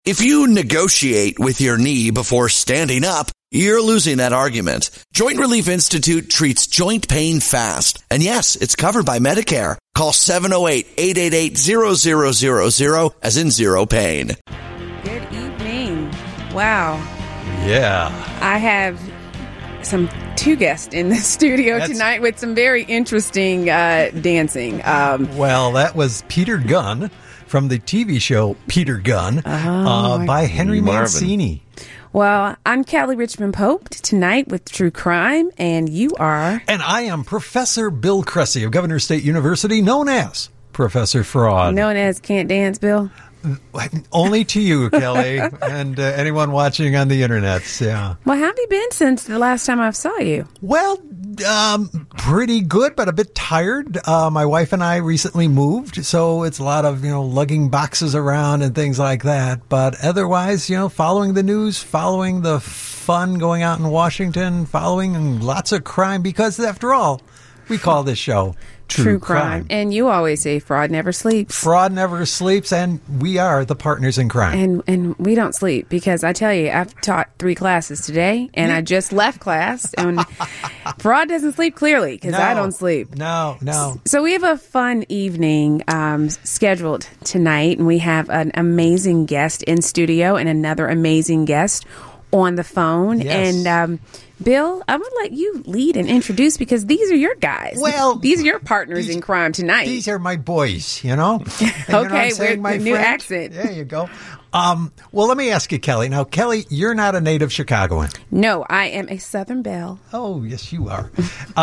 If you negotiate with your knee before standing up, you're losing that argument. Joint Relief Institute treats joint pain fast. And yes, it's covered by Medicare. Call 708-888-0000 as in zero pain. Good evening. Wow. Yeah. I have two guests in the studio tonight with some very interesting dancing. Well, that was Peter Gunn from the TV show Peter Gunn by Henry Mancini. Well, I'm Kelly Richmond Pope tonight with True Crime, and you are? And I am Professor Bill Cressy of Governor State University, known as Professor Fraud. Known as Can't Dance, Bill? Only to you, Kelly, and anyone watching on the internet. Yeah. Well, how have you been since the last time I saw you? Well, pretty good, but a bit tired. My wife and I recently moved, so it's a lot of, lugging boxes around and things like that. But otherwise, following the news, following the fun going out in Washington, following lots of crime, because after all, we call this show True Crime. And you always say fraud never sleeps. Fraud never sleeps, and we are the partners in crime. And we don't sleep, because I tell you, I've taught 3 classes today, and I just left class, and fraud doesn't sleep clearly, because I don't sleep. No. So we have a fun evening scheduled tonight, and we have an amazing guest in studio and another amazing guest on the phone. Yes. And Bill, I'm going to let you lead and introduce, because these are your guys. Well, these are your partners in crime tonight. These are my boys, And okay, we're my new accent. There you go. Well, let me ask you, Kelly. Now, Kelly, you're not a native Chicagoan. No, I am a Southern Belle. Oh, yes, you are.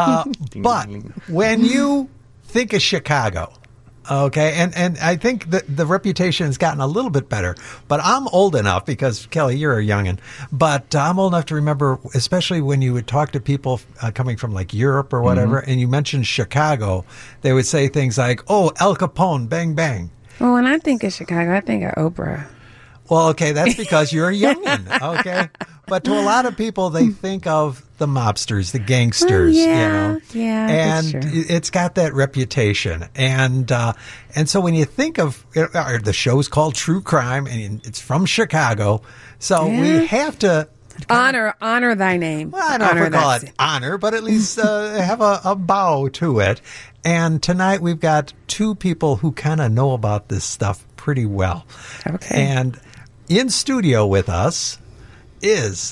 But when you think of Chicago, okay, and I think that the reputation has gotten a little bit better, but I'm old enough, because, Kelly, you're a youngin', but I'm old enough to remember, especially when you would talk to people coming from, like, Europe or whatever, and you mentioned Chicago, they would say things like, oh, Al Capone, bang, bang. Well, when I think of Chicago, I think of Oprah. Well, okay, that's because you're a youngin', okay? But to a lot of people, they think of the mobsters, the gangsters, Yeah, and that's true. It's got that reputation. And so when you think of the show's called True Crime, and it's from Chicago, so we have to honor thy name. Well, I don't know if we call it honor, but at least have a bow to it. And tonight we've got 2 people who kind of know about this stuff pretty well. Okay. And in studio with us is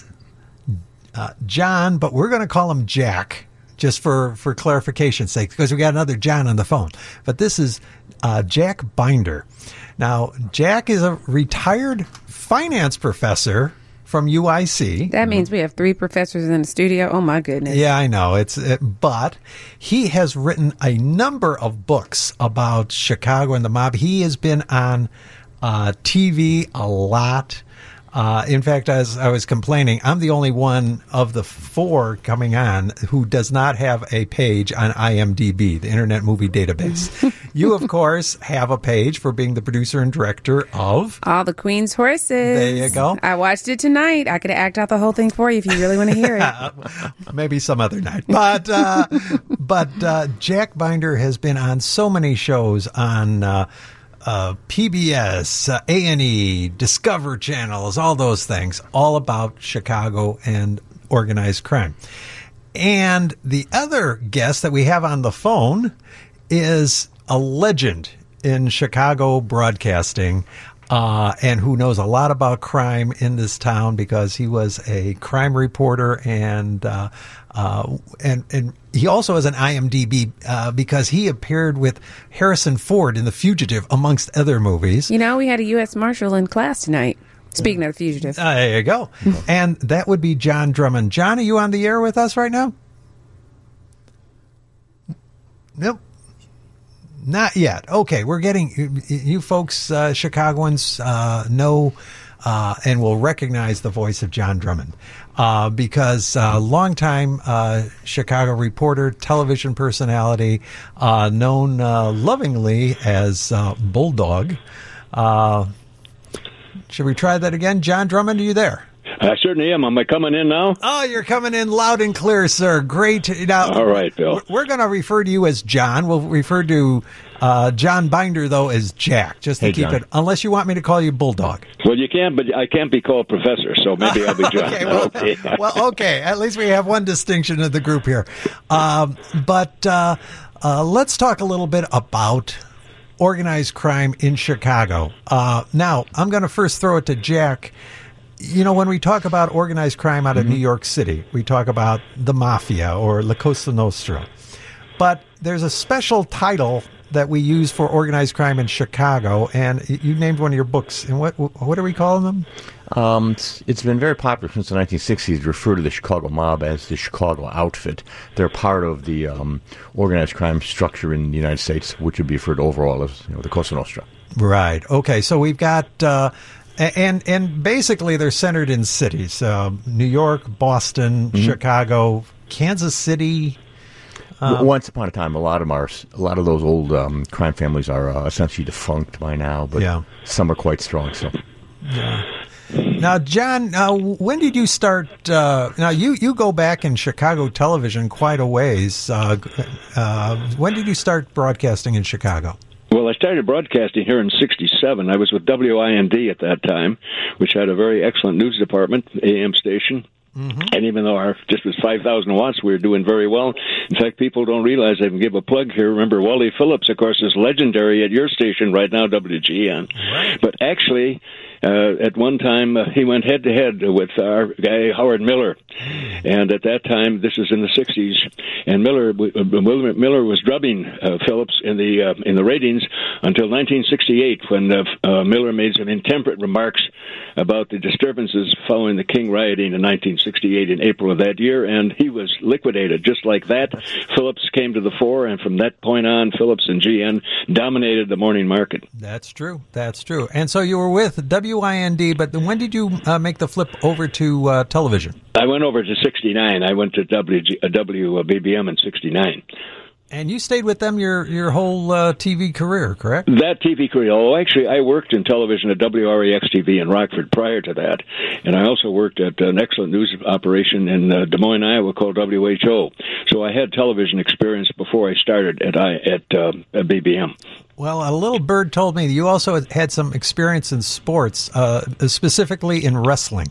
John, but we're going to call him Jack, just for clarification's sake, because we got another John on the phone. But this is Jack Binder. Now, Jack is a retired finance professor from UIC. That means we have 3 professors in the studio. Oh, my goodness. Yeah, I know. But he has written a number of books about Chicago and the mob. He has been on TV a lot. In fact, as I was complaining, I'm the only one of the 4 coming on who does not have a page on IMDb, the Internet Movie Database. You, of course, have a page for being the producer and director of All the Queen's Horses. There you go. I watched it tonight. I could act out the whole thing for you if you really want to hear it. Maybe some other night. But Jack Binder has been on so many shows on PBS, A&E, Discover channels, all those things, all about Chicago and organized crime. And the other guest that we have on the phone is a legend in Chicago broadcasting, and who knows a lot about crime in this town, because he was a crime reporter, and he also has an IMDb because he appeared with Harrison Ford in The Fugitive, amongst other movies. We had a U.S. Marshal in class tonight. Speaking of The Fugitive. There you go. And that would be John Drummond. John, are you on the air with us right now? Nope. Not yet. Okay, we're getting, you folks, Chicagoans, know and will recognize the voice of John Drummond because longtime Chicago reporter, television personality, known lovingly as Bulldog. Should we try that again? John Drummond, are you there? I certainly am. Am I coming in now? Oh, you're coming in loud and clear, sir. Great. Now, all right, Bill. We're going to refer to you as John. We'll refer to John Binder, though, as Jack, just to keep John. it, unless you want me to call you Bulldog. Well, you can, but I can't be called Professor, so maybe I'll be John. Okay. At least we have one distinction in the group here. But let's talk a little bit about organized crime in Chicago. Now, I'm going to first throw it to Jack. You know, when we talk about organized crime out of New York City, we talk about the Mafia or La Cosa Nostra. But there's a special title that we use for organized crime in Chicago, and you named one of your books. And what are we calling them? It's been very popular since the 1960s to refer to the Chicago mob as the Chicago outfit. They're part of the organized crime structure in the United States, which would be referred to overall as the Cosa Nostra. Right. Okay. So we've got, and basically they're centered in cities: New York, Boston, Chicago, Kansas City. Once upon a time, a lot of those old crime families are essentially defunct by now, but some are quite strong. So. Yeah. Now, John, when did you start? Now, you go back in Chicago television quite a ways. When did you start broadcasting in Chicago? Well, I started broadcasting here in '67. I was with WIND at that time, which had a very excellent news department, AM station. And even though our just was 5,000 watts, we were doing very well. In fact, people don't realize I can give a plug here. Remember, Wally Phillips, of course, is legendary at your station right now, WGN. Right. But actually, at one time, he went head-to-head with our guy, Howard Miller. And at that time, this is in the 60s, and Miller was drubbing Phillips in the ratings until 1968, when Miller made some intemperate remarks about the disturbances following the King rioting in 1968 in April of that year, and he was liquidated. Just like that, Phillips came to the fore, and from that point on, Phillips and GN dominated the morning market. That's true. And so you were with WIND, but when did you make the flip over to television? I went over to 69. I went to WBBM in 69. And you stayed with them your whole TV career, correct? That TV career. Oh, actually, I worked in television at WREX-TV in Rockford prior to that. And I also worked at an excellent news operation in Des Moines, Iowa called WHO. So I had television experience before I started at BBM. Well, a little bird told me that you also had some experience in sports, specifically in wrestling.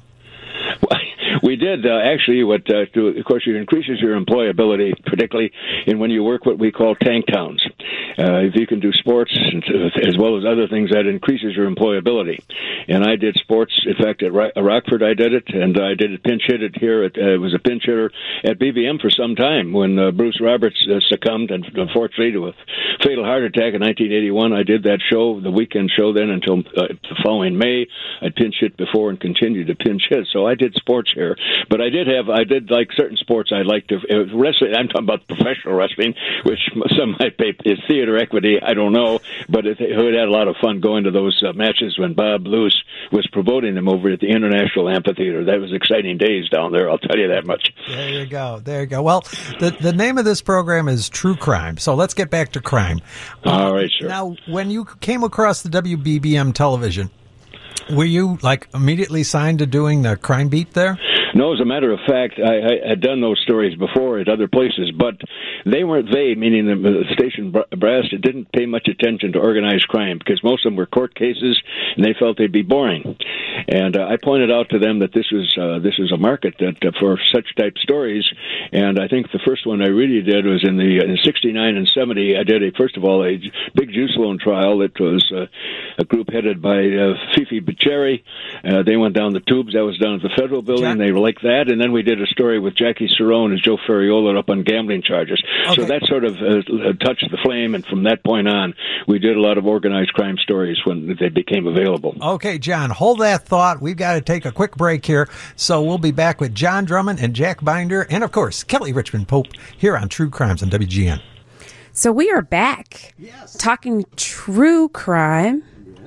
We did, actually, of course, it increases your employability, particularly in when you work what we call tank towns. If you can do sports as well as other things, that increases your employability. And I did sports, in fact, at Rockford I did it, and I did it pinch hit it here. It was a pinch hitter at BBM for some time when Bruce Roberts succumbed, and unfortunately, to a fatal heart attack in 1981. I did that show, the weekend show then, until the following May. I pinch hit before and continued to pinch hit. So I did sports here. But I did like certain sports I liked to wrestling. I'm talking about professional wrestling, which some might pay is theater equity. I don't know, but it had a lot of fun going to those matches when Bob Luce was promoting them over at the International Amphitheater. That was exciting days down there. I'll tell you that much. There you go. Well, the name of this program is True Crime. So let's get back to crime. All right, sure. Now, when you came across the WBBM television, were you immediately signed to doing the crime beat there? No, as a matter of fact, I had done those stories before at other places, but meaning the station brass, didn't pay much attention to organized crime because most of them were court cases, and they felt they'd be boring. And I pointed out to them that this is a market that for such type stories. And I think the first one I really did was in 69 and 70. I did first of all a big juice loan trial. It was a group headed by Fifi Bicheri. They went down the tubes. That was down at the Federal Building. They were like that, and then we did a story with Jackie Cerrone and Joe Ferriola up on gambling charges. Okay. So that sort of touched the flame, and from that point on, we did a lot of organized crime stories when they became available. Okay, John, hold that thought. We've got to take a quick break here, so we'll be back with John Drummond and Jack Binder, and of course, Kelly Richmond Pope here on True Crimes on WGN. So we are back talking true crime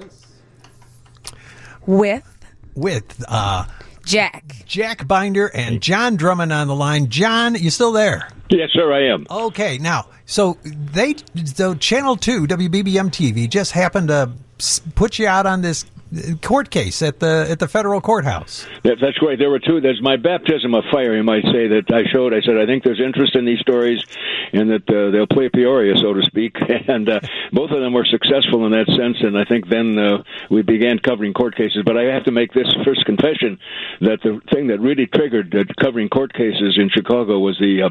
with Jack Binder and John Drummond on the line. John, you still there? Yes, sir, I am. Okay, now, so Channel 2, WBBM TV, just happened to put you out on this court case at the federal courthouse. That's right. There were two. There's my baptism of fire, you might say, that I showed. I said, I think there's interest in these stories and that they'll play Peoria, so to speak. And both of them were successful in that sense. And I think then we began covering court cases. But I have to make this first confession that the thing that really triggered covering court cases in Chicago was the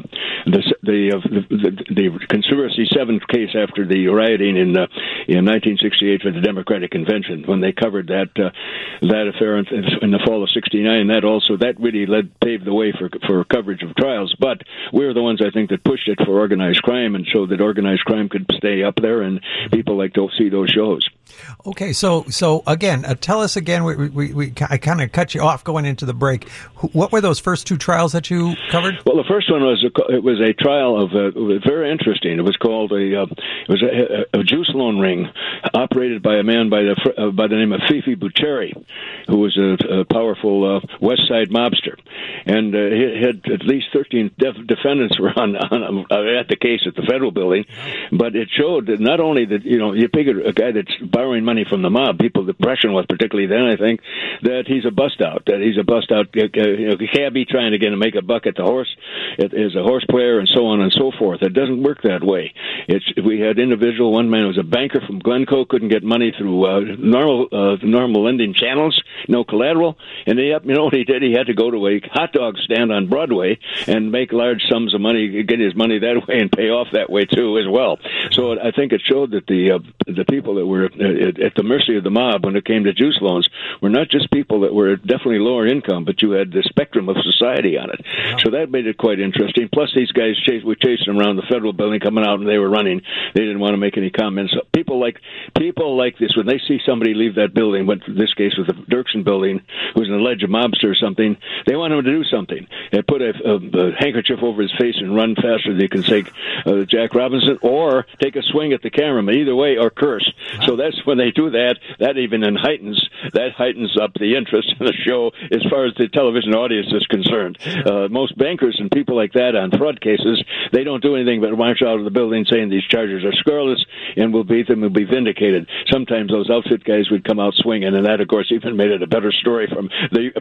Conspiracy 7 case after the rioting in 1968 for the Democratic Convention, when they covered that affair in the fall of '69. That really paved the way for coverage of trials. But we're the ones, I think, that pushed it for organized crime and showed that organized crime could stay up there, and people like to see those shows. Okay, so again, tell us again. I kind of cut you off going into the break. What were those first two trials that you covered? Well, the first one was a trial of very interesting. It was called a juice loan ring operated by a man by the name of Fifi Buccieri, who was a powerful West Side mobster, and he had at least 13 defendants were at the case at the federal building. But it showed that not only that you figure a guy that's borrowing money from the mob, the impression was, particularly then, I think, that he's a bust out, cabbie trying to make a buck at the horse, as a horse player, and so on and so forth. It doesn't work that way. We had individual. One man was a banker from Glencoe, couldn't get money through normal lending channels, no collateral, and what he did? He had to go to a hot dog stand on Broadway and make large sums of money, get his money that way, and pay off that way too as well. So I think it showed that the people that were at the mercy of the mob when it came to juice loans were not just people that were definitely lower income, but you had the spectrum of society on it. So that made it quite interesting. Plus, these guys were chasing around the federal building, coming out, and they were running. They didn't want to make any comments. People like this, when they see somebody leave that building, what this case was the Dirksen building, who's an alleged mobster or something, they want him to do something. They put a handkerchief over his face and run faster than they can say Jack Robinson, or take a swing at the cameraman, either way, or curse. So that's when they do that. That even heightens up the interest in the show as far as the television audience is concerned. Most bankers and people like that on fraud cases, they don't do anything but march out of the building saying these charges are scurrilous and will be vindicated. Sometimes those outfit guys would come out swinging, and that, of course, even made it a better story from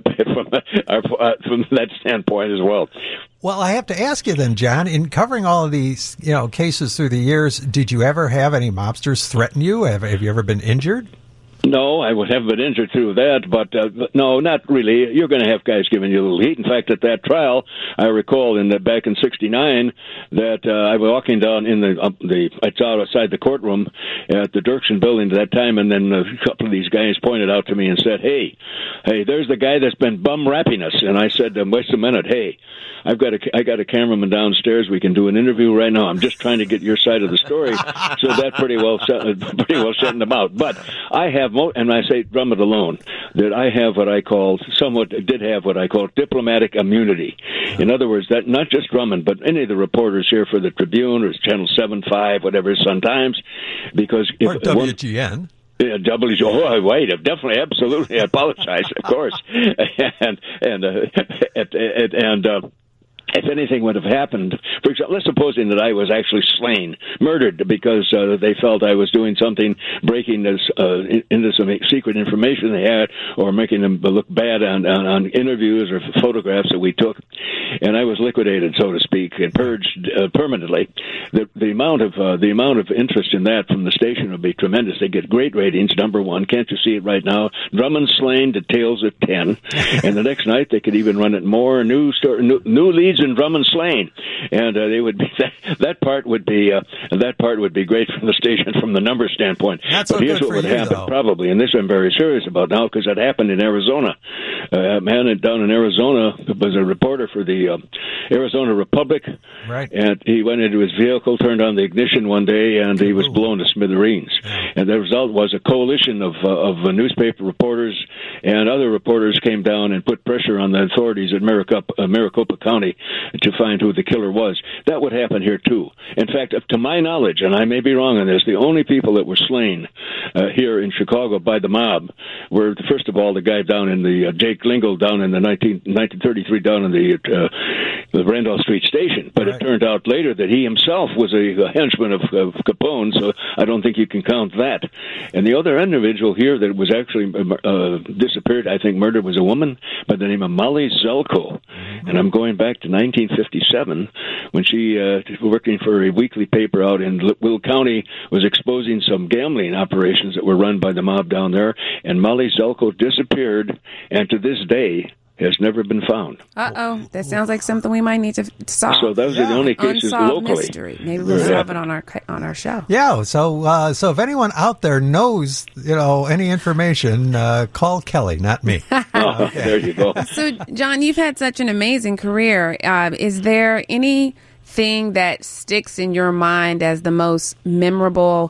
that standpoint as well. Well, I have to ask you then, John, in covering all of these cases through the years, did you ever have any mobsters threaten you? Have you ever been injured? No, I would have been injured through that, but no, not really. You're going to have guys giving you a little heat. In fact, at that trial, I recall back in '69 that I was walking down in it's outside the courtroom at the Dirksen building at that time, and then a couple of these guys pointed out to me and said, "Hey, there's the guy that's been bum rapping us." And I said, "Wait a minute, hey, I got a cameraman downstairs. We can do an interview right now. I'm just trying to get your side of the story." So that pretty well shutting them out. But I have. And I say Drummond alone, that I have what I call diplomatic immunity. In other words, that not just Drummond, but any of the reporters here for the Tribune or Channel 7, 5, whatever, Sun-Times, because if or WGN. Wait, definitely, absolutely. I apologize, of course, and if anything would have happened, for example, let's supposing that I was actually slain, murdered, because they felt I was doing something, breaking into some secret information they had, or making them look bad on interviews or photographs that we took, and I was liquidated, so to speak, and purged permanently. The amount of interest in that from the station would be tremendous. They get great ratings. Number one, can't you see it right now? Drummond slain details at 10, and the next night they could even run it more. New leads in Drummond slain, and they would be that part would be great from the station from the number standpoint. That's but here's what would happen probably, and this I'm very serious about now because that happened in Arizona. A man down in Arizona was a reporter for the Arizona Republic, right? And he went into his vehicle, turned on the ignition one day, and he was blown to smithereens. And the result was a coalition of newspaper reporters and other reporters came down and put pressure on the authorities at Maricopa County to find who the killer was. That would happen here too. In fact, to my knowledge, and I may be wrong on this, the only people that were slain here in Chicago by the mob were, first of all, the guy down in the Jake Lingle down in the 1933 down in the the Randolph Street station. But it turned out later that he himself was a henchman of Capone, so I don't think you can count that. And the other individual here that was actually disappeared, I think murdered, was a woman by the name of Molly Zelko. And I'm going back to 1957 when she, working for a weekly paper out in Will County, was exposing some gambling operations that were run by the mob down there. And Molly Zelko disappeared, and to this day has never been found. That sounds like something we might need to solve. So those are the only cases Unsolved locally. Mystery. Maybe we'll solve it on our show. Yeah. So if anyone out there knows, any information, call Kelly, not me. There you go. So, John, you've had such an amazing career. Is there anything that sticks in your mind as the most memorable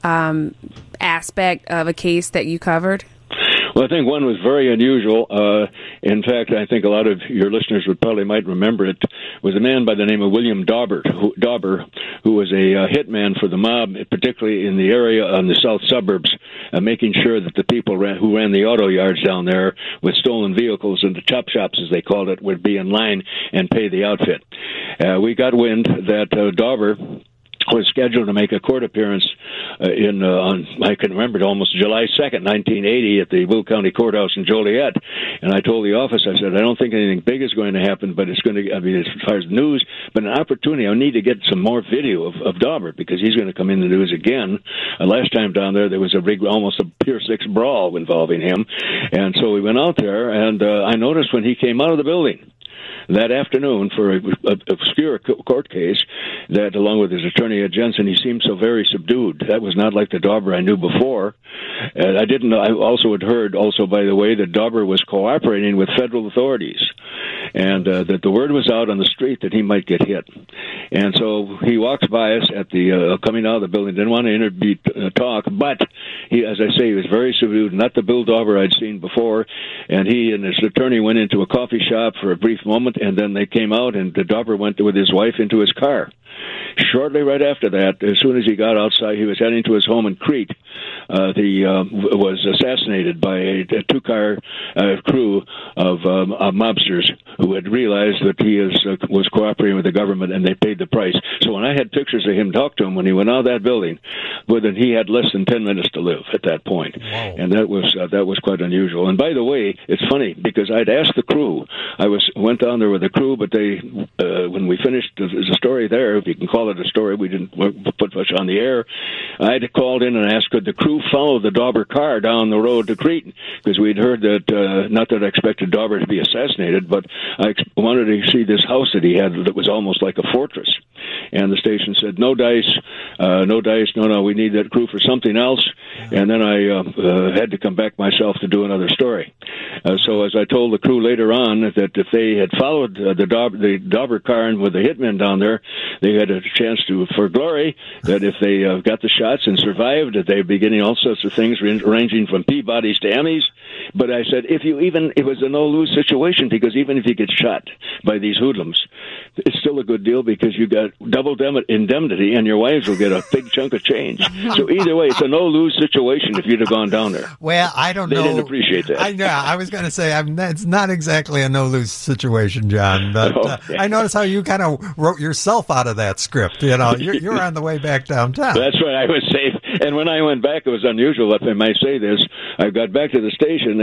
aspect of a case that you covered? Well, I think one was very unusual. In fact, I think a lot of your listeners might remember it, was a man by the name of William Dauber, who was a hitman for the mob, particularly in the area on the south suburbs, making sure that the people who ran the auto yards down there with stolen vehicles and the chop shops, as they called it, would be in line and pay the outfit. We got wind that Dauber was scheduled to make a court appearance on I can remember it, almost July 2nd, 1980, at the Will County Courthouse in Joliet. And I told the office, I said, I don't think anything big is going to happen, but it's going to, as far as news, but an opportunity, I need to get some more video of Dauber, because he's going to come in the news again. Last time down there was a big, almost a Pier 6 brawl involving him. And so we went out there, and I noticed when he came out of the building that afternoon for an obscure court case, that along with his attorney Ed Jensen, he seemed so very subdued. That was not like the Dauber I knew before. And I didn't know. I also had heard, by the way, that Dauber was cooperating with federal authorities, and that the word was out on the street that he might get hit. And so he walks by us at the coming out of the building. Didn't want to talk, but he, as I say, he was very subdued. Not the Bill Dauber I'd seen before. And he and his attorney went into a coffee shop for a brief moment, and then they came out, and the Dauber went with his wife into his car. Shortly right after that, as soon as he got outside, he was heading to his home in Crete. He was assassinated by a two-car crew of mobsters who had realized that he was cooperating with the government, and they paid the price. So when I had pictures of him talk to him when he went out of that building, then he had less than 10 minutes to live at that point. Wow. And that was quite unusual. And by the way, it's funny because I'd asked the crew. I went down there with the crew, but they when we finished the story there, if you can call it a story, we didn't put much on the air. I had called in and asked, could the crew follow the Dauber car down the road to Crete? Because we'd heard that, not that I expected Dauber to be assassinated, but I wanted to see this house that he had that was almost like a fortress. And the station said, no dice, no, we need that crew for something else. And then I had to come back myself to do another story. So as I told the crew later on, that if they had followed the Dauber car and with the hitmen down there, they had a chance for glory, that if they got the shots and survived, that they'd be getting all sorts of things ranging from Peabodys to Emmys. But I said, it was a no-lose situation, because even if you get shot by these hoodlums, it's still a good deal, because you got double indemnity and your wives will get a big chunk of change. So either way, it's a no-lose situation if you'd have gone down there. Well, I don't know. They didn't appreciate that. I was going to say, it's not exactly a no-lose situation, John. But Okay. I noticed how you kind of wrote yourself out of that script. You're on the way back downtown. That's right. I was safe. And when I went back, it was unusual, if I may say this. I got back to the station,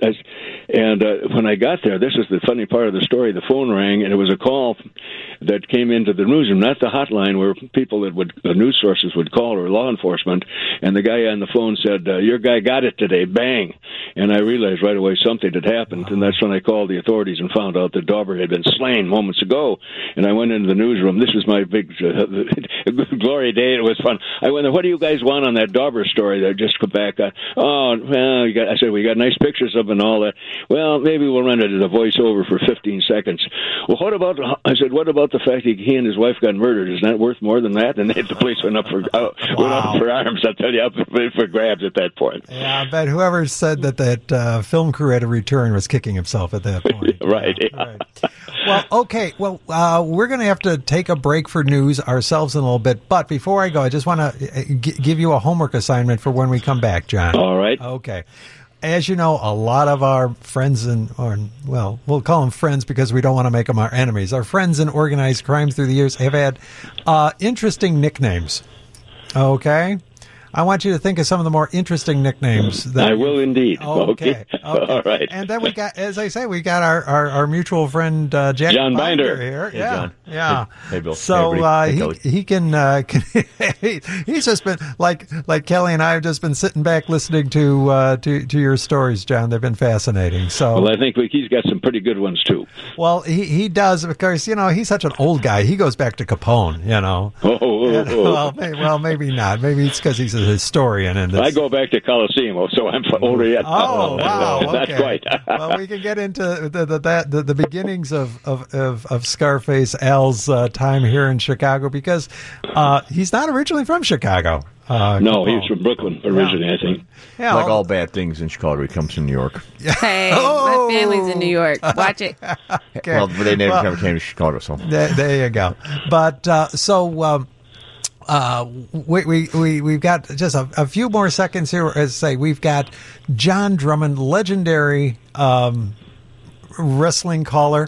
and when I got there, this is the funny part of the story. The phone rang, and it was a call that came into the newsroom, not the hotline where people news sources would call, or law enforcement. And the guy on the phone said, your guy got it today, bang. And I realized right away something had happened, and that's when I called the authorities and found out that Dauber had been slain moments ago. And I went into the newsroom. This was my big glory day. It was fun. I went, what do you guys want on that Dauber story? That just come back. I said, we got nice pictures of it and all that. Well, maybe we'll run it as a voiceover for 15 seconds. Well, what about the fact that he and his wife got murdered? Isn't that worth more than that? And the police went up for arms. I'll tell you, up for grabs at that point. Yeah, I bet whoever said that film crew had a return was kicking himself at that point. Right. Right. Well, okay. Well, we're going to have to take a break for news ourselves in a little bit. But before I go, I just want to give you a homework assignment for when we come back, John. All right. Okay. as you know, a lot of our friends we'll call them friends because we don't want to make them our enemies. Our friends in organized crime through the years have had interesting nicknames. Okay? I want you to think of some of the more interesting nicknames. I will indeed. Okay. All right. And then we got, as I say, we got our mutual friend Jack John Binder Binder here. Hey, Yeah, John. yeah. Hey, Bill. So Hey, Kelly. he can he's just been like Kelly and I have just been sitting back listening to your stories, John. They've been fascinating. So Well, I think he's got some pretty good ones too. well, he does, of course. He's such an old guy. He goes back to Capone. Well, maybe not. Maybe it's because he's a historian. And I go back to Coliseum, so I'm older yet. Oh, wow! Not Okay. quite. Well, we can get into the beginnings of Scarface Al's time here in Chicago because he's not originally from Chicago. No, he's from Brooklyn originally, I think. Yeah, Like all bad things in Chicago, he comes from New York. Hey, Oh. my family's in New York. Watch it. okay. Well, but they never came to Chicago, so. There you go. But we've got just a few more seconds here. As I say, we've got John Drummond, legendary wrestling caller,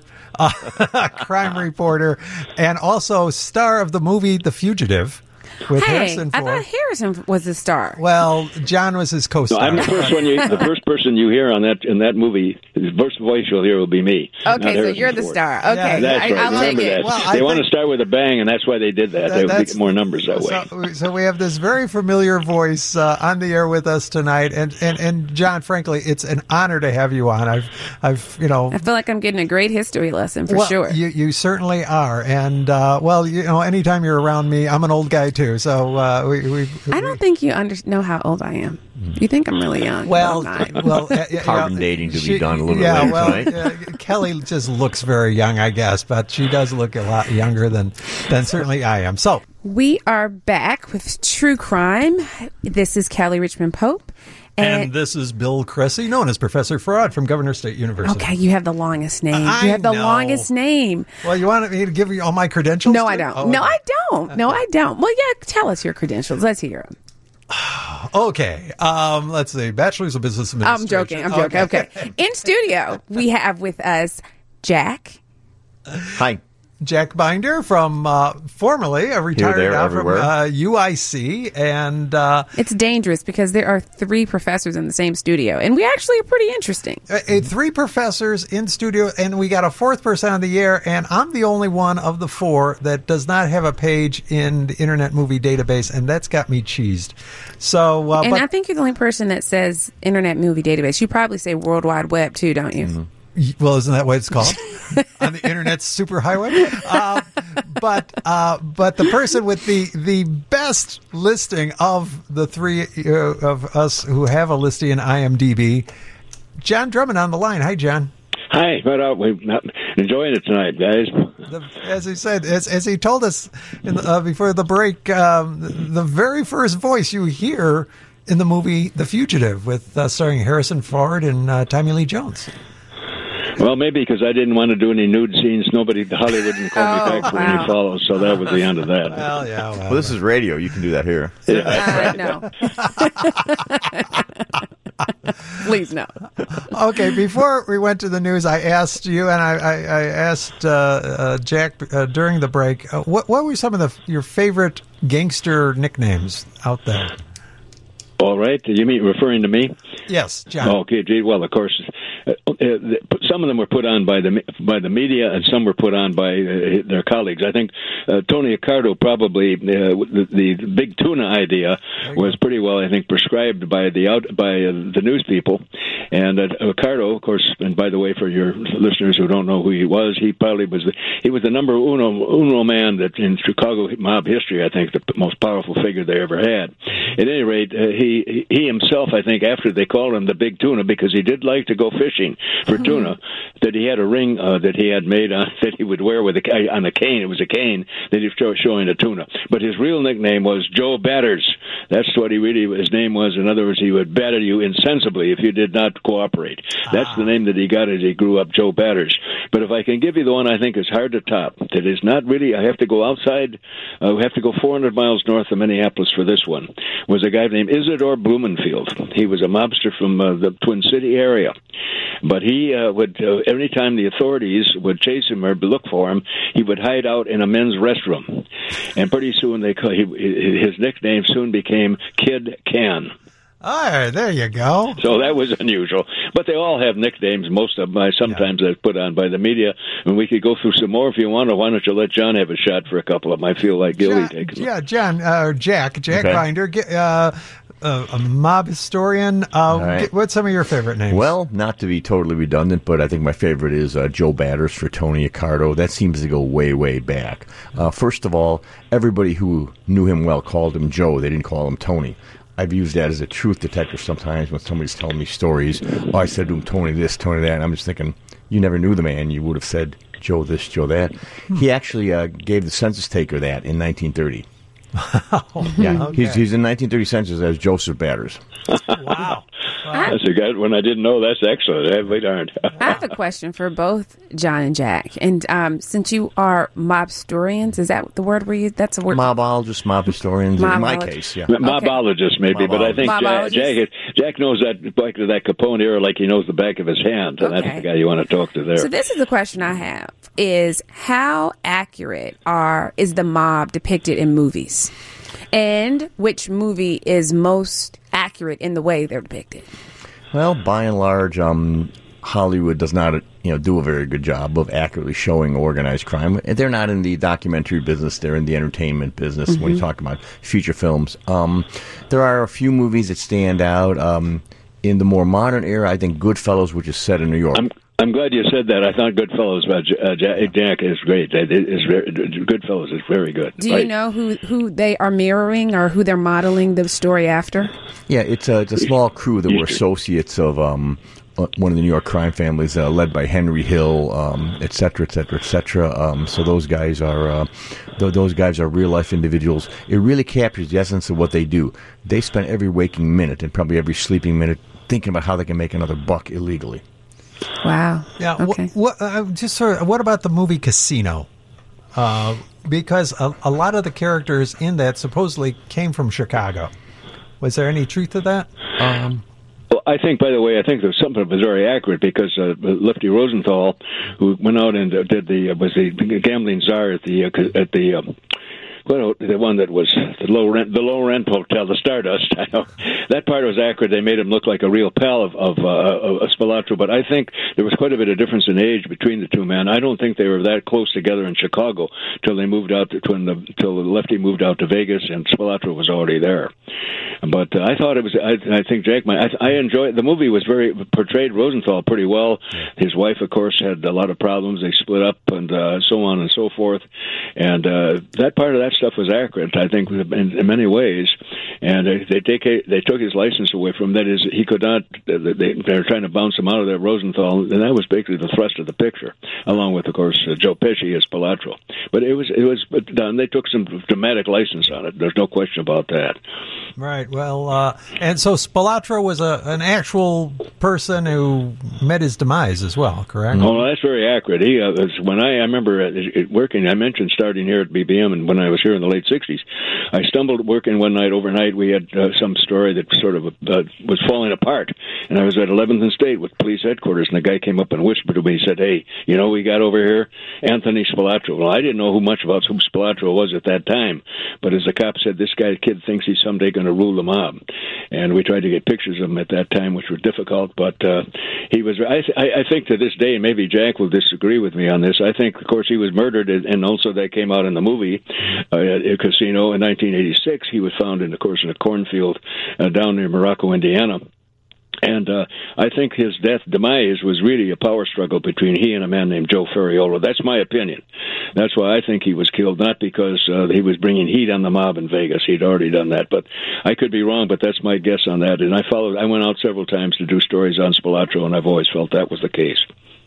crime reporter, and also star of the movie The Fugitive with Hey, Harrison I Ford. thought Harrison was the star. Well, John was his co-star. No, I'm the first one. The first person you hear in that movie, the first voice you'll hear will be me. not Okay, so Harrison you're the Ford. star. Okay, That's right. I'll take Remember it. that. Well, they I want to think- start with a bang, and that's why they did that. They'll That's- get more numbers that way. So we have this very familiar voice on the air with us tonight, and John, frankly, it's an honor to have you on. I've I feel like I'm getting a great history lesson for well, sure. You certainly are, and anytime you're around me, I'm an old guy too. So I don't think you know how old I am. You think I'm really young. Well, but I'm not. well, Carbon dating to be done a little later tonight. Kelly just looks very young, I guess, but she does look a lot younger than certainly I am. So We are back with True Crime. This is Kelly Richmond Pope. and this is Bill Cressy, known as Professor Fraud from Governor State University. Okay, you have the longest name. I You have the know. longest name. Well, you want me to give you all my credentials? No, too? I don't. Oh, No, okay. I don't. No, I don't. Well, yeah, tell us your credentials. Let's hear them. Okay. Let's see. Bachelor's of Business Administration. I'm joking. Okay. In studio, we have with us Jack. Hi. Jack Binder from formerly a retired there, now from everywhere. UIC, and It's dangerous because there are 3 professors in the same studio, and we actually are pretty interesting. 3 professors in studio, and we got a 4th person on the air, and I'm the only one of the 4 that does not have a page in the Internet Movie Database, and that's got me cheesed. So, And I think you're the only person that says Internet Movie Database. You probably say World Wide Web too, don't you? well, isn't that what it's called on the Internet's superhighway? But the person with the best listing of the 3 of us who have a listing in IMDb, John Drummond on the line. Hi, John. Hi, we're enjoying it tonight, guys. As he said, as he told us before the break, the very first voice you hear in the movie The Fugitive, with starring Harrison Ford and Tommy Lee Jones. Well, maybe because I didn't want to do any nude scenes. Hollywood didn't call me back for any follows, so that was the end of that. Well, yeah. Well, this is radio. You can do that here. No. Please, no. Okay, before we went to the news, I asked you, and I asked Jack during the break, what were some of your favorite gangster nicknames out there? All right. You mean referring to me? Yes, John. Okay. Well, of course, some of them were put on by the media, and some were put on by their colleagues. I think Tony Accardo probably the big tuna idea was pretty well, I think, prescribed by the news people. And Accardo, of course, and by the way, for your listeners who don't know who he was, he probably was the number uno man that in Chicago mob history, I think, the most powerful figure they ever had. At any rate, he himself, I think, after they called him the Big Tuna, because he did like to go fishing for tuna, that he had a ring that he had made that he would wear on a cane. It was a cane that he was showing a tuna. But his real nickname was Joe Batters. That's what his name was. In other words, he would batter you insensibly if you did not cooperate. That's the name that he got as he grew up, Joe Batters. But if I can give you the one I think is hard to top, that is not really, I have to go outside, we have to go 400 miles north of Minneapolis for this one, was a guy named Isidore Blumenfield. He was a mobster from the Twin City area. But he would, every time the authorities would chase him or look for him, he would hide out in a men's restroom. And pretty soon his nickname soon became Kid Can. All right, there you go. So that was unusual. But they all have nicknames. Most of them, sometimes they're put on by the media. And we could go through some more if you want, or why don't you let John have a shot for a couple of them? I feel like Gilly taking them. Yeah, John, Jack Grinder, a mob historian. Right. What's some of your favorite names? Well, not to be totally redundant, but I think my favorite is Joe Batters for Tony Accardo. That seems to go way, way back. First of all, everybody who knew him well called him Joe. They didn't call him Tony. I've used that as a truth detector sometimes when somebody's telling me stories. Oh, I said to him, Tony this, Tony that. And I'm just thinking, you never knew the man. You would have said Joe this, Joe that. He actually gave the census taker that in 1930. Yeah, okay. he's in 1930 census as Joseph Batters. Wow. That's a good one. I didn't know. That's excellent. We darned. I have a question for both John and Jack. And since you are mobstorians, is that the word we use? That's a word. Mobologists, mob historians. In my case, yeah. Mobologists, maybe, but I think Mobologist. Jack knows that back to that Capone era like he knows the back of his hand. And that's the guy you want to talk to there. So this is the question I have: is how accurate is the mob depicted in movies, and which movie is most accurate in the way they're depicted? Well, by and large, Hollywood does not, do a very good job of accurately showing organized crime. They're not in the documentary business; they're in the entertainment business. When you talk about feature films, there are a few movies that stand out. In the more modern era, I think Goodfellas, which is set in New York. I'm glad you said that. I thought Goodfellas about Jack is great. Goodfellas is very good. Do you know who they are mirroring or who they're modeling the story after? Yeah, it's a small crew that were associates of one of the New York crime families, led by Henry Hill, et cetera, et cetera, et cetera. So those guys are real life individuals. It really captures the essence of what they do. They spend every waking minute and probably every sleeping minute thinking about how they can make another buck illegally. Wow. Yeah. Okay. What about the movie Casino? Because a lot of the characters in that supposedly came from Chicago. Was there any truth to that? Well, I think, by the way, there's something that was very accurate because Lefty Rosenthal, who went out and was the gambling czar at the one that was the low rent hotel, the Stardust. I know that part was accurate. They made him look like a real pal of Spilatro, but I think there was quite a bit of difference in age between the two men. I don't think they were that close together in Chicago till they moved out till Lefty moved out to Vegas and Spilatro was already there. But I thought it was. I think Jack. I enjoyed the movie. Was portrayed Rosenthal pretty well. His wife, of course, had a lot of problems. They split up and so on and so forth. And that part of that stuff was accurate, I think, in many ways. And they took his license away from him. That is, he could not. They were trying to bounce him out of there, Rosenthal, and that was basically the thrust of the picture, along with, of course, Joe Pesci as Spilatro. But it was done. They took some dramatic license on it. There's no question about that. Right. Well, and so Spilatro was an actual person who met his demise as well, correct? Oh, that's very accurate. He when I remember working. I mentioned starting here at BBM, and when I was here in the late '60s, I stumbled working one night overnight. We had some story that sort of was falling apart, and I was at 11th and State with police headquarters, and the guy came up and whispered to me. He said, "Hey, we got over here Anthony Spilatro." Well, I didn't know much about who Spilatro was at that time, but as the cop said, this kid thinks he's someday going to rule the mob, and we tried to get pictures of him at that time, which were difficult. But he was. I think to this day, and maybe Jack will disagree with me on this. I think, of course, he was murdered, and also that came out in the movie Casino in 1986. He was found, in a cornfield down near Morocco, Indiana. And I think his demise was really a power struggle between he and a man named Joe Ferraiolo. That's my opinion. That's why I think he was killed, not because he was bringing heat on the mob in Vegas. He'd already done that. But I could be wrong, but that's my guess on that. And I went out several times to do stories on Spilatro, and I've always felt that was the case.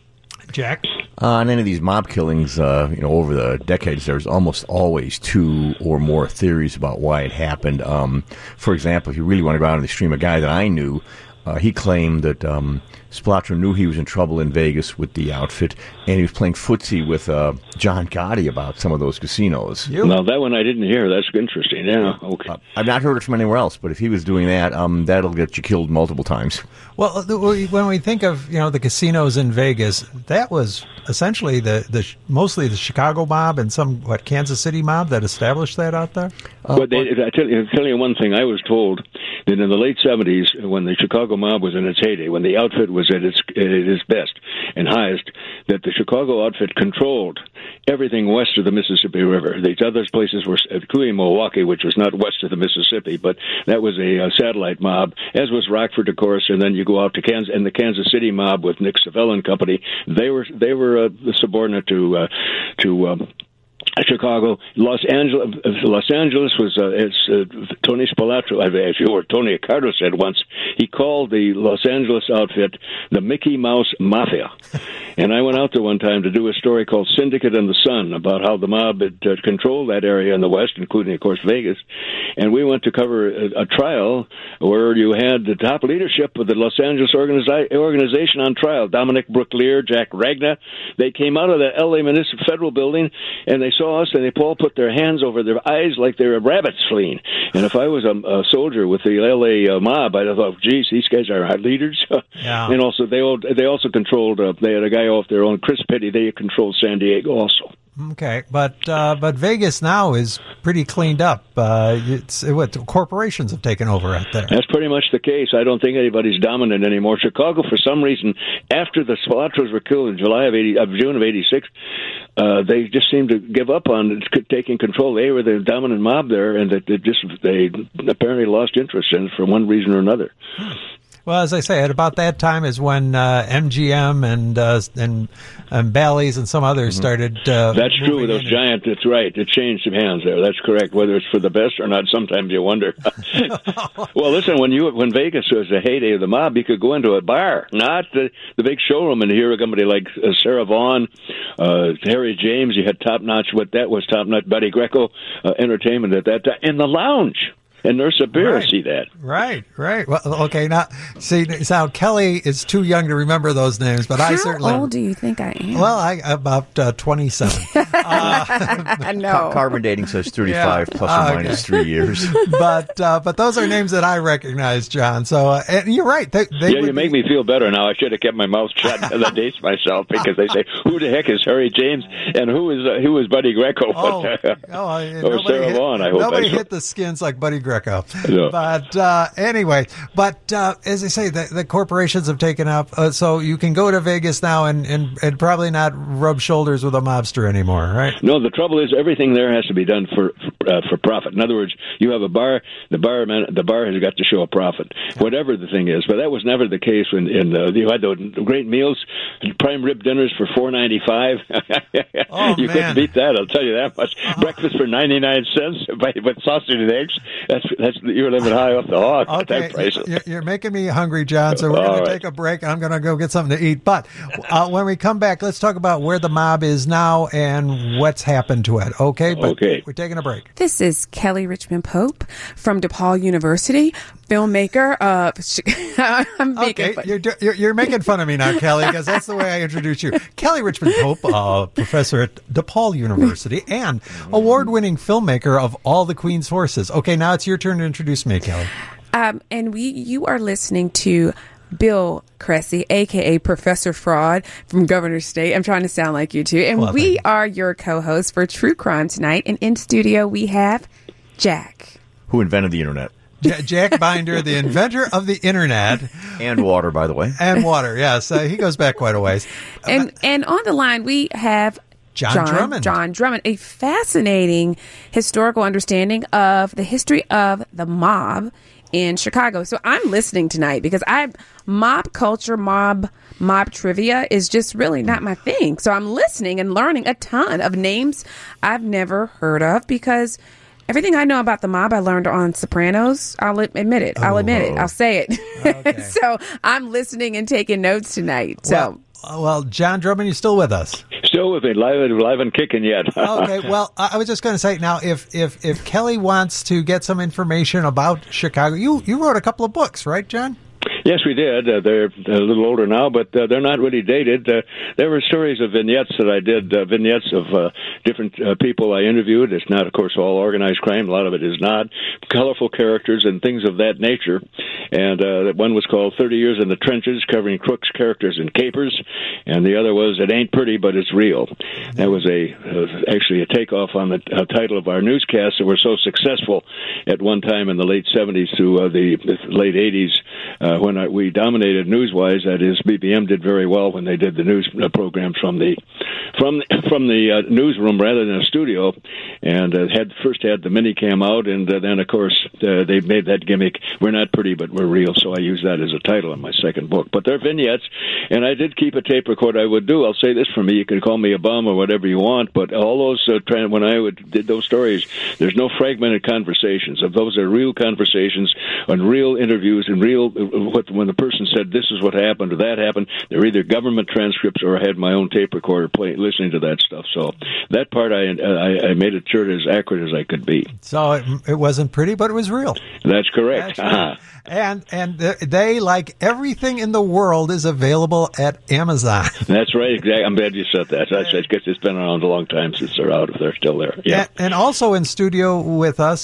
Jack? On any of these mob killings, over the decades, there's almost always two or more theories about why it happened. For example, if you really want to go out on the extreme, a guy that I knew he claimed that Spilotro knew he was in trouble in Vegas with the outfit, and he was playing footsie with John Gotti about some of those casinos. Now, that one I didn't hear. That's interesting. Yeah, okay. I've not heard it from anywhere else, but if he was doing that, that'll get you killed multiple times. Well, when we think of the casinos in Vegas, that was essentially mostly the Chicago mob and some Kansas City mob that established that out there. But I tell you one thing. I was told that in the late 70s, when the Chicago mob was in its heyday, when the outfit was at its best and highest, that the Chicago outfit controlled everything west of the Mississippi River. These other places were, including Milwaukee, which was not west of the Mississippi, but that was a satellite mob, as was Rockford, of course. And then you go out to Kansas, and the Kansas City mob with Nick Savella and company. They were subordinate to Chicago. Los Angeles was, as Tony Spilotro, or Tony Accardo said once, he called the Los Angeles outfit the Mickey Mouse Mafia. And I went out there one time to do a story called Syndicate and the Sun about how the mob had controlled that area in the West, including, of course, Vegas. And we went to cover a trial where you had the top leadership of the Los Angeles organization on trial. Dominic Brooklier, Jack Ragna. They came out of the L.A. Municipal Federal Building, and they saw us, and they all put their hands over their eyes like they were rabbits fleeing. And if I was a soldier with the L.A. mob, I'd have thought, geez, these guys are our leaders. Yeah. And also, they also controlled, they had a guy off their own, Chris Petty, they controlled San Diego also. Okay, but Vegas now is pretty cleaned up. Corporations have taken over out there. That's pretty much the case. I don't think anybody's dominant anymore. Chicago, for some reason, after the Spilotros were killed in June of '86, they just seemed to give up on taking control. They were the dominant mob there, and they apparently lost interest in it for one reason or another. Well, as I say, at about that time is when MGM and Bally's and some others started. That's true. Those giant. That's right. It changed some hands there. That's correct. Whether it's for the best or not, sometimes you wonder. Well, listen. When Vegas was the heyday of the mob, you could go into a bar, not the big showroom, and hear somebody like Sarah Vaughan, Harry James. You had top notch. What that was top notch. Buddy Greco entertainment at that time in the lounge. And Nurse Beer, right. See that. Right. Well, okay, now Kelly is too young to remember those names, but I certainly... How old do you think I am? Well, about 27. No. Carbon dating says 35 plus or minus 3 years. But those are names that I recognize, John. So, and you're right. You make me feel better now. I should have kept my mouth shut and I dates myself because they say, who the heck is Harry James and who is Buddy Greco? Or Sarah Vaughan, I hope. Nobody hit the skins like Buddy Greco. No. But anyway, as I say, the corporations have taken up, so you can go to Vegas now and probably not rub shoulders with a mobster anymore, right? No, the trouble is everything there has to be done for profit. In other words, you have a bar, the bar has got to show a profit, whatever the thing is. But that was never the case when you had those great meals, prime rib dinners for $4.95. You couldn't beat that, I'll tell you that much. Breakfast for 99 cents with sausage and eggs. You're living high off the hog. Okay, you're making me hungry, John, so we're going to take a break. I'm going to go get something to eat. But when we come back, let's talk about where the mob is now and what's happened to it. Okay? We're taking a break. This is Kelly Richmond Pope from DePaul University, filmmaker of... I'm making fun. You're making fun of me now, Kelly, because that's the way I introduce you. Kelly Richmond Pope, professor at DePaul University and award-winning filmmaker of All the Queen's Horses. Okay, now it's your turn to introduce me, Kelly. And you are listening to Bill Cressy, a.k.a. Professor Fraud from Governor State. I'm trying to sound like you, too. And we are your co-hosts for True Crime tonight. And in studio, we have Jack. Who invented the Internet. Jack Binder, the inventor of the Internet. And water, by the way. And water, yes. He goes back quite a ways. And on the line, we have... John Drummond, a fascinating historical understanding of the history of the mob in Chicago. So I'm listening tonight because mob culture, mob trivia is just really not my thing. So I'm listening and learning a ton of names I've never heard of because everything I know about the mob I learned on Sopranos. I'll admit it. I'll say it. Okay. So I'm listening and taking notes tonight. So. Well, John Drummond, you still with us? Still with me, live and kicking yet. Okay, well, I was just going to say, now, if Kelly wants to get some information about Chicago, you wrote a couple of books, right, John? Yes, we did. They're a little older now, but they're not really dated. There were stories of vignettes that I did, vignettes of different people I interviewed. It's not, of course, all organized crime. A lot of it is not. Colorful characters and things of that nature. And one was called 30 Years in the Trenches, covering crooks, characters, and capers. And the other was It Ain't Pretty, But It's Real. That was actually a takeoff on the title of our newscasts that were so successful at one time in the late 70s through the late 80s when we dominated news-wise. That is, BBM did very well when they did the news programs from the newsroom rather than a studio, and first had the minicam out, and then, of course, they made that gimmick, We're Not Pretty, But We're Real, so I used that as a title in my second book. But they're vignettes, and I did keep a tape recorder. I would do, I'll say this for me, you can call me a bum or whatever you want, but all those, when I did those stories, there's no fragmented conversations. Those are real conversations and real interviews and real, when the person said this is what happened or that happened, they're either government transcripts or I had my own tape recorder listening to that stuff. So that part I made it sure as accurate as I could be. So it wasn't pretty, but it was real. That's correct. That's right. And they, like everything in the world, is available at Amazon. That's right. Exactly. I'm glad you said that. I guess it's been around a long time since they're out, if they're still there. Yeah. And also in studio with us,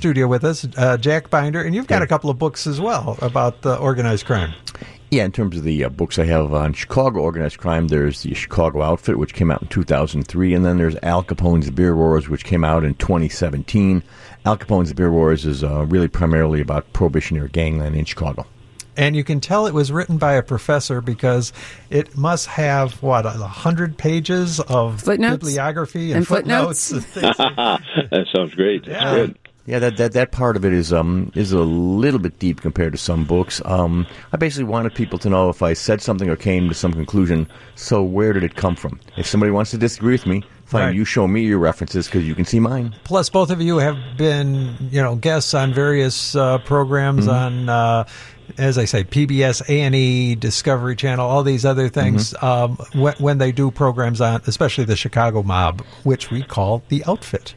Jack Binder, and you've got a couple of books as well about organized crime. Yeah, in terms of the books I have on Chicago organized crime, there's the Chicago Outfit, which came out in 2003, and then there's Al Capone's Beer Wars, which came out in 2017. Al Capone's Beer Wars is really primarily about prohibition-era gangland in Chicago. And you can tell it was written by a professor because it must have, 100 pages of footnotes? Bibliography and footnotes. That sounds great. That's good. Yeah, that part of it is a little bit deep compared to some books. I basically wanted people to know if I said something or came to some conclusion, so where did it come from? If somebody wants to disagree with me, fine, right. You show me your references because you can see mine. Plus, both of you have been, guests on various programs on, as I say, PBS, A&E, Discovery Channel, all these other things, when they do programs on, especially the Chicago Mob, which we call The Outfit.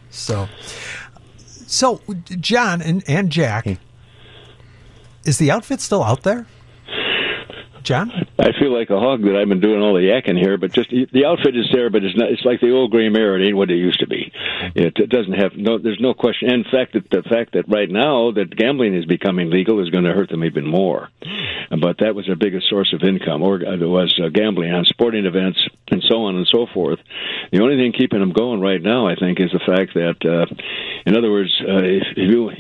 So, John and Jack, is The Outfit still out there? John? I feel like a hog that I've been doing all the yakking here, but just the Outfit is there, but it's not. It's like the old gray mare. It ain't what it used to be. It doesn't have there's no question. In fact, the fact that right now that gambling is becoming legal is going to hurt them even more. But that was their biggest source of income, or it was gambling on sporting events and so on and so forth. The only thing keeping them going right now, I think, is the fact that, in other words, if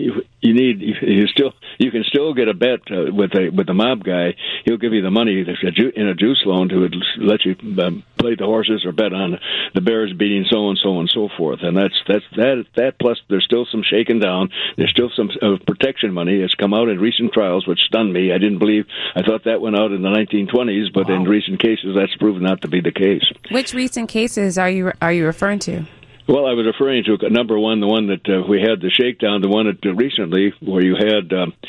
you can still get a bet with the mob guy. He'll give you the money in a juice loan to let you play the horses or bet on the Bears beating so and so and so forth. And that. Plus, there's still some shaking down. There's still some protection money that's come out in recent trials, which stunned me. I thought that went out in the 1920s, but in recent cases, that's proven not to be the case. Which recent cases are you referring to? Well, I was referring to number one, the one that we had the shakedown, the one that recently where you had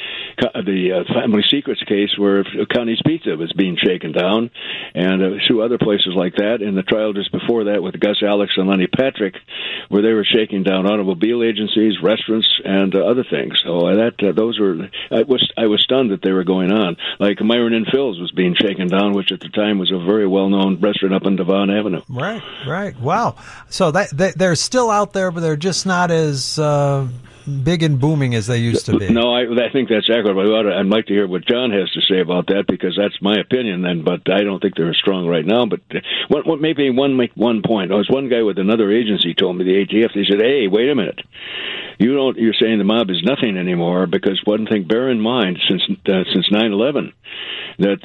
the Family Secrets case where Connie's Pizza was being shaken down, and two other places like that. And the trial just before that with Gus Alex and Lenny Patrick, where they were shaking down automobile agencies, restaurants, and other things. So those were I was stunned that they were going on. Like Myron and Phil's was being shaken down, which at the time was a very well-known restaurant up on Devon Avenue. Right. Wow. So they're still out there, but they're just not as big and booming as they used to be. No, I think that's accurate. I'd like to hear what John has to say about that, because that's my opinion then, but I don't think they're as strong right now. But maybe make one point. There was one guy with another agency told me, the ATF, they said, hey, wait a minute. You're saying the mob is nothing anymore, because one thing, bear in mind, since 9/11, that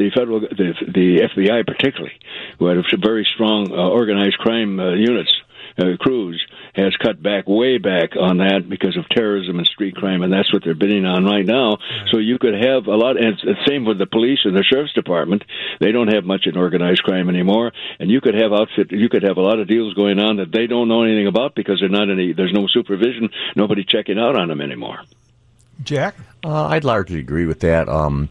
the FBI particularly, who had very strong organized crime units, crews, has cut way back on that because of terrorism and street crime, and that's what they're bidding on right now. Right. So you could have a lot, and it's the same with the police and the sheriff's department. They don't have much in organized crime anymore, and you could have a lot of deals going on that they don't know anything about because there's no supervision, nobody checking out on them anymore. Jack? I'd largely agree with that.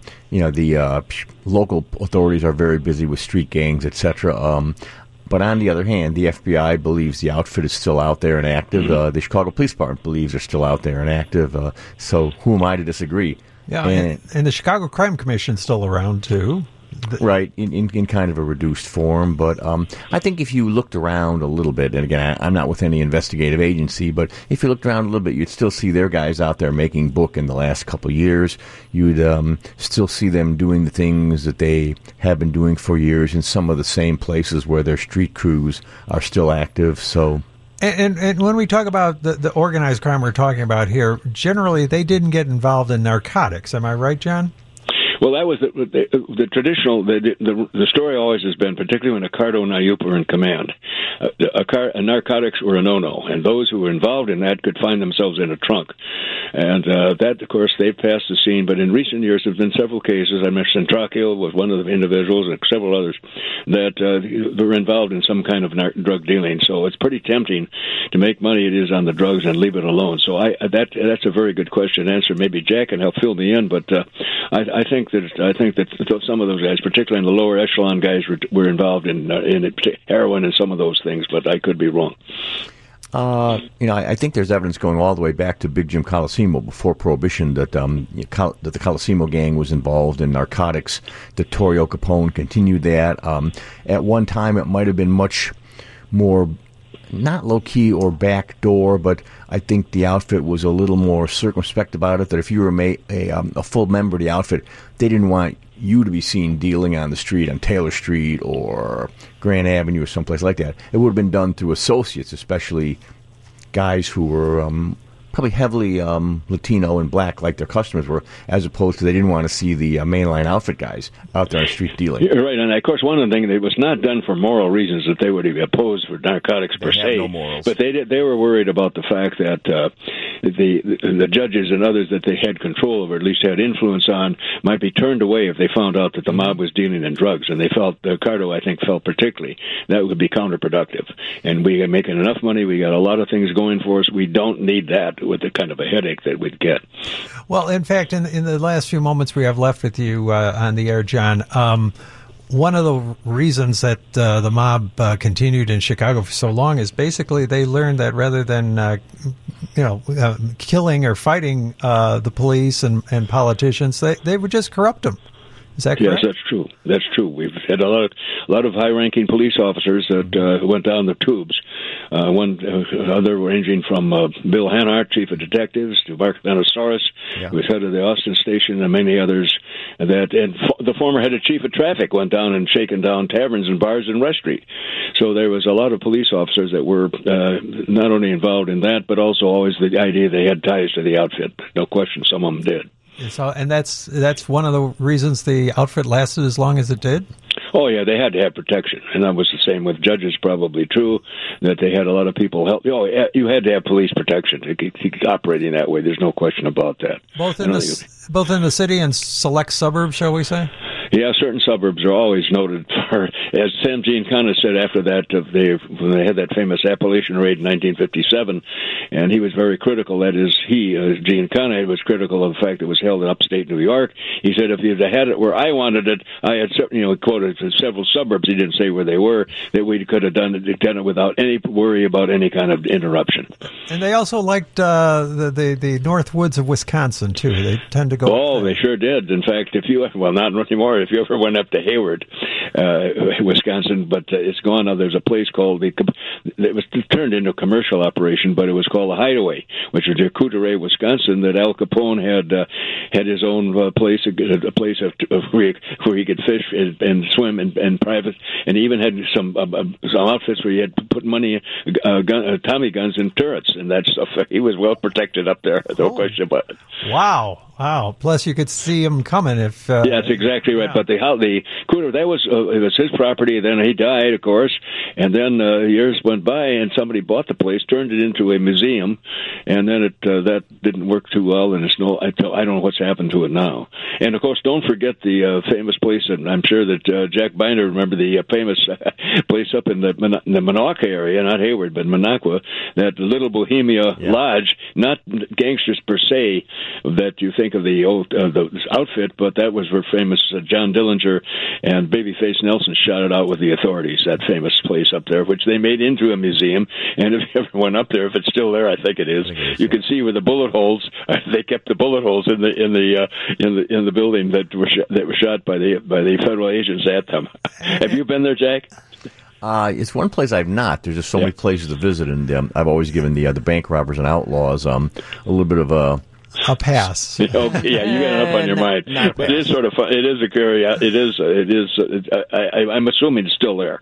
The local authorities are very busy with street gangs, etc. But on the other hand, the FBI believes the outfit is still out there and active. The Chicago Police Department believes they're still out there and active. So who am I to disagree? Yeah, and the Chicago Crime Commission's still around, too. Right, in kind of a reduced form. But I think if you looked around a little bit, and again, I'm not with any investigative agency, but if you looked around a little bit, you'd still see their guys out there making book in the last couple of years. You'd still see them doing the things that they have been doing for years in some of the same places where their street crews are still active. So... And when we talk about the organized crime we're talking about here, generally they didn't get involved in narcotics. Am I right, John? Well, that was the traditional. The story always has been, particularly when Ricardo and Ayup were in command, narcotics were a no-no, and those who were involved in that could find themselves in a trunk. And that, of course, they've passed the scene. But in recent years, there have been several cases. I mentioned Trachil was one of the individuals, and several others that were involved in some kind of drug dealing. So it's pretty tempting to make money. It is on the drugs and leave it alone. So that's a very good question to answer. Maybe Jack can help fill me in, but I think that some of those guys, particularly in the lower echelon guys, were involved in heroin and some of those things, but I could be wrong. I think there's evidence going all the way back to Big Jim Colosimo before Prohibition that the Colosimo gang was involved in narcotics. That Torrio Capone continued that. At one time, it might have been much more not low-key or backdoor, but I think the outfit was a little more circumspect about it, that if you were a full member of the outfit, they didn't want you to be seen dealing on the street, on Taylor Street or Grand Avenue or someplace like that. It would have been done through associates, especially guys who were probably heavily Latino and black like their customers were, as opposed to they didn't want to see the mainline outfit guys out there on the street dealing. You're right, and of course one of the things, it was not done for moral reasons that they would be opposed for narcotics per se, no morals. But they were worried about the fact that the judges and others that they had control over, at least had influence on, might be turned away if they found out that the mob was dealing in drugs, and they felt, Ricardo I think felt particularly, that would be counterproductive. And we are making enough money, we got a lot of things going for us, we don't need that with the kind of a headache that we'd get. Well, in fact, in the last few moments we have left with you on the air, John, one of the reasons that the mob continued in Chicago for so long is basically they learned that rather than killing or fighting the police and politicians, they would just corrupt them. Is that correct? Yes, that's true. That's true. We've had a lot of high-ranking police officers that went down the tubes. Other ranging from Bill Hanhart, chief of detectives, to Mark Manosaurus, who was head of the Austin station, and many others. And the former head of chief of traffic went down and shaken down taverns and bars in West Street. So there was a lot of police officers that were not only involved in that, but also always the idea they had ties to the outfit. No question, some of them did. So, and that's one of the reasons the outfit lasted as long as it did? Oh, yeah, they had to have protection. And that was the same with judges, probably true, that they had a lot of people help. You had to have police protection to keep operating that way. There's no question about that. Both in the city and select suburbs, shall we say? Yeah, certain suburbs are always noted for, as Sam Giancana said after that, when they had that famous Appalachian raid in 1957, and he was very critical. That is, Giancana was critical of the fact it was held in upstate New York. He said if you'd had it where I wanted it, I had quoted several suburbs. He didn't say where they were, that we could have done it without any worry about any kind of interruption. And they also liked the North Woods of Wisconsin too. They tend to go. Oh, they sure did. In fact, not anymore. If you ever went up to Hayward, Wisconsin, but it's gone now. There's a place called it was turned into a commercial operation, but it was called the Hideaway, which was near Coudray, Wisconsin. That Al Capone had his own place, a place where he could fish and swim and private, and he even had some outfits where he had put money, Tommy guns in turrets and that stuff. He was well protected up there. No question about it. Wow! Plus, you could see him coming if. Yeah, that's exactly right. Yeah. But the Cooter, it was his property. Then he died, of course, and then years went by, and somebody bought the place, turned it into a museum, and then that didn't work too well, and I don't know what's happened to it now. And of course, don't forget the famous place, and I'm sure that Jack Binder remember the famous place up in the Minocqua area, not Hayward, but Minocqua, that Little Bohemia Lodge, not gangsters per se, that you think of the old the outfit, but that was where famous John Dillinger and Babyface Nelson shot it out with the authorities, that famous place up there, which they made been to a museum, and if you ever went up there, if it's still there, I think it is. You can see where the bullet holes. They kept the bullet holes in the building that were shot by the federal agents at them. Have you been there, Jack? It's one place I've not. There's just so many places to visit, and I've always given the bank robbers and outlaws a little bit of a pass. Okay, yeah, you got it up on your mind. But it is sort of fun. It is a curiosity. It is. I'm assuming it's still there.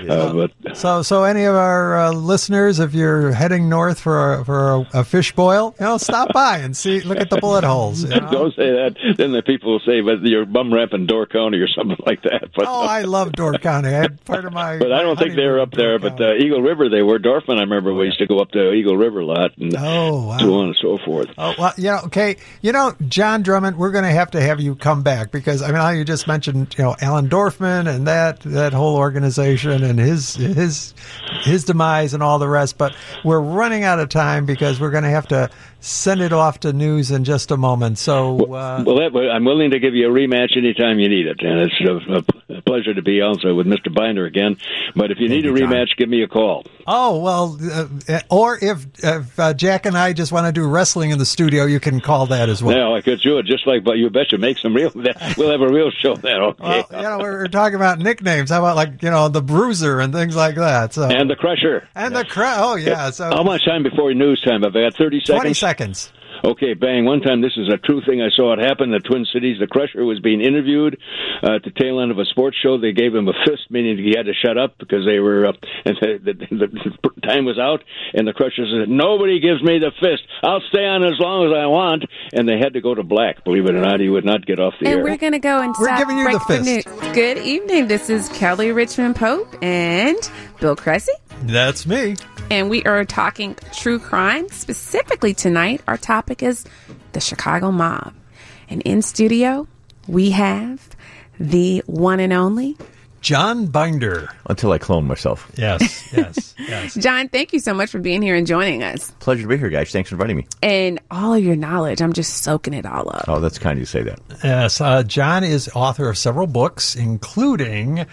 So any of our listeners, if you're heading north for a fish boil, stop by and look at the bullet holes. Don't say that. Then the people will say, "But you're bum rapping Door County or something like that." But, I love Door County. I had part of my. But I don't think they're up there. But Eagle River, they were. Dorfman, I remember we used to go up to Eagle River a lot, and so on and so forth. Oh well, okay. John Drummond, we're going to have you come back because you just mentioned Alan Dorfman and that whole organization and his demise and all the rest. But we're running out of time because we're going to have to send it off to news in just a moment. So, I'm willing to give you a rematch anytime you need it, and it's a pleasure to be also with Mr. Binder again. But if you need a rematch, give me a call. Oh well, or if Jack and I just want to do wrestling in the studio, you can call that as well. No, I could do it just like, but you betcha make some real. We'll have a real show then. Okay. Well, we're talking about nicknames. How about the Bruiser and things like that? So and the Crusher and the Oh yeah. So how much time before news time? Have I got 30 seconds? 20 seconds. Okay, bang. One time, this is a true thing. I saw it happen in the Twin Cities. The Crusher was being interviewed at the tail end of a sports show. They gave him a fist, meaning he had to shut up because they were, and the time was out. And the Crusher said, "Nobody gives me the fist. I'll stay on as long as I want." And they had to go to black. Believe it or not, he would not get off the air. And we're going to go and we're giving you the fist. Good evening. This is Kelly Richmond Pope and Bill Cressy. That's me. And we are talking true crime. Specifically tonight, our topic is the Chicago mob. And in studio, we have the one and only John Binder. Until I clone myself. Yes. John, thank you so much for being here and joining us. Pleasure to be here, guys. Thanks for inviting me. And all of your knowledge, I'm just soaking it all up. Oh, that's kind of you to say that. Yes, John is author of several books, including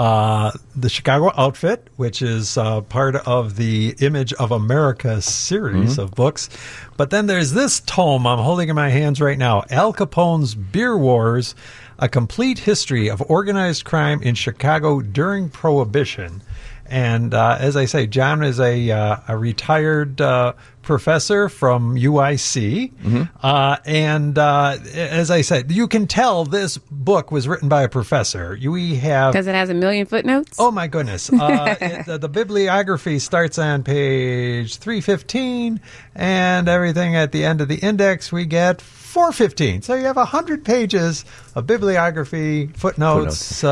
The Chicago Outfit, which is part of the Image of America series of books. But then there's this tome I'm holding in my hands right now, Al Capone's Beer Wars, A Complete History of Organized Crime in Chicago During Prohibition. And as I say, John is a retired professor from UIC. And as I said, you can tell this book was written by a professor. We have because it has 1 million footnotes. Oh, my goodness. The bibliography starts on page 315, and everything at the end of the index we get 415. So you have 100 pages of bibliography, footnotes.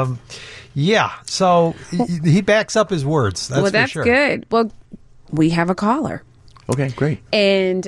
Yeah, so he backs up his words. That's that's for sure. Good. Well, we have a caller. Okay, great. And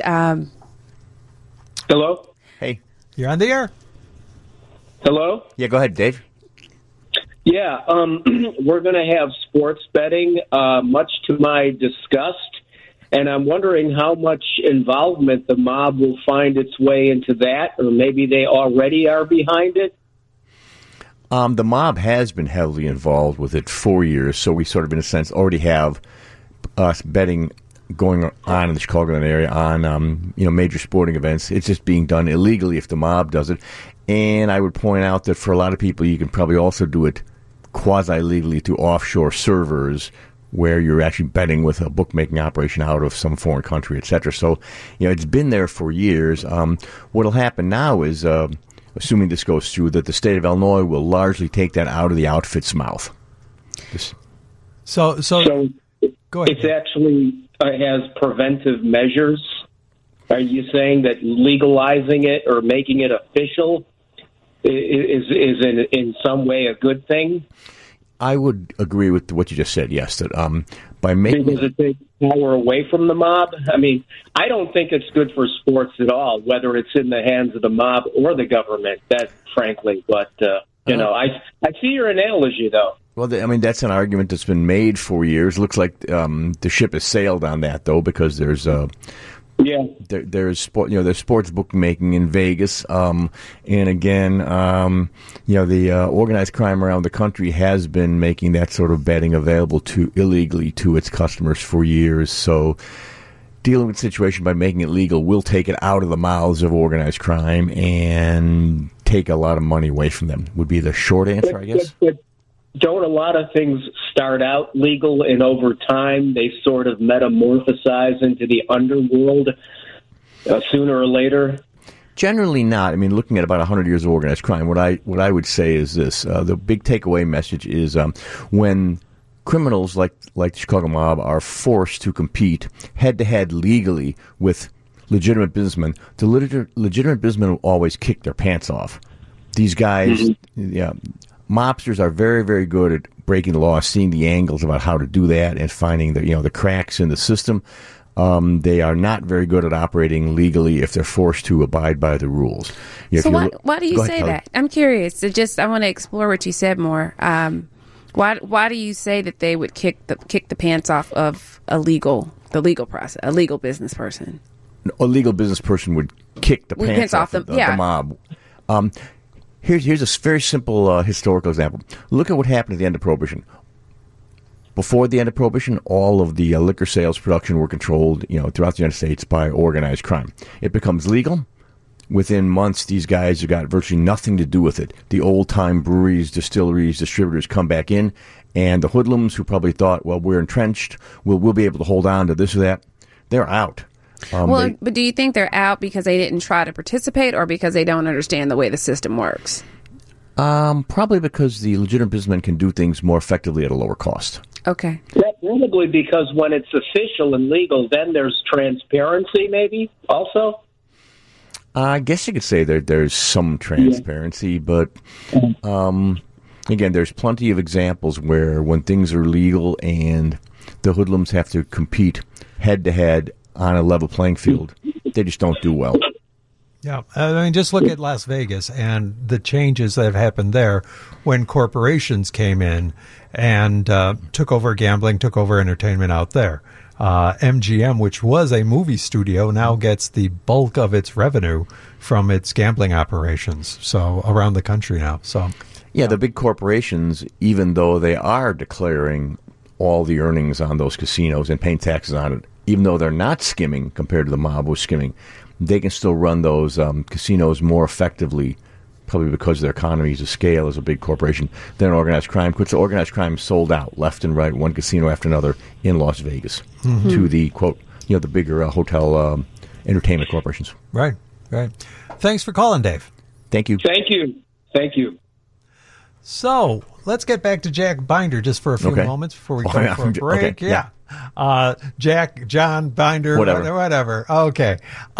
hello? Hey. You're on the air. Hello? Yeah, go ahead, Dave. Yeah, we're going to have sports betting, much to my disgust. And I'm wondering how much involvement the mob will find its way into that, or maybe they already are behind it. The mob has been heavily involved with it for years, so we sort of, in a sense, already have us betting going on in the Chicagoland area on major sporting events. It's just being done illegally if the mob does it. And I would point out that for a lot of people, you can probably also do it quasi-legally to offshore servers where you're actually betting with a bookmaking operation out of some foreign country, et cetera. So, it's been there for years. What'll happen now is, assuming this goes through, that the state of Illinois will largely take that out of the outfit's mouth. So go ahead. It's actually has preventive measures. Are you saying that legalizing it or making it official is in some way a good thing? I would agree with what you just said, yes. That by making because it takes power away from the mob. I mean, I don't think it's good for sports at all, whether it's in the hands of the mob or the government. That, frankly, but I see your analogy though. Well, that's an argument that's been made for years. Looks like the ship has sailed on that, though, because there's Yeah, there's sports bookmaking in Vegas, and again, the organized crime around the country has been making that sort of betting available illegally to its customers for years. So, dealing with the situation by making it legal will take it out of the mouths of organized crime and take a lot of money away from them. Would be the short answer, I guess. But don't a lot of things start out legal and over time they sort of metamorphosize into the underworld sooner or later? Generally not. I mean, looking at about 100 years of organized crime, what I would say is this. The big takeaway message is when criminals like the Chicago mob are forced to compete head-to-head legally with legitimate businessmen, the legitimate businessmen will always kick their pants off. These guys, mobsters are very, very good at breaking the law, seeing the angles about how to do that, and finding the cracks in the system. They are not very good at operating legally if they're forced to abide by the rules. So why do you say that? I'm curious. I want to explore what you said more. Why do you say that they would kick the pants off of the legal process, a legal business person? A legal business person would kick the pants off the mob. Here's a very simple historical example. Look at what happened at the end of Prohibition. Before the end of Prohibition, all of the liquor sales production were controlled, throughout the United States by organized crime. It becomes legal. Within months, these guys have got virtually nothing to do with it. The old-time breweries, distilleries, distributors come back in, and the hoodlums who probably thought, well, we're entrenched, we'll be able to hold on to this or that, they're out. But do you think they're out because they didn't try to participate or because they don't understand the way the system works? Probably because the legitimate businessmen can do things more effectively at a lower cost. Okay. Yeah, probably because when it's official and legal, then there's transparency maybe also? I guess you could say there's some transparency, but again, there's plenty of examples where when things are legal and the hoodlums have to compete head-to-head on a level playing field, they just don't do well. Yeah, I mean, just look at Las Vegas and the changes that have happened there when corporations came in and took over gambling, took over entertainment out there. MGM, which was a movie studio, now gets the bulk of its revenue from its gambling operations. So around the country now. So yeah, the big corporations, even though they are declaring all the earnings on those casinos and paying taxes on it, even though they're not skimming compared to the mob who's skimming, they can still run those casinos more effectively, probably because their economies of scale as a big corporation, than organized crime. Because organized crime sold out left and right, one casino after another in Las Vegas to the, quote, the bigger hotel entertainment corporations. Right. Thanks for calling, Dave. Thank you. Thank you. So let's get back to Jack Binder just for a few moments before we go for a break. Okay. Yeah. John Binder, whatever. Okay.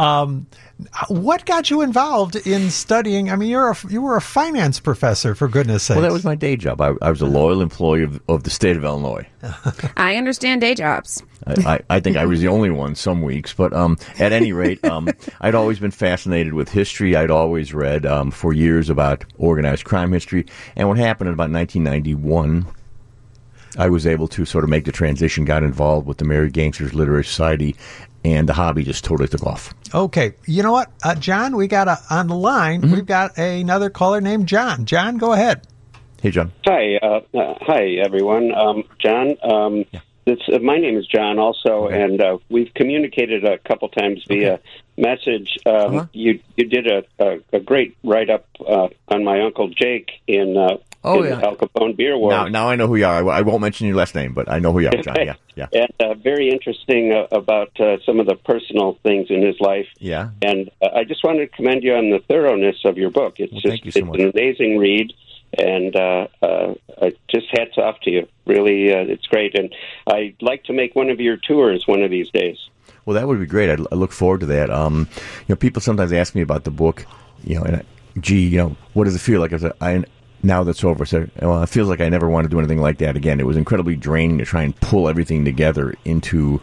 What got you involved in studying? I mean, you were a finance professor, for goodness sakes. Well, that was my day job. I was a loyal employee of the state of Illinois. I understand day jobs. I think I was the only one some weeks, but at any rate, I'd always been fascinated with history. I'd always read for years about organized crime history, and what happened in about 1991, I was able to sort of make the transition, got involved with the Merry Gangsters Literary Society, and the hobby just totally took off. Okay. You know what, John, we got on the line, we've got another caller named John. John, go ahead. Hey, John. Hi, everyone. John, my name is John also, and we've communicated a couple times via message. You did a great write-up on my Uncle Jake in Al Capone Beer World. Now I know who you are. I won't mention your last name, but I know who you are, John. Yeah. And very interesting about some of the personal things in his life. Yeah. And I just wanted to commend you on the thoroughness of your book. It's an amazing read. And just hats off to you. Really, it's great. And I'd like to make one of your tours one of these days. Well, that would be great. I look forward to that. People sometimes ask me about the book, and what does it feel like? Now that's over, so it feels like I never want to do anything like that again. It was incredibly draining to try and pull everything together into,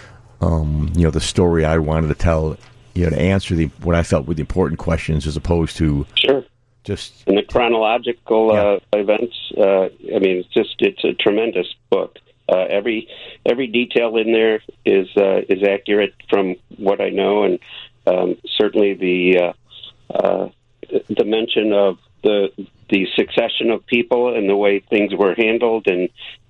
the story I wanted to tell, to answer what I felt were the important questions as opposed to just in the chronological events. It's a tremendous book. Every every detail in there is accurate from what I know, and certainly the mention of the succession of people and the way things were handled, and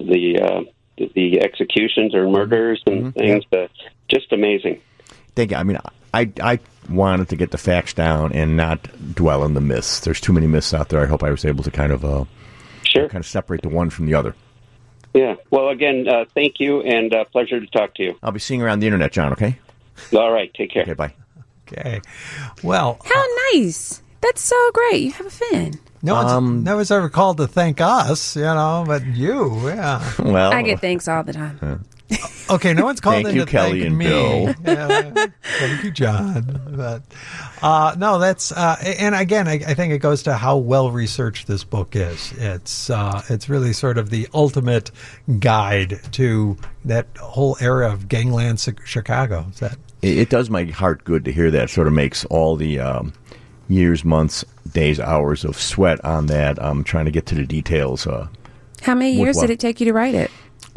the executions or murders and things. Just amazing. Thank you. I mean, I wanted to get the facts down and not dwell on the myths. There's too many myths out there. I hope I was able to kind of separate the one from the other. Yeah. Well, again, thank you, and pleasure to talk to you. I'll be seeing you around the internet, John. Okay. All right. Take care. Okay. Bye. Okay. Well, how nice. That's so great. You have a fan. No one's ever called to thank us, but you, yeah. Well, I get thanks all the time. Okay, no one's called in to Kelly thank and me. Bill. Yeah, thank you, John. But no, that's and again, I think it goes to how well researched this book is. It's really sort of the ultimate guide to that whole era of gangland Chicago. Is that? It does my heart good to hear that. Sort of makes all the years, months, days, hours of sweat on that. Trying to get to the details. How many years did it take you to write it?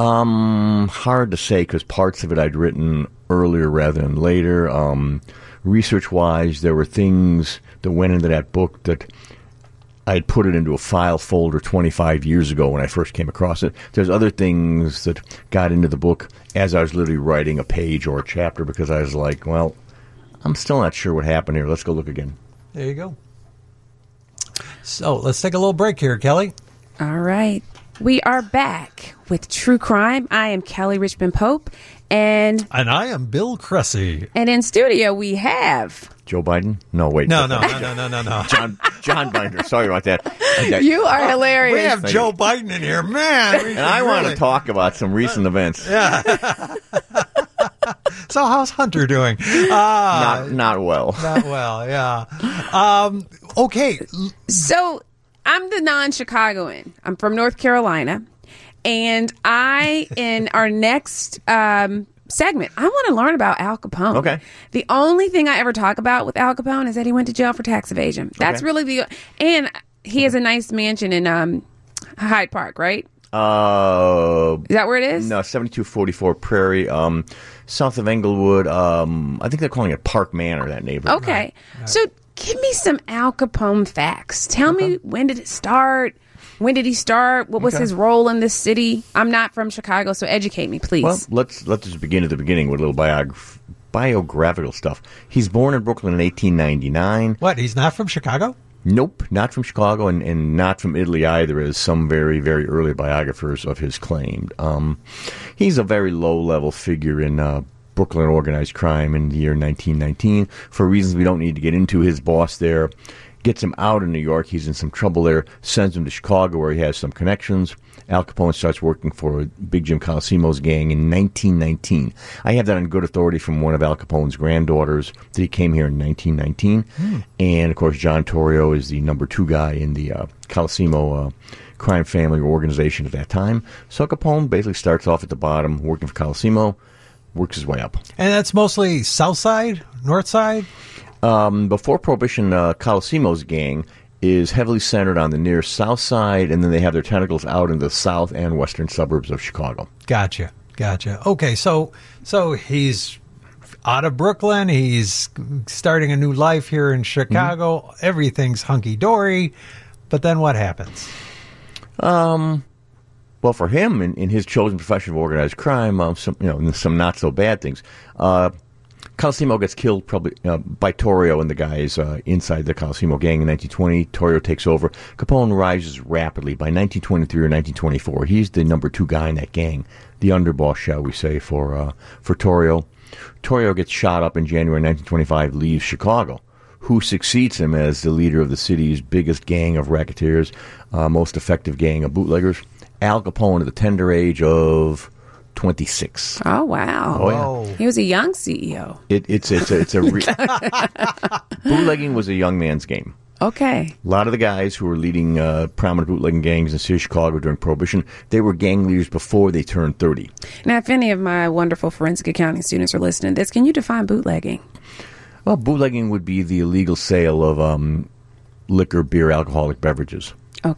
Hard to say because parts of it I'd written earlier rather than later. Research-wise, there were things that went into that book that I'd put it into a file folder 25 years ago when I first came across it. There's other things that got into the book as I was literally writing a page or a chapter because I was like, well, I'm still not sure what happened here. Let's go look again. There you go. So let's take a little break here, Kelly. All right. We are back with True Crime. I am Kelly Richmond Pope. And I am Bill Cressy. And in studio we have... Joe Biden? No, wait. No. John Binder. Sorry about that. You are hilarious. We have Joe Biden in here. Man. And I want to talk about some recent events. Yeah. So how's Hunter doing? Not well. Not well, yeah. Okay. So I'm the non-Chicagoan. I'm from North Carolina. And in our next segment, I want to learn about Al Capone. Okay. The only thing I ever talk about with Al Capone is that he went to jail for tax evasion. That's really and he has a nice mansion in Hyde Park, right? Is that where it is? No, 7244 Prairie, south of Englewood. I think they're calling it Park Manor, that neighborhood. Okay. Right. So give me some Al Capone facts. Tell me, when did it start? When did he start? What was his role in this city? I'm not from Chicago, so educate me, please. Well, let's just begin at the beginning with a little biographical stuff. He's born in Brooklyn in 1899. What, he's not from Chicago? Nope, not from Chicago and not from Italy either, as some very, very early biographers of his claimed. He's a very low-level figure in Brooklyn organized crime in the year 1919. For reasons we don't need to get into, his boss there gets him out of New York. He's in some trouble there, sends him to Chicago where he has some connections. Al Capone starts working for Big Jim Colosimo's gang in 1919. I have that on good authority from one of Al Capone's granddaughters that he came here in 1919. And, of course, John Torrio is the number 2 guy in the Colosimo crime family organization at that time. So Capone basically starts off at the bottom, working for Colosimo, works his way up. And that's mostly South Side, North Side? Before Prohibition, Colosimo's gang is heavily centered on the near south side, and then they have their tentacles out in the south and western suburbs of Chicago. Gotcha. Okay, so he's out of Brooklyn. He's starting a new life here in Chicago. Everything's hunky-dory. But then what happens? Well, for him, in his chosen profession of organized crime, some not-so-bad things. Colosimo gets killed probably by Torrio and the guys inside the Colosimo gang in 1920. Torrio takes over. Capone rises rapidly. By 1923 or 1924, he's the number 2 guy in that gang, the underboss, shall we say, for Torrio. Torrio gets shot up in January 1925, leaves Chicago. Who succeeds him as the leader of the city's biggest gang of racketeers, most effective gang of bootleggers? Al Capone at the tender age of 26. Oh, wow. Oh, yeah. He was a young CEO. Bootlegging was a young man's game. Okay. A lot of the guys who were leading prominent bootlegging gangs in the city of Chicago during Prohibition, they were gang leaders before they turned 30. Now, if any of my wonderful forensic accounting students are listening to this, can you define bootlegging? Well, bootlegging would be the illegal sale of liquor, beer, alcoholic beverages. Okay.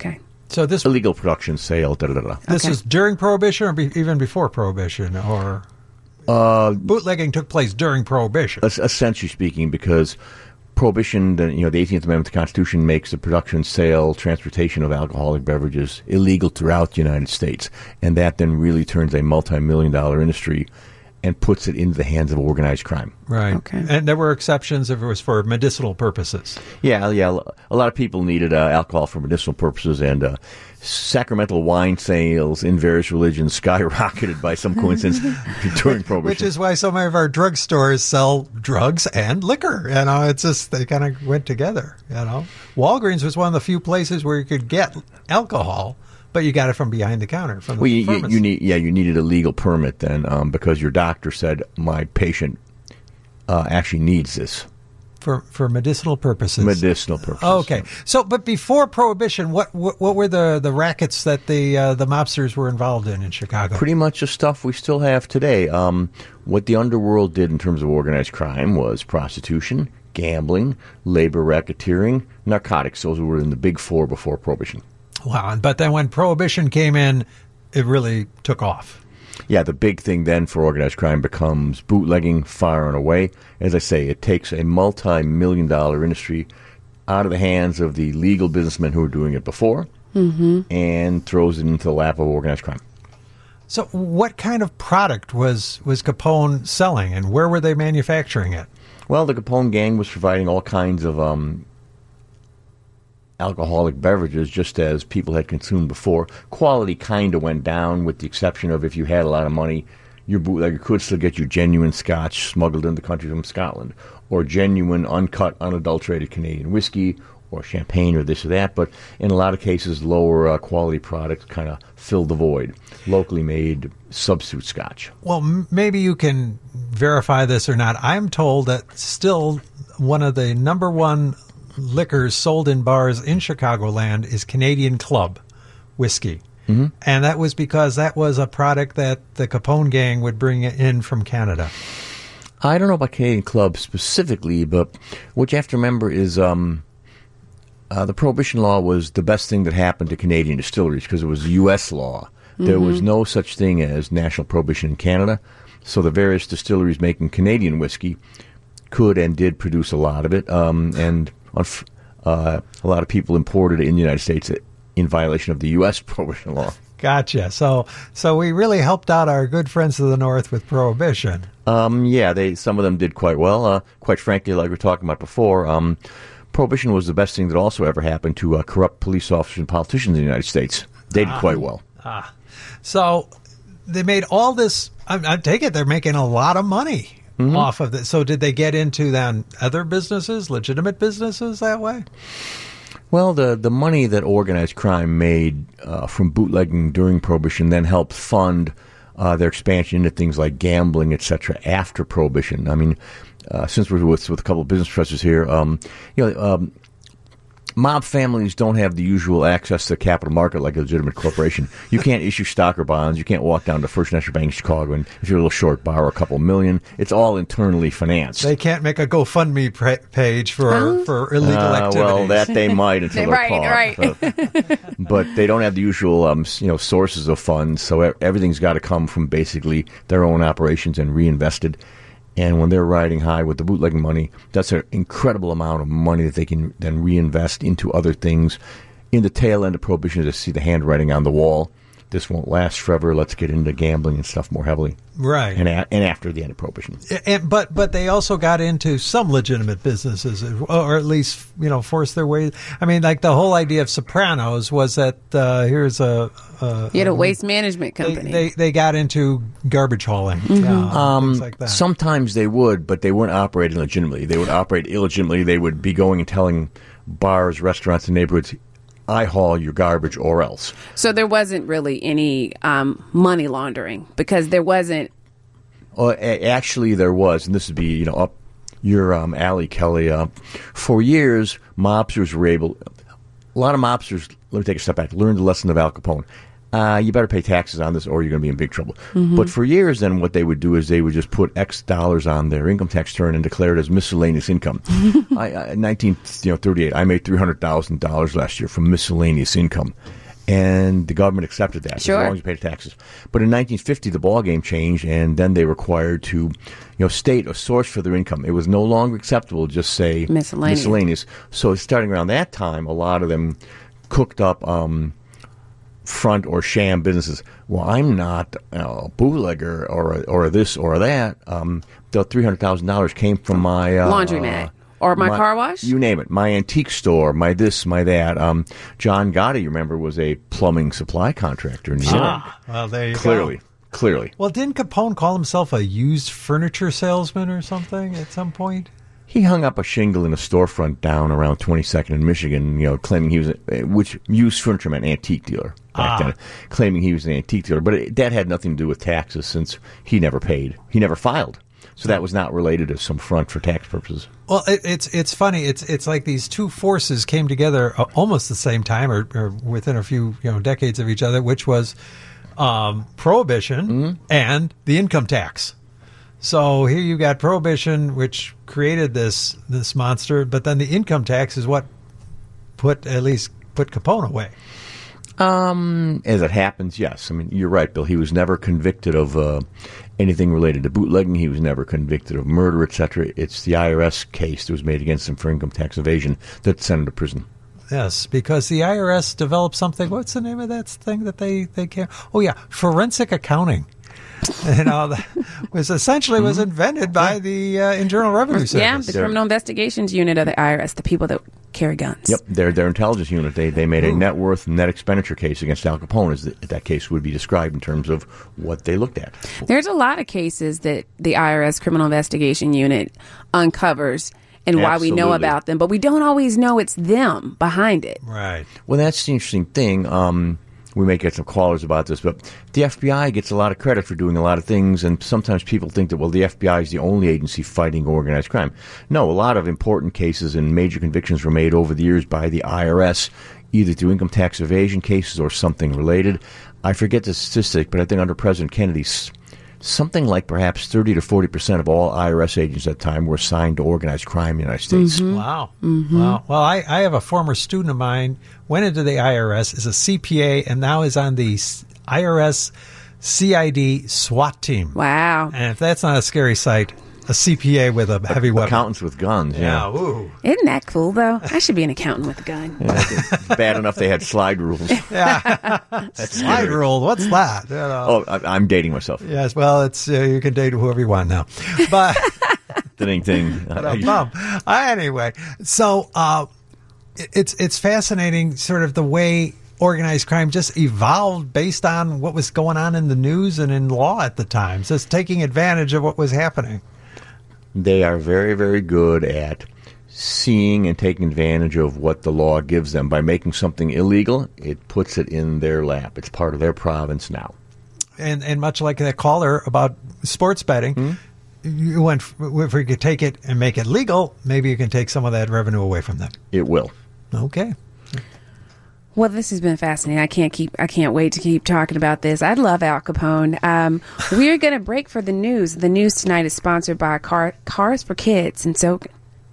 So this illegal production, sale, da-da-da-da. This is during Prohibition or even before Prohibition? Or bootlegging took place during Prohibition? Essentially speaking, because Prohibition, the 18th Amendment to the Constitution makes the production, sale, transportation of alcoholic beverages illegal throughout the United States. And that then really turns a multi-million-dollar industry and puts it into the hands of organized crime. Right. Okay. And there were exceptions if it was for medicinal purposes. Yeah. A lot of people needed alcohol for medicinal purposes, and sacramental wine sales in various religions skyrocketed by some coincidence during Prohibition. Which is why so many of our drugstores sell drugs and liquor. It's just, they kind of went together, Walgreens was one of the few places where you could get alcohol, but you got it from behind the counter. From the pharmacy. You needed a legal permit then, because your doctor said my patient actually needs this for medicinal purposes. Medicinal purposes. Okay. So, but before Prohibition, what were the rackets that the mobsters were involved in Chicago? Pretty much the stuff we still have today. What the underworld did in terms of organized crime was prostitution, gambling, labor racketeering, narcotics. Those were in the big four before Prohibition. Wow. But then when Prohibition came in, it really took off. Yeah, the big thing then for organized crime becomes bootlegging, far and away. As I say, it takes a multi-million-dollar industry out of the hands of the legal businessmen who were doing it before and throws it into the lap of organized crime. So what kind of product was Capone selling, and where were they manufacturing it? Well, the Capone gang was providing all kinds of alcoholic beverages, just as people had consumed before. Quality kind of went down, with the exception of if you had a lot of money, your bootlegger could still get you genuine Scotch smuggled into the country from Scotland, or genuine, uncut, unadulterated Canadian whiskey, or champagne, or this or that. But in a lot of cases, lower quality products kind of filled the void. Locally made substitute Scotch. Well, maybe you can verify this or not. I'm told that still one of the number one liquors sold in bars in Chicagoland is Canadian Club whiskey. Mm-hmm. And that was because that was a product that the Capone gang would bring in from Canada. I don't know about Canadian Club specifically, but what you have to remember is the Prohibition law was the best thing that happened to Canadian distilleries because it was U.S. law. There was no such thing as national prohibition in Canada, so the various distilleries making Canadian whiskey could and did produce a lot of it, and a lot of people imported it in the United States in violation of the U.S. Prohibition law. Gotcha. So we really helped out our good friends of the North with Prohibition. Yeah, some of them did quite well. Quite frankly, like we were talking about before, Prohibition was the best thing that also ever happened to corrupt police officers and politicians in the United States. They did quite well. So they made all this. I take it they're making a lot of money off of this. So did they get into then other businesses, legitimate businesses that way? Well, the money that organized crime made from bootlegging during Prohibition then helped fund their expansion into things like gambling, etc. after Prohibition. I mean, since we're with a couple of business professors here, mob families don't have the usual access to the capital market like a legitimate corporation. You can't issue stock or bonds. You can't walk down to First National Bank in Chicago and, if you're a little short, borrow a couple million. It's all internally financed. They can't make a GoFundMe page for illegal activities. Well, that they might until they're caught. Right. But they don't have the usual sources of funds, so everything's got to come from basically their own operations and reinvested. And when they're riding high with the bootlegging money, that's an incredible amount of money that they can then reinvest into other things. In the tail end of Prohibition, to see the handwriting on the wall. This won't last forever. Let's get into gambling and stuff more heavily. Right. And after the end of Prohibition. But they also got into some legitimate businesses, or at least, forced their way. I mean, like the whole idea of Sopranos was that here's a waste management company. They got into garbage hauling, things like that. Sometimes they would, but they weren't operating legitimately. They would operate illegitimately. They would be going and telling bars, restaurants, and neighborhoods, I haul your garbage or else. So there wasn't really any money laundering because there wasn't. Actually, there was, and this would be up your alley, Kelly. For years, mobsters were able. A lot of mobsters. Let me take a step back. Learned the lesson of Al Capone. You better pay taxes on this, or you're going to be in big trouble. Mm-hmm. But for years, then what they would do is they would just put X dollars on their income tax return and declare it as miscellaneous income. In 1938, I made $300,000 last year from miscellaneous income, And the government accepted that sure. as long as you paid taxes. But in 1950, the ballgame changed, and then they required to, state a source for their income. It was no longer acceptable to just say miscellaneous. So starting around that time, a lot of them cooked up front or sham businesses. Well, I'm not a bootlegger or this or that. The $300,000 came from my laundromat. Or my car wash? You name it. My antique store, my this, my that. John Gotti, you remember, was a plumbing supply contractor in New York. Well, there you go. Clearly. Well, didn't Capone call himself a used furniture salesman or something at some point? He hung up a shingle in a storefront down around 22nd in Michigan, claiming he was, which used furniture meant antique dealer back then, claiming he was an antique dealer. But that had nothing to do with taxes since he never paid. He never filed. So that was not related to some front for tax purposes. Well, it's funny. It's like these two forces came together almost the same time, or within a few decades of each other, which was prohibition and the income tax. So here you got prohibition, which created this monster, but then the income tax is what put Capone away. As it happens, yes. I mean, you're right, Bill. He was never convicted of anything related to bootlegging. He was never convicted of murder, etc. It's the IRS case that was made against him for income tax evasion that sent him to prison. Yes, because the IRS developed something. What's the name of that thing that they can? Oh, yeah, forensic accounting. That was essentially was invented by the Internal Revenue Service. Yeah, the Criminal Investigations Unit of the IRS, the people that carry guns. Yep, their intelligence unit. They made a net worth, net expenditure case against Al Capone, as that case would be described in terms of what they looked at. There's a lot of cases that the IRS Criminal Investigation Unit uncovers and why we know about them, but we don't always know it's them behind it. Right. Well, that's the interesting thing. We may get some callers about this, but the FBI gets a lot of credit for doing a lot of things, and sometimes people think that, well, the FBI is the only agency fighting organized crime. No, a lot of important cases and major convictions were made over the years by the IRS, either through income tax evasion cases or something related. I forget the statistic, but I think under President Kennedy, something like perhaps 30 to 40% of all IRS agents at the time were assigned to organized crime in the United States. Mm-hmm. Wow. Mm-hmm. Wow. Well, I have a former student of mine, went into the IRS, is a CPA, and now is on the IRS CID SWAT team. Wow. And if that's not a scary sight, a CPA with a heavy weapon. Accountants with guns, yeah. Ooh. Isn't that cool, though? I should be an accountant with a gun. Yeah, bad enough they had slide rules. Yeah. Slide rule. What's that? Oh, I'm dating myself. Yes, well, it's you can date whoever you want now. But ding. Anyway, so it's fascinating sort of the way organized crime just evolved based on what was going on in the news and in law at the time. So it's taking advantage of what was happening. They are very, very good at seeing and taking advantage of what the law gives them. By making something illegal, it puts it in their lap. It's part of their province now. And much like that caller about sports betting, if we could take it and make it legal, maybe you can take some of that revenue away from them. It will. Okay. Well, this has been fascinating. I can't wait to keep talking about this. I love Al Capone. We're going to break for the news. The news tonight is sponsored by Cars for Kids, and so.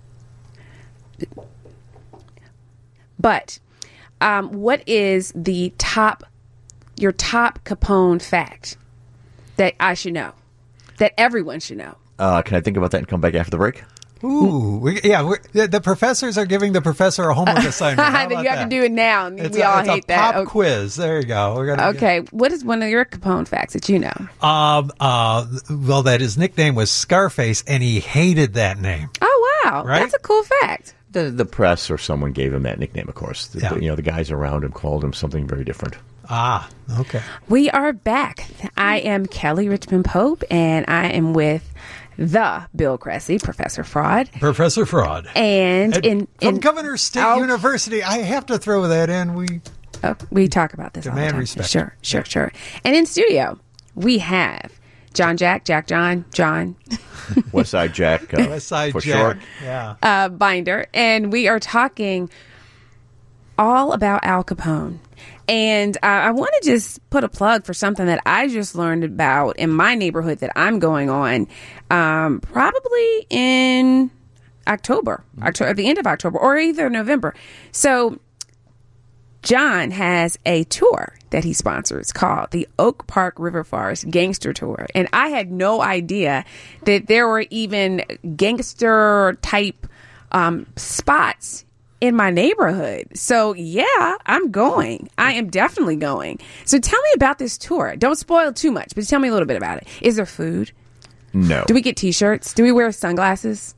But, what is your top Capone fact that I should know, that everyone should know? Can I think about that and come back after the break? Ooh, the professors are giving the professor a homework assignment. You have to do it now. We all hate that. Pop quiz. There you go. Okay, what is one of your Capone facts that you know? Well, that his nickname was Scarface, and he hated that name. Oh wow, right? That's a cool fact. The press or someone gave him that nickname, of course. The guys around him called him something very different. Okay. We are back. I am Kelly Richmond Pope, and I am with the Bill Cressy, Professor Fraud. Professor Fraud. And from Governor State University, I have to throw that in. We talk about this all the time. Respect. Sure. And in studio, we have John. Westside Jack. Westside for Jack. Short. Yeah. Binder. And we are talking all about Al Capone. And I want to just put a plug for something that I just learned about in my neighborhood that I'm going on probably in October, at the end of October, or either November. So John has a tour that he sponsors called the Oak Park River Forest Gangster Tour. And I had no idea that there were even gangster type spots in my neighborhood. So yeah, I'm going. I am definitely going. So tell me about this tour. Don't spoil too much, but tell me a little bit about it. Is there food? No. Do we get t-shirts? Do we wear sunglasses?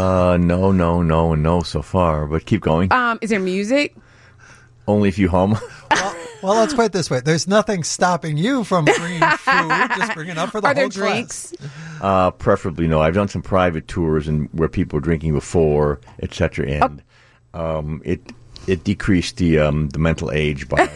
No so far, but keep going. Is there music? Only if you hum. Well, let's put it this way. There's nothing stopping you from bringing food. Just bring it up for the Are whole there drinks? Preferably no. I've done some private tours and where people were drinking before, etc. And it decreased the mental age by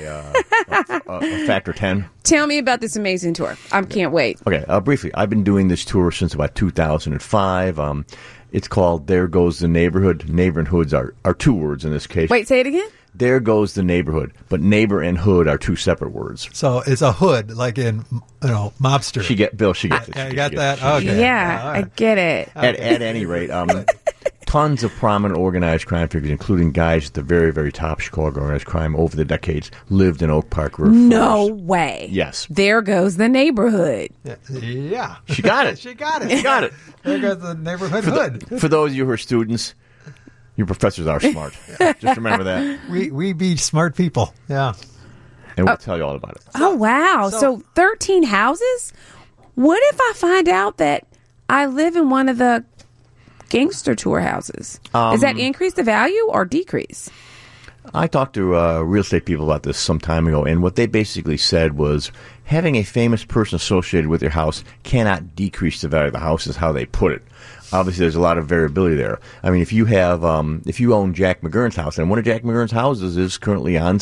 a factor 10. Tell me about this amazing tour. I can't wait. Okay, briefly, I've been doing this tour since about 2005. It's called There Goes the Neighborhood. Neighbor and hoods are two words in this case. Wait, say it again? There goes the neighborhood, but neighbor and hood are two separate words. So it's a hood, like in mobster. She gets it. You got that? Okay. Yeah, right. I get it. At any rate, tons of prominent organized crime figures, including guys at the very, very top Chicago organized crime over the decades, lived in Oak Park River No Forest. way. Yes. There goes the neighborhood. Yeah. She got it. She got it. She got it. There goes the neighborhood hood. For those of you who are students, your professors are smart. Just remember that. We be smart people. Yeah. And we'll tell you all about it. Oh, wow. So 13 houses? What if I find out that I live in one of the gangster tour houses? Does that increase the value or decrease? I talked to real estate people about this some time ago, and what they basically said was having a famous person associated with your house cannot decrease the value of the house, is how they put it. Obviously, there's a lot of variability there. I mean, if you have, if you own Jack McGurn's house, and one of Jack McGurn's houses is currently on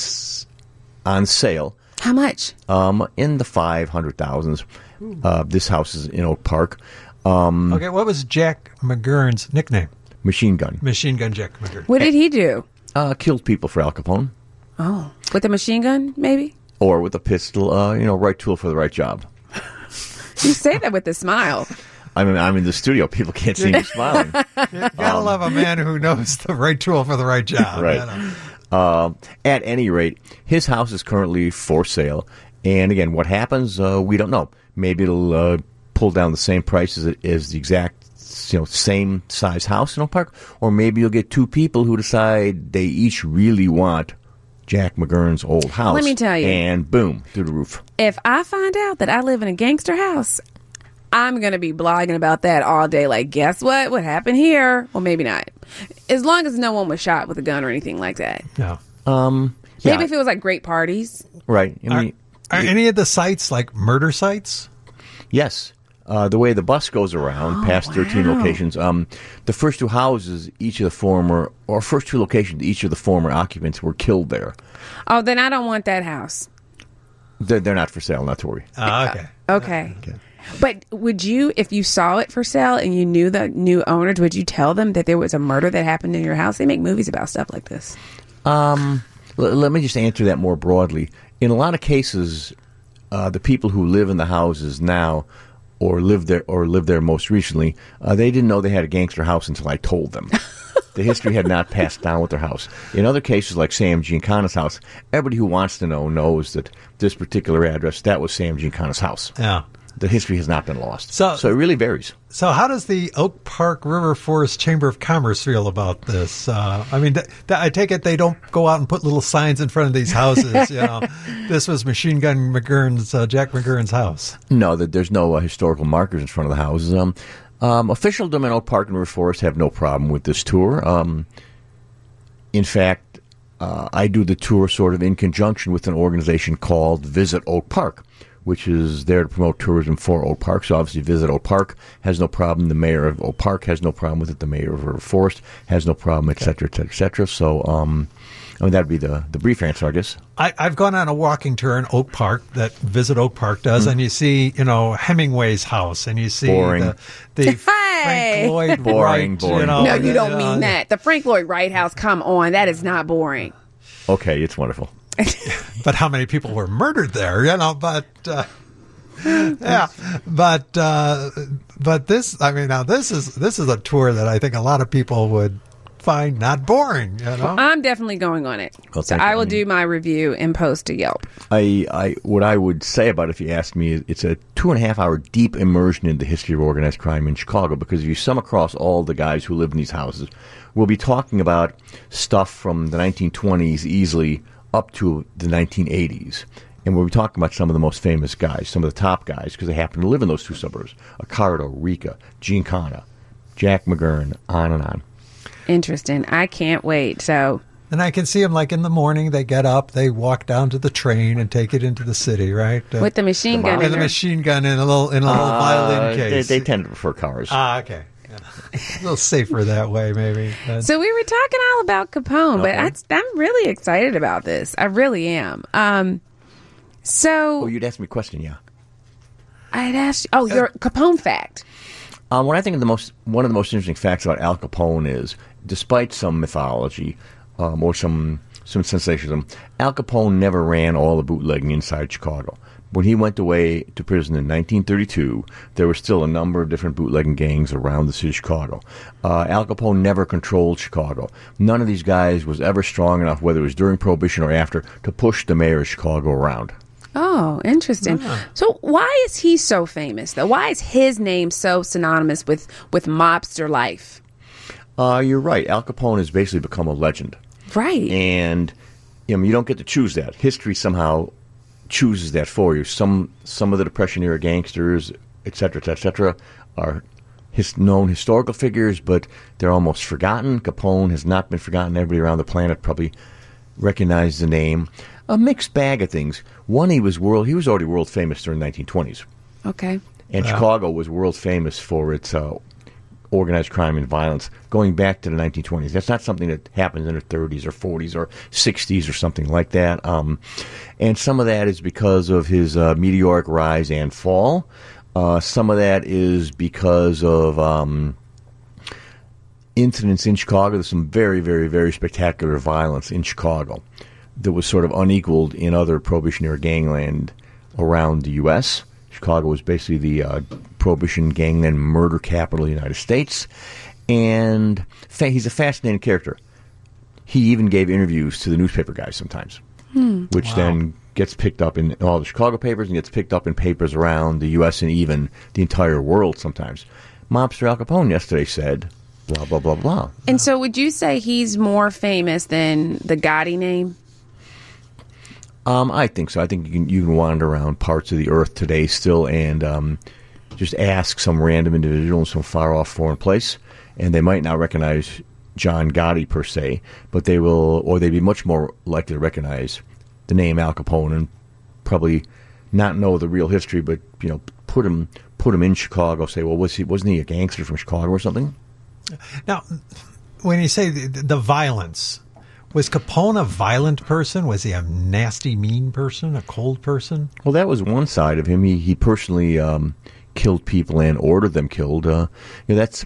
sale. How much? In the 500,000s. This house is in Oak Park. Okay, what was Jack McGurn's nickname? Machine Gun. Machine Gun Jack McGurn. What did he do? Killed people for Al Capone. Oh, with a machine gun, maybe? Or with a pistol, right tool for the right job. You say that with a smile. I mean, I'm in the studio. People can't see me smiling. You gotta love a man who knows the right tool for the right job. Right. At any rate, his house is currently for sale. And again, what happens, we don't know. Maybe it'll pull down the same price as the exact same size house in Oak Park. Or maybe you'll get two people who decide they each really want Jack McGurn's old house. Let me tell you. And boom, through the roof. If I find out that I live in a gangster house, I'm going to be blogging about that all day. Like, guess what? What happened here? Well, maybe not. As long as no one was shot with a gun or anything like that. Yeah. Maybe if it was like great parties. Right. I mean, are any of the sites like murder sites? Yes. The way the bus goes around past 13 locations, the first two houses, first two locations, each of the former occupants were killed there. Oh, then I don't want that house. They're not for sale, not to worry. Okay. Okay. But would you, if you saw it for sale and you knew the new owners, would you tell them that there was a murder that happened in your house? They make movies about stuff like this. Let me just answer that more broadly. In a lot of cases, the people who live in the houses now or lived there most recently, they didn't know they had a gangster house until I told them. The history had not passed down with their house. In other cases, like Sam Giancana's house, everybody who wants to know knows that this particular address, that was Sam Giancana's house. Yeah. The history has not been lost. So it really varies. So how does the Oak Park River Forest Chamber of Commerce feel about this? I mean, I take it they don't go out and put little signs in front of these houses. This was Machine Gun McGurn's, Jack McGurn's house. No, there's no historical markers in front of the houses. Officialdom in Oak Park and River Forest have no problem with this tour. In fact, I do the tour sort of in conjunction with an organization called Visit Oak Park, which is there to promote tourism for Oak Park. So obviously Visit Oak Park has no problem. The mayor of Oak Park has no problem with it. The mayor of River Forest has no problem, et cetera, et cetera, et cetera. So, that would be the brief answer, I guess. I've gone on a walking tour in Oak Park that Visit Oak Park does, and you see, Hemingway's house, and you see the Frank Lloyd Wright. Boring. No, you don't mean that. The Frank Lloyd Wright house, come on. That is not boring. Okay, it's wonderful. But how many people were murdered there? But this, now this is a tour that I think a lot of people would find not boring. I'm definitely going on it. Well, so I will do my review and post to Yelp. What I would say about it, if you ask me, it's a 2.5-hour deep immersion in the history of organized crime in Chicago, because if you sum across all the guys who lived in these houses, we'll be talking about stuff from the 1920s easily up to the 1980s. And we'll be talking about some of the most famous guys, some of the top guys, because they happen to live in those two suburbs. Accardo, Rica, Giancana, Jack McGurn, on and on. Interesting. I can't wait. So, and I can see them like in the morning. They get up, they walk down to the train and take it into the city, right? With the machine gun. With the machine gun in a little violin case. They tend to prefer cars. Okay. Yeah. A little safer that way, maybe. So we were talking all about Capone, but I'm really excited about this. I really am. So you'd ask me a question, yeah. I'd ask you, your Capone fact. What I think one of the most interesting facts about Al Capone is, despite some mythology or some sensationalism, Al Capone never ran all the bootlegging inside Chicago. When he went away to prison in 1932, there were still a number of different bootlegging gangs around the city of Chicago. Al Capone never controlled Chicago. None of these guys was ever strong enough, whether it was during Prohibition or after, to push the mayor of Chicago around. Oh, interesting. Yeah. So why is he so famous, though? Why is his name so synonymous with mobster life? You're right. Al Capone has basically become a legend. Right. And you don't get to choose that. History somehow chooses that for you. Some of the Depression-era gangsters, et cetera, are known historical figures, but they're almost forgotten. Capone has not been forgotten. Everybody around the planet probably recognizes the name. A mixed bag of things. One, he was already world famous during the 1920s. Okay. And Chicago was world famous for its organized crime and violence going back to the 1920s. That's not something that happens in the 30s or 40s or 60s or something like that. And some of that is because of his meteoric rise and fall. Some of that is because of incidents in Chicago. There's some very, very, very spectacular violence in Chicago that was sort of unequaled in other Prohibition-era gangland around the U.S. Chicago was basically the Prohibition gangland murder capital of the United States. And he's a fascinating character. He even gave interviews to the newspaper guys sometimes, which then gets picked up in all the Chicago papers and gets picked up in papers around the U.S. and even the entire world sometimes. Mobster Al Capone yesterday said, blah, blah, blah, blah. And so would you say he's more famous than the Gotti name? I think so. I think you can wander around parts of the earth today still and just ask some random individual in some far-off foreign place, and they might not recognize John Gotti per se, but they will, or they'd be much more likely to recognize the name Al Capone and probably not know the real history, but put him in Chicago. Say, well, wasn't he a gangster from Chicago or something? Now, when you say the violence. Was Capone a violent person? Was he a nasty, mean person, a cold person? Well, that was one side of him. He personally killed people and ordered them killed. That's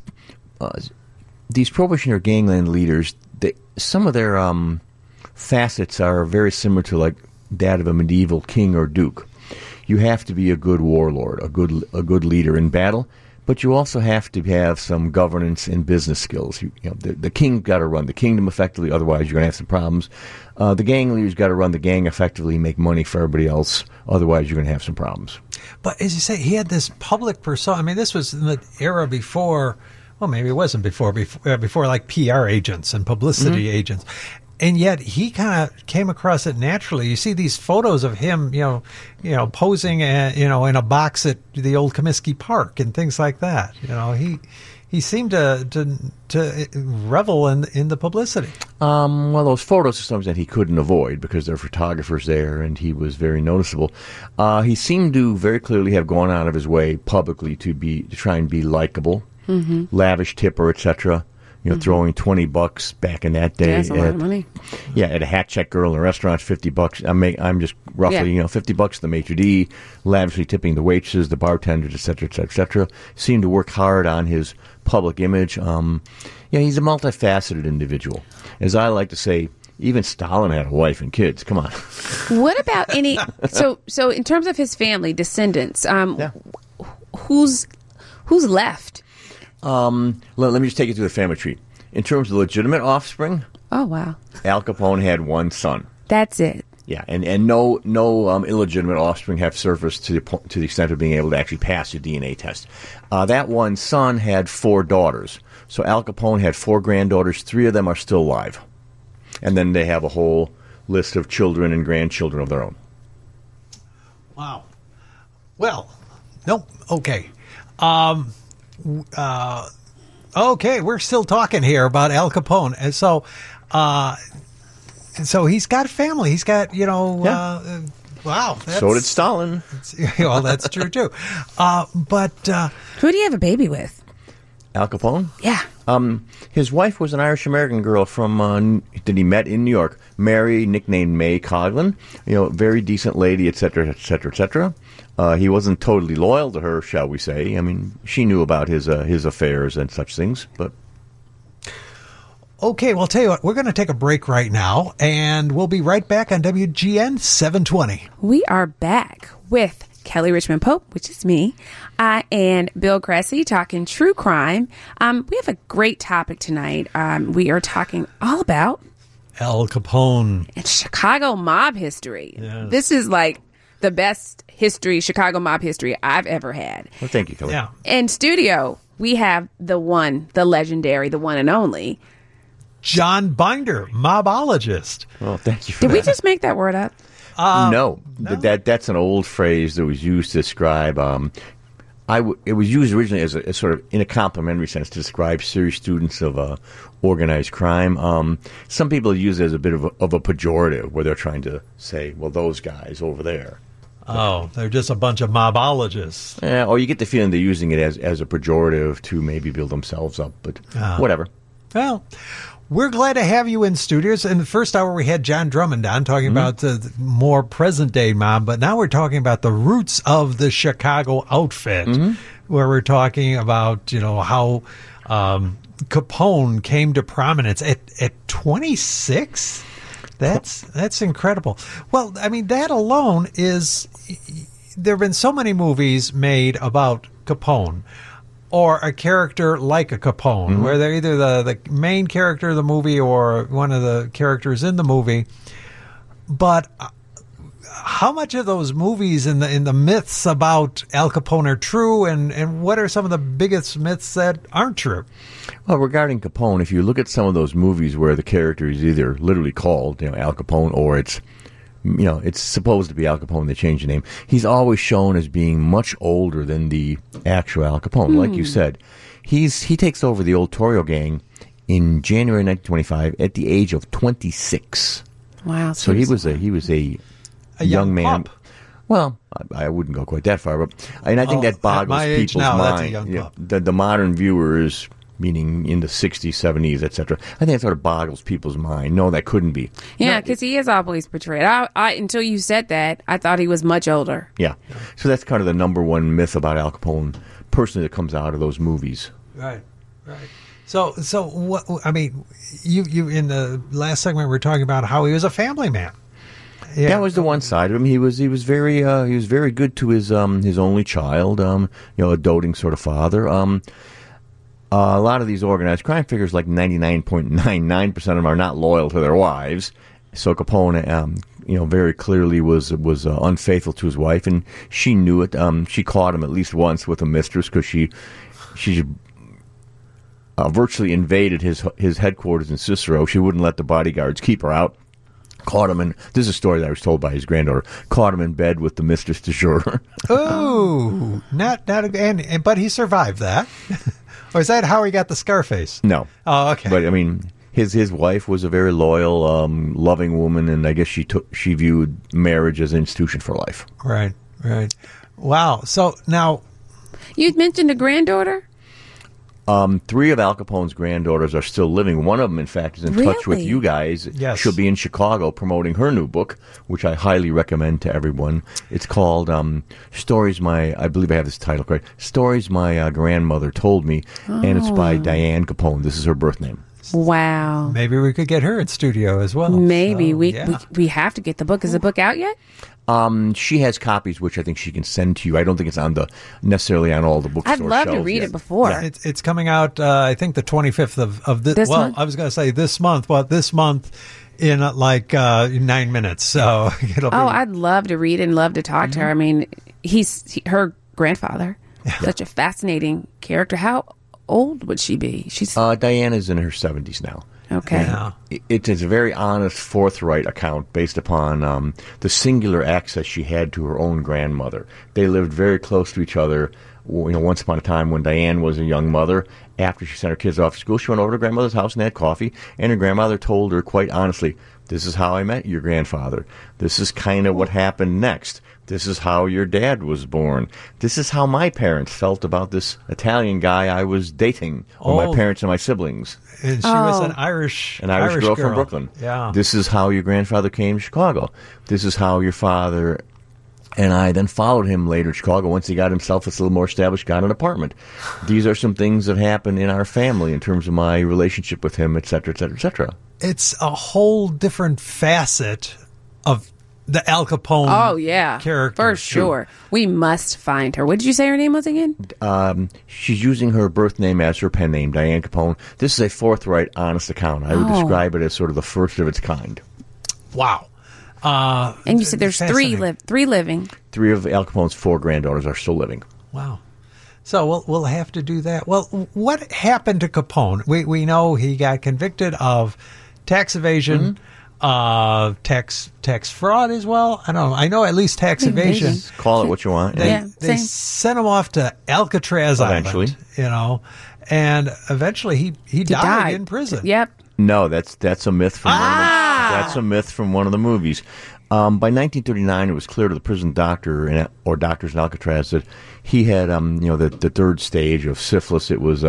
these Prohibition-era gangland leaders. Some of their facets are very similar to like that of a medieval king or duke. You have to be a good warlord, a good leader in battle. But you also have to have some governance and business skills. The king got to run the kingdom effectively, otherwise you're going to have some problems. The gang leader's got to run the gang effectively, make money for everybody else, otherwise you're going to have some problems. But as you say, he had this public persona. I mean, this was in the era before, well, maybe it wasn't before like PR agents and publicity agents. And yet he kind of came across it naturally. You see these photos of him, posing, in a box at the old Comiskey Park and things like that. He seemed to revel in the publicity. Well, those photos are something that he couldn't avoid because there are photographers there, and he was very noticeable. He seemed to very clearly have gone out of his way publicly to try and be likable, lavish tipper, etc. Throwing $20 back in that day. Yeah, that's a lot of money. Yeah, at a hat check girl in a restaurant, $50. I'm just roughly, $50 to the maitre d', lavishly tipping the waitresses, the bartenders, et cetera, et cetera, et cetera. Seemed to work hard on his public image. He's a multifaceted individual. As I like to say, even Stalin had a wife and kids. Come on. What about any? So in terms of his family descendants, who's left? Let me just take you through the family tree. In terms of legitimate offspring, Oh, wow. Al Capone had one son. That's it. Yeah, and no illegitimate offspring have surfaced to the extent of being able to actually pass a DNA test. That one son had 4 daughters. So Al Capone had 4 granddaughters. 3 of them are still alive. And then they have a whole list of children and grandchildren of their own. Wow. Well, no, okay. Okay, we're still talking here about Al Capone. And so he's got a family. He's got, wow. So did Stalin. Well, that's true, too. But who do you have a baby with? Al Capone? Yeah. His wife was an Irish-American girl that he met in New York. Mary, nicknamed May Coughlin. Very decent lady, et cetera, et cetera, et cetera. He wasn't totally loyal to her, shall we say. I mean, she knew about his affairs and such things, but... Okay, well, I'll tell you what, we're going to take a break right now, and we'll be right back on WGN 720. We are back with Kelly Richmond Pope, which is me, and Bill Cressy talking true crime. We have a great topic tonight. We are talking all about Al Capone and Chicago mob history. Yes. This is like the best Chicago mob history I've ever had. Well, thank you, Kelly. Yeah. In studio, we have the legendary, the one and only John Binder, mobologist. Well, thank you for Did that. we just make that word up? No. That's an old phrase that was used to describe. It was used originally as a sort of in a complimentary sense to describe serious students of organized crime. Some people use it as a bit of a pejorative, where they're trying to say, "Well, those guys over there." Oh, they're just a bunch of mobologists. Yeah, or you get the feeling they're using it as a pejorative to maybe build themselves up, but whatever. Well, we're glad to have you in studios. In the first hour, we had John Drummond on talking about the more present-day mob, but now we're talking about the roots of the Chicago outfit, where we're talking about, how Capone came to prominence at 26. That's incredible. Well, I mean, that alone is... There have been so many movies made about Capone, or a character like a Capone, where they're either the main character of the movie or one of the characters in the movie. But how much of those movies and the myths about Al Capone are true, and what are some of the biggest myths that aren't true? Well, regarding Capone, if you look at some of those movies where the character is either literally called Al Capone, or it's supposed to be Al Capone, they change the name. He's always shown as being much older than the actual Al Capone. Like you said, he takes over the old Torrio gang in January 1925 at the age of 26. Wow! So he was a young man. Pup. Well, I wouldn't go quite that far, but I think that boggles people's now, mind. that's a young pup. The modern viewers, meaning in the 60s, 70s, etc. I think it sort of boggles people's mind. No, that couldn't be. Yeah, because he is always portrayed. I until you said that, I thought he was much older. Yeah. So that's kind of the number one myth about Al Capone, personally, that comes out of those movies. Right. So what? I mean, you in the last segment we were talking about how he was a family man. Yeah. That was the one side of him. He was very good to his only child. A doting sort of father. A lot of these organized crime figures, like 99.99% of them, are not loyal to their wives. So Capone, very clearly was unfaithful to his wife, and she knew it. She caught him at least once with a mistress, because she virtually invaded his headquarters in Cicero. She wouldn't let the bodyguards keep her out. Caught him in, this is a story that I was told by his granddaughter, caught him in bed with the mistress du jour. Oh, but he survived that. Or is that how he got the Scarface? No. Oh, okay. But I mean, his wife was a very loyal, loving woman, and I guess she viewed marriage as an institution for life. Right. Wow. So now, You mentioned a granddaughter? 3 of Al Capone's granddaughters are still living. One of them, in fact, is in touch with you guys. Yes. She'll be in Chicago promoting her new book, which I highly recommend to everyone. It's called Stories I believe I have this title correct, Stories My Grandmother Told Me, and it's by Diane Capone. This is her birth name. Wow. Maybe we could get her in studio as well. Maybe. We have to get the book. Is the book out yet? She has copies, which I think she can send to you. I don't think it's necessarily on all the bookstore I'd love shelves to read yet. it before. Yeah, it's coming out, I think, the 25th of this month? I was going to say this month, but this month in 9 minutes. So it'll be... I'd love to read and love to talk to her. I mean, he's her grandfather. Such a fascinating character. How old would she be? She's Diana's in her 70s now. Okay. Yeah. It is a very honest, forthright account based upon the singular access she had to her own grandmother. They lived very close to each other. Once upon a time when Diane was a young mother, after she sent her kids off to school, she went over to grandmother's house and had coffee, and her grandmother told her quite honestly, this is how I met your grandfather. This is kind of what happened next. This is how your dad was born. This is how my parents felt about this Italian guy I was dating, or my parents and my siblings. And she was an Irish girl from Brooklyn. Yeah. This is how your grandfather came to Chicago. This is how your father and I then followed him later to Chicago. Once he got himself a little more established, got an apartment. These are some things that happened in our family in terms of my relationship with him, et cetera, et cetera, et cetera. It's a whole different facet of the Al Capone character. For sure. We must find her. What did you say her name was again? She's using her birth name as her pen name, Diane Capone. This is a forthright, honest account. I would describe it as sort of the first of its kind. Wow. And you said there's three living. 3 of Al Capone's 4 granddaughters are still living. Wow. So we'll have to do that. Well, what happened to Capone? We know he got convicted of tax evasion, tax fraud as well. I don't know. I know at least tax evasion. Call it what you want. They sent him off to Alcatraz eventually. Island, and eventually he died in prison. Yep. No, that's a myth from that's a myth from one of the movies. By 1939, it was clear to the prison doctor or doctors in Alcatraz that he had the third stage of syphilis. It was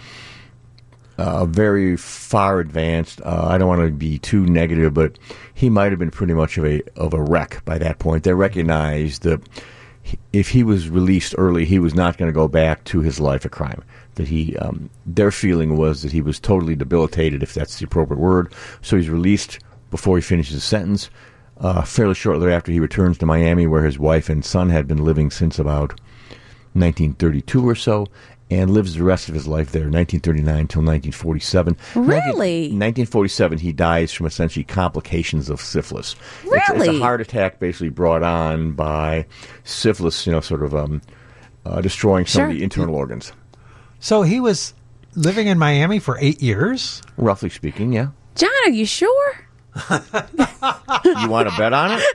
very far advanced. I don't want to be too negative, but he might have been pretty much of a wreck by that point. They recognized that if he was released early, he was not going to go back to his life of crime. That their feeling was that he was totally debilitated, if that's the appropriate word. So he's released before he finishes his sentence. Fairly shortly after, he returns to Miami, where his wife and son had been living since about 1932 or so, and lives the rest of his life there, 1939 till 1947. Really? 1947, he dies from essentially complications of syphilis. Really? It's a heart attack basically brought on by syphilis, destroying some of the internal organs. So he was living in Miami for 8 years? Roughly speaking, yeah. John, are you sure? You want to bet on it?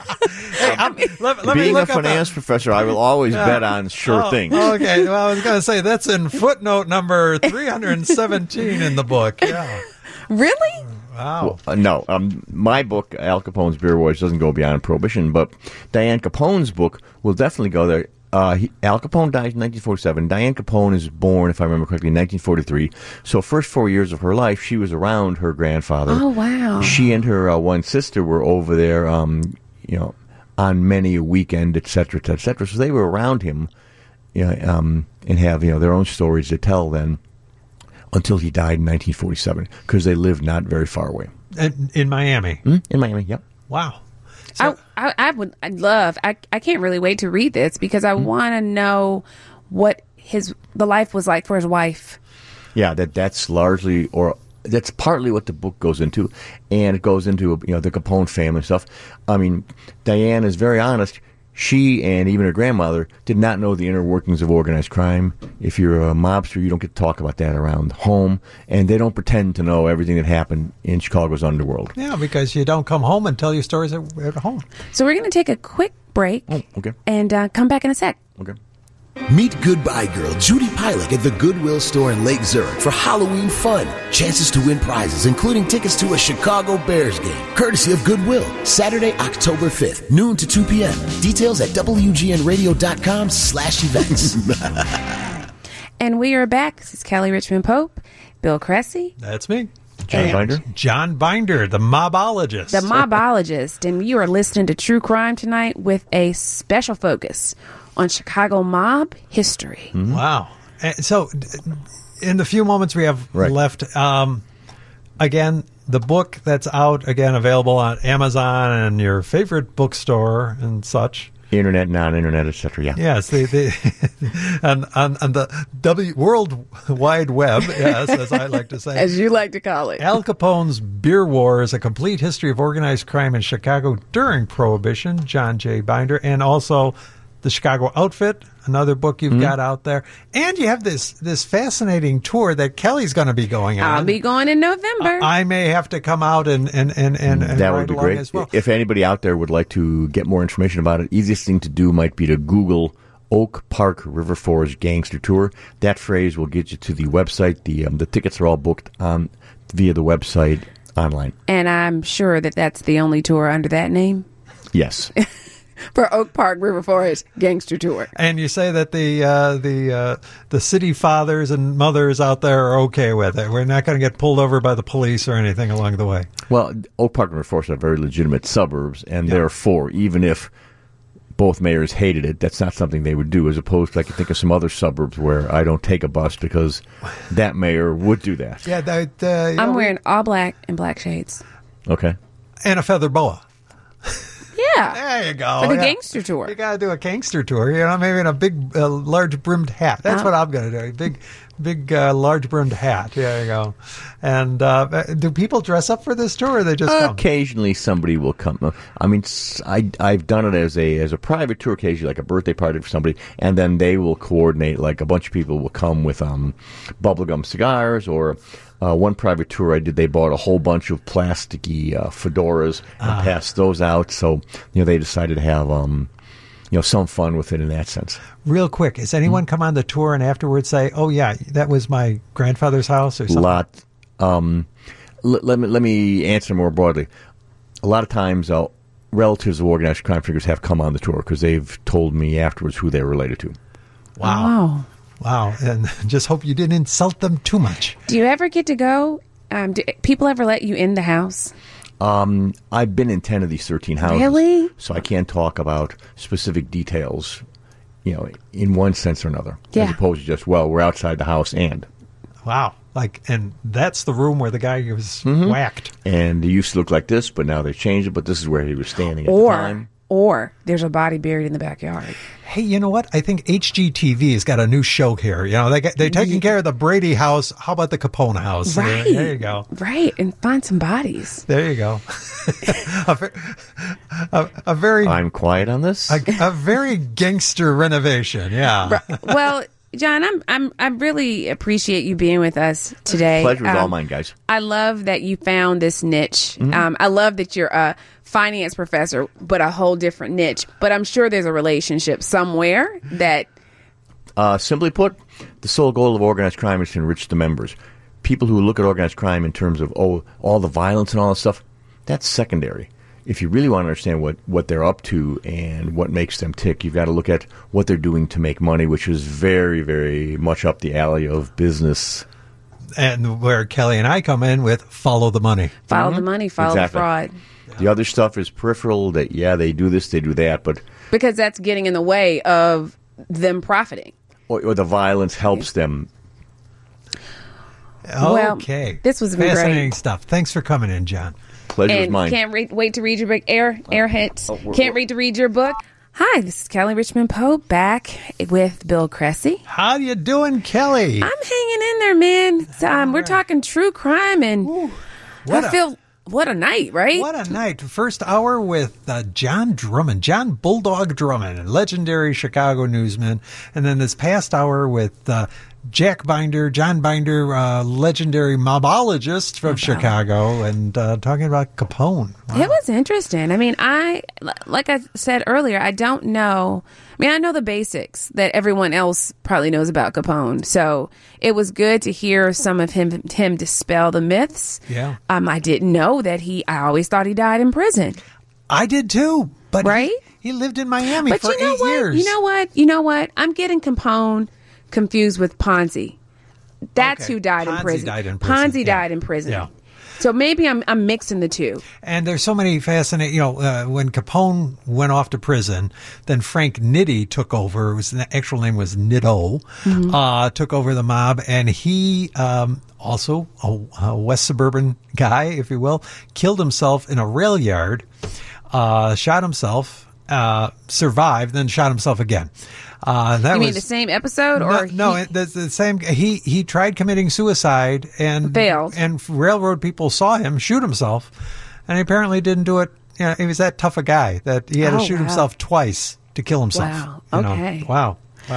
Let Being a finance professor, I will always bet on sure things. Okay, well, I was going to say, that's in footnote number 317 in the book. Yeah. Really? Wow. Well, no. My book, Al Capone's Beer Wars, doesn't go beyond Prohibition, but Diane Capone's book will definitely go there. Al Capone died in 1947. Diane Capone is born, if I remember correctly, in 1943. So first 4 years of her life, she was around her grandfather. Oh, wow. She and her one sister were over there, on many a weekend, et cetera, et cetera. So they were around him, and have, their own stories to tell then until he died in 1947, because they lived not very far away. In Miami? In Miami, yep. Wow. So, I can't really wait to read this because I want to know what the life was like for his wife. Yeah, that's largely, or that's partly what the book goes into, and it goes into the Capone family stuff. I mean, Diane is very honest. She and even her grandmother did not know the inner workings of organized crime. If you're a mobster, you don't get to talk about that around home, and they don't pretend to know everything that happened in Chicago's underworld. Yeah, because you don't come home and tell your stories at home. So we're going to take a quick break and come back in a sec. Okay. Meet Goodbye Girl Judy Pilek at the Goodwill store in Lake Zurich for Halloween fun. Chances to win prizes, including tickets to a Chicago Bears game, courtesy of Goodwill. Saturday, October 5th, noon to 2 p.m. Details at WGNradio.com/events. And we are back. This is Kelly Richmond Pope, Bill Cressy. That's me. John Binder. John Binder, the mobologist. The mobologist. And you are listening to True Crime tonight with a special focus on Chicago mob history. Mm-hmm. Wow. So, in the few moments we have left, Again, the book that's out, again, available on Amazon and your favorite bookstore and such. Internet, non-internet, etc. Yeah. Yes, on the World Wide Web, yes, as I like to say. As you like to call it. Al Capone's Beer War is a complete history of organized crime in Chicago during Prohibition, John J. Binder, and also The Chicago Outfit, another book you've got out there. And you have this fascinating tour that Kelly's going to be going on. I'll be going in November. I may have to come out and that would be great. As well. If anybody out there would like to get more information about it, easiest thing to do might be to Google Oak Park River Forest Gangster Tour. That phrase will get you to the website. The tickets are all booked via the website online. And I'm sure that's the only tour under that name? Yes. For Oak Park River Forest Gangster Tour. And you say that the city fathers and mothers out there are okay with it. We're not going to get pulled over by the police or anything along the way. Well, Oak Park and River Forest are very legitimate suburbs, and therefore, even if both mayors hated it, that's not something they would do, as opposed to, I can think of some other suburbs where I don't take a bus because that mayor would do that. Yeah, I'm wearing all black and black shades. Okay. And a feather boa. Yeah. There you go. For the gangster tour. You got to do a gangster tour, maybe in a big, large brimmed hat. That's what I'm going to do. Big, large brimmed hat. There you go. And do people dress up for this tour, or they just come? Occasionally somebody will come. I mean, I've done it as a private tour, occasionally like a birthday party for somebody, and then they will coordinate, like a bunch of people will come with bubblegum cigars, or one private tour I did, they bought a whole bunch of plasticky fedoras and passed those out. So, they decided to have, some fun with it in that sense. Real quick, has anyone come on the tour and afterwards say, "Oh yeah, that was my grandfather's house" or something? Let me answer more broadly. A lot of times, relatives of organized crime figures have come on the tour because they've told me afterwards who they're related to. Wow, and just hope you didn't insult them too much. Do you ever get to go? Do people ever let you in the house? I've been in 10 of these 13 houses. Really? So I can't talk about specific details, in one sense or another. Yeah. As opposed to just, we're outside the house and. Wow. And that's the room where the guy was whacked. And it used to look like this, but now they've changed it, but this is where he was standing at the time. Or there's a body buried in the backyard. Hey, you know what? I think HGTV has got a new show here. They're taking care of the Brady house. How about the Capone house? Right. There you go. Right. And find some bodies. There you go. a very... I'm quiet on this. A very gangster renovation. Yeah. Right. Well, John, I really appreciate you being with us today. Pleasure is all mine, guys. I love that you found this niche. I love that you're a finance professor, but a whole different niche. But I'm sure there's a relationship somewhere that... Simply put, the sole goal of organized crime is to enrich the members. People who look at organized crime in terms of, all the violence and all that stuff, that's secondary. If you really want to understand what they're up to and what makes them tick, you've got to look at what they're doing to make money, which is very, very much up the alley of business. And where Kelly and I come in with follow the money. Follow the money, follow the fraud. The other stuff is peripheral that, they do this, they do that, but... Because that's getting in the way of them profiting. Or the violence helps them. Okay. Well, this was fascinating great stuff. Thanks for coming in, John. Pleasure is mine. Can't wait to read your book, Airheads. Can't wait to read your book. Hi, this is Kelly Richmond Pope back with Bill Cressy. How you doing, Kelly? I'm hanging in there, man. We're talking true crime, and what a night, right? What a night. First hour with John Drummond, John Bulldog Drummond, legendary Chicago newsman. And then this past hour with Jack Binder, John Binder, legendary mobologist from Chicago, and talking about Capone. Wow. It was interesting. I mean, like I said earlier, I don't know. I mean, I know the basics that everyone else probably knows about Capone. So it was good to hear some of him dispel the myths. Yeah. I didn't know that I always thought he died in prison. I did too. But right? He lived in Miami for 8 years. You know what? I'm getting Capone confused with Ponzi. That's who died in prison. Ponzi died in prison. Ponzi died in prison. Yeah. So maybe I'm mixing the two. And there's so many fascinating, when Capone went off to prison, then Frank Nitti took over. The actual name was Nitto, took over the mob, and he, also a West Suburban guy, if you will, killed himself in a rail yard, shot himself, survived, then shot himself again. You mean the same episode, or no? That's the same. He tried committing suicide and failed. And railroad people saw him shoot himself, and he apparently didn't do it. He was that tough a guy that he had to shoot himself twice to kill himself. Wow. Okay. Wow.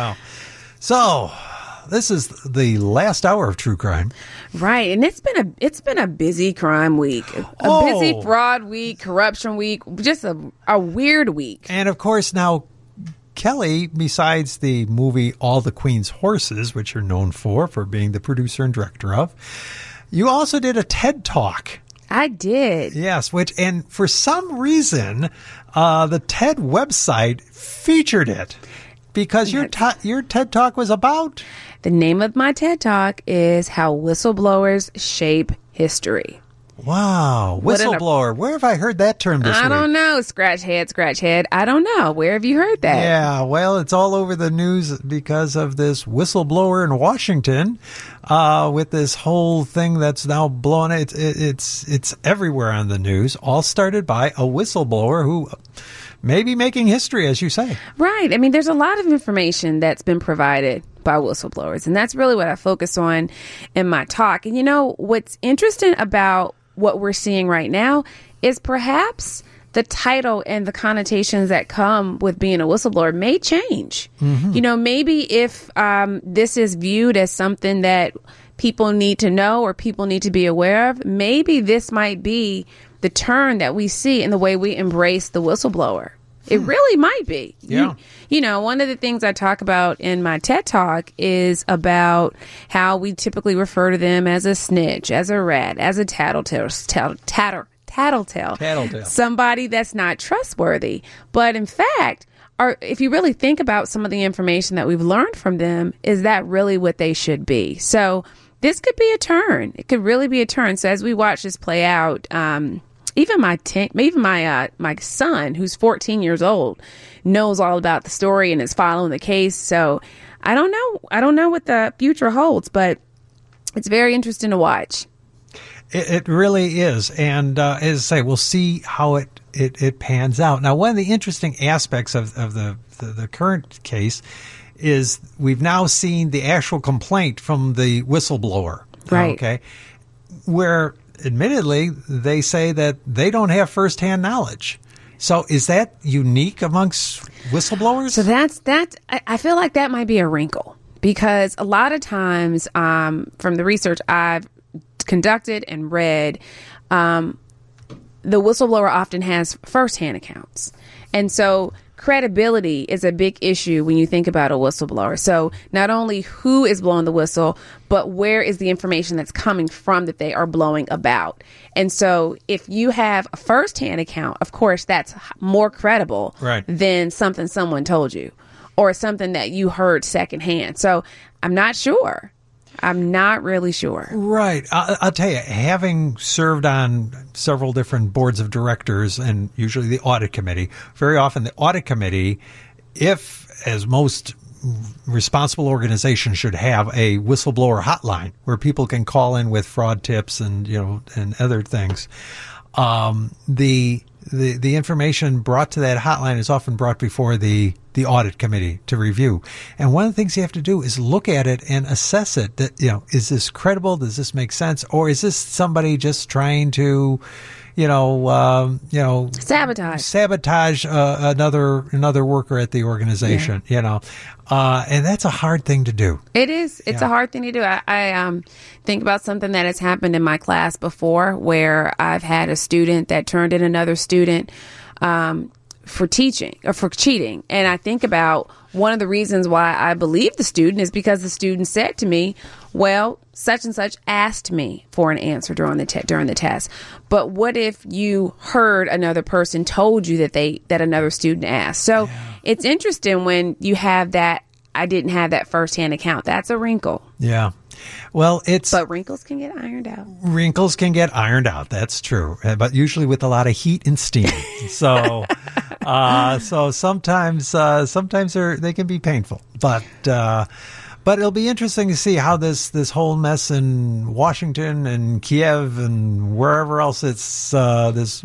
So this is the last hour of True Crime, right? And it's been a busy crime week, a busy fraud week, corruption week, just a weird week. And of course now, Kelly, besides the movie All the Queen's Horses, which you're known for being the producer and director of, you also did a TED Talk. I did. Yes, and for some reason, the TED website featured it because your TED Talk was about... The name of my TED Talk is How Whistleblowers Shape History. Wow. Whistleblower. Where have I heard that term this week? I don't know. Scratch head. I don't know. Where have you heard that? Yeah, well, it's all over the news because of this whistleblower in Washington with this whole thing that's now blowing. It's everywhere on the news. All started by a whistleblower who may be making history, as you say. Right. I mean, there's a lot of information that's been provided by whistleblowers, and that's really what I focus on in my talk. And what's interesting about what we're seeing right now is perhaps the title and the connotations that come with being a whistleblower may change. Mm-hmm. Maybe if this is viewed as something that people need to know or people need to be aware of, maybe this might be the turn that we see in the way we embrace the whistleblower. It really might be. Yeah. One of the things I talk about in my TED Talk is about how we typically refer to them as a snitch, as a rat, as a tattletale, somebody that's not trustworthy. But in fact, if you really think about some of the information that we've learned from them, is that really what they should be? So this could be a turn. It could really be a turn. So as we watch this play out, even my son, who's 14 years old, knows all about the story and is following the case. So I don't know what the future holds, but it's very interesting to watch. It really is. And as I say, we'll see how it pans out. Now, one of the interesting aspects of the current case is we've now seen the actual complaint from the whistleblower. Right. Okay. Where admittedly, they say that they don't have firsthand knowledge. So is that unique amongst whistleblowers? So that's I feel like that might be a wrinkle, because a lot of times from the research I've conducted and read, the whistleblower often has firsthand accounts. And so credibility is a big issue when you think about a whistleblower. So not only who is blowing the whistle, but where is the information that's coming from that they are blowing about. And so if you have a firsthand account, of course, that's more credible than something someone told you or something that you heard secondhand. So I'm not sure. I'm not really sure. Right. I'll tell you, having served on several different boards of directors and usually the audit committee, very often the audit committee, as most responsible organizations should have, a whistleblower hotline where people can call in with fraud tips and other things. The information brought to that hotline is often brought before the audit committee to review. And one of the things you have to do is look at it and assess it. That, is this credible? Does this make sense? Or is this somebody just trying to, sabotage another worker at the organization, and that's a hard thing to do. It is. It's a hard thing to do. I think about something that has happened in my class before, where I've had a student that turned in another student for cheating. And I think about one of the reasons why I believe the student is because the student said to me, well, such and such asked me for an answer during the test. But what if you heard another person told you that another student asked? So it's interesting when you have that. I didn't have that firsthand account. That's a wrinkle. Yeah. Well, but wrinkles can get ironed out. Wrinkles can get ironed out. That's true, but usually with a lot of heat and steam. So, so sometimes they can be painful, but it'll be interesting to see how this whole mess in Washington and Kiev and wherever else it's this,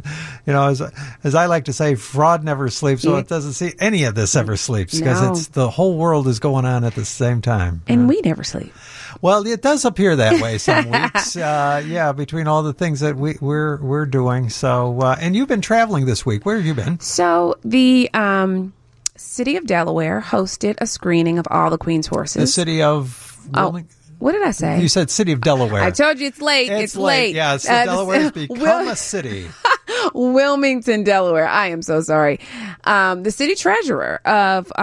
as I like to say, fraud never sleeps. So it doesn't see any of this ever sleeps because it's the whole world is going on at the same time. And we never sleep. Well, it does appear that way some weeks. Between all the things that we're doing. So, and you've been traveling this week. Where have you been? So the City of Delaware hosted a screening of All the Queen's Horses. The city of what did I say? You said City of Delaware. I told you it's late. It's late. Yeah, so Delaware has become a city. Wilmington, Delaware. I am so sorry. The city treasurer of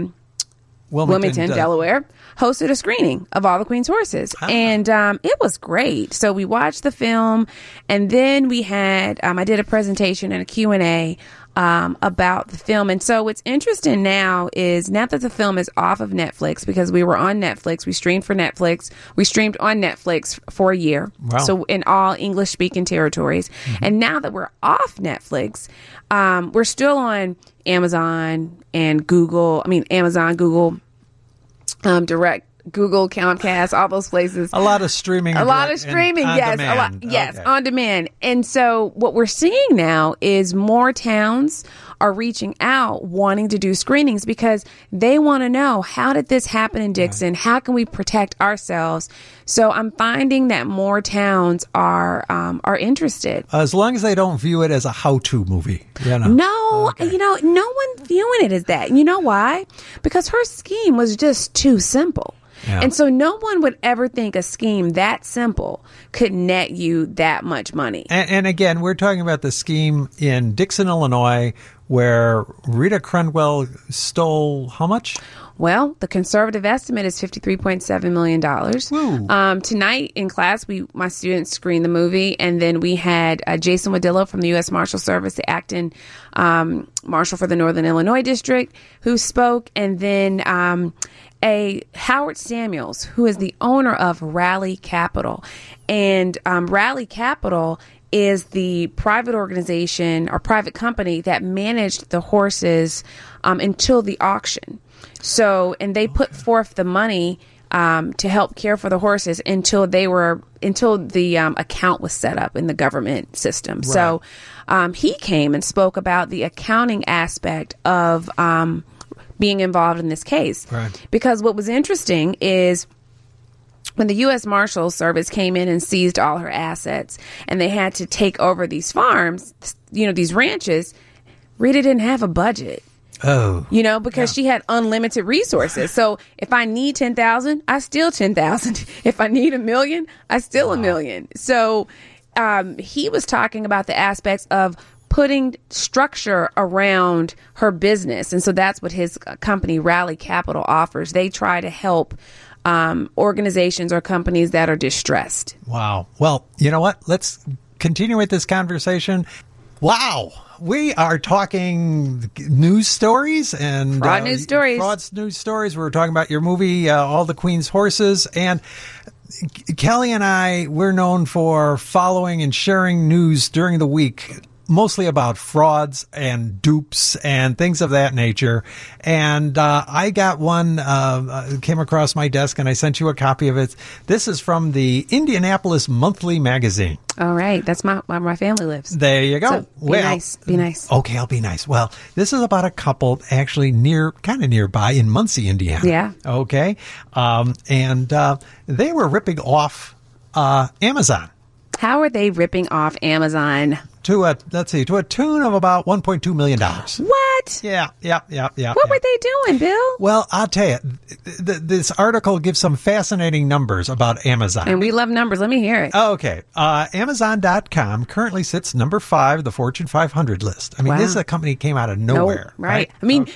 Wilmington, Delaware, hosted a screening of All the Queen's Horses. And it was great. So we watched the film, and then we had, I did a presentation and a Q&A about the film. And so what's interesting now is now that the film is off of Netflix, because we were on Netflix, we streamed for Netflix, we streamed on Netflix for a year. Wow. So in all English speaking territories. Mm-hmm. And now that we're off Netflix, we're still on Amazon and Google, Google, Direct, Google, Comcast, all those places. A lot of streaming. Yes. Yes, on demand. And so what we're seeing now is more towns are reaching out wanting to do screenings because they want to know, how did this happen in Dixon? Right. How can we protect ourselves? So I'm finding that more towns are interested. As long as they don't view it as a how-to movie. No, okay. No one's viewing it as that. You know why? Because her scheme was just too simple. Yeah. And so no one would ever think a scheme that simple could net you that much money. And again, we're talking about the scheme in Dixon, Illinois, where Rita Crenwell stole how much? Well, the conservative estimate is $53.7 million. Tonight in class, my students screened the movie, and then we had Jason Wadillo from the U.S. Marshal Service, the acting marshal for the Northern Illinois District, who spoke, and then a Howard Samuels, who is the owner of Rally Capital. And Rally Capital is the private organization or private company that managed the horses until the auction. So, and they put forth the money to help care for the horses until the account was set up in the government system. Right. So, he came and spoke about the accounting aspect of being involved in this case. Right. Because what was interesting is when the U.S. Marshal Service came in and seized all her assets and they had to take over these farms, these ranches, Rita didn't have a budget. Oh. Because she had unlimited resources. So if I need 10,000, I steal 10,000. If I need $1 million, I steal $1 million. So he was talking about the aspects of putting structure around her business. And so that's what his company, Rally Capital, offers. They try to help organizations or companies that are distressed. Wow. Well, you know what? Let's continue with this conversation. Wow. We are talking news stories and fraud news stories. Fraud news stories. We're talking about your movie, All the Queen's Horses. And Kelly and I, we're known for following and sharing news during the week, mostly about frauds and dupes and things of that nature. And I got one, came across my desk, and I sent you a copy of it. This is from the Indianapolis Monthly Magazine. All right. That's where my family lives. There you go. So be nice. Be nice. Okay, I'll be nice. Well, this is about a couple actually kind of nearby in Muncie, Indiana. Yeah. Okay. And they were ripping off Amazon. How are they ripping off Amazon? To a tune of about $1.2 million. What? Yeah. What were they doing, Bill? Well, I'll tell you, this article gives some fascinating numbers about Amazon. And we love numbers. Let me hear it. Okay. Amazon.com currently sits number 5 of the Fortune 500 list. I mean, This is a company that came out of nowhere. Right. I mean,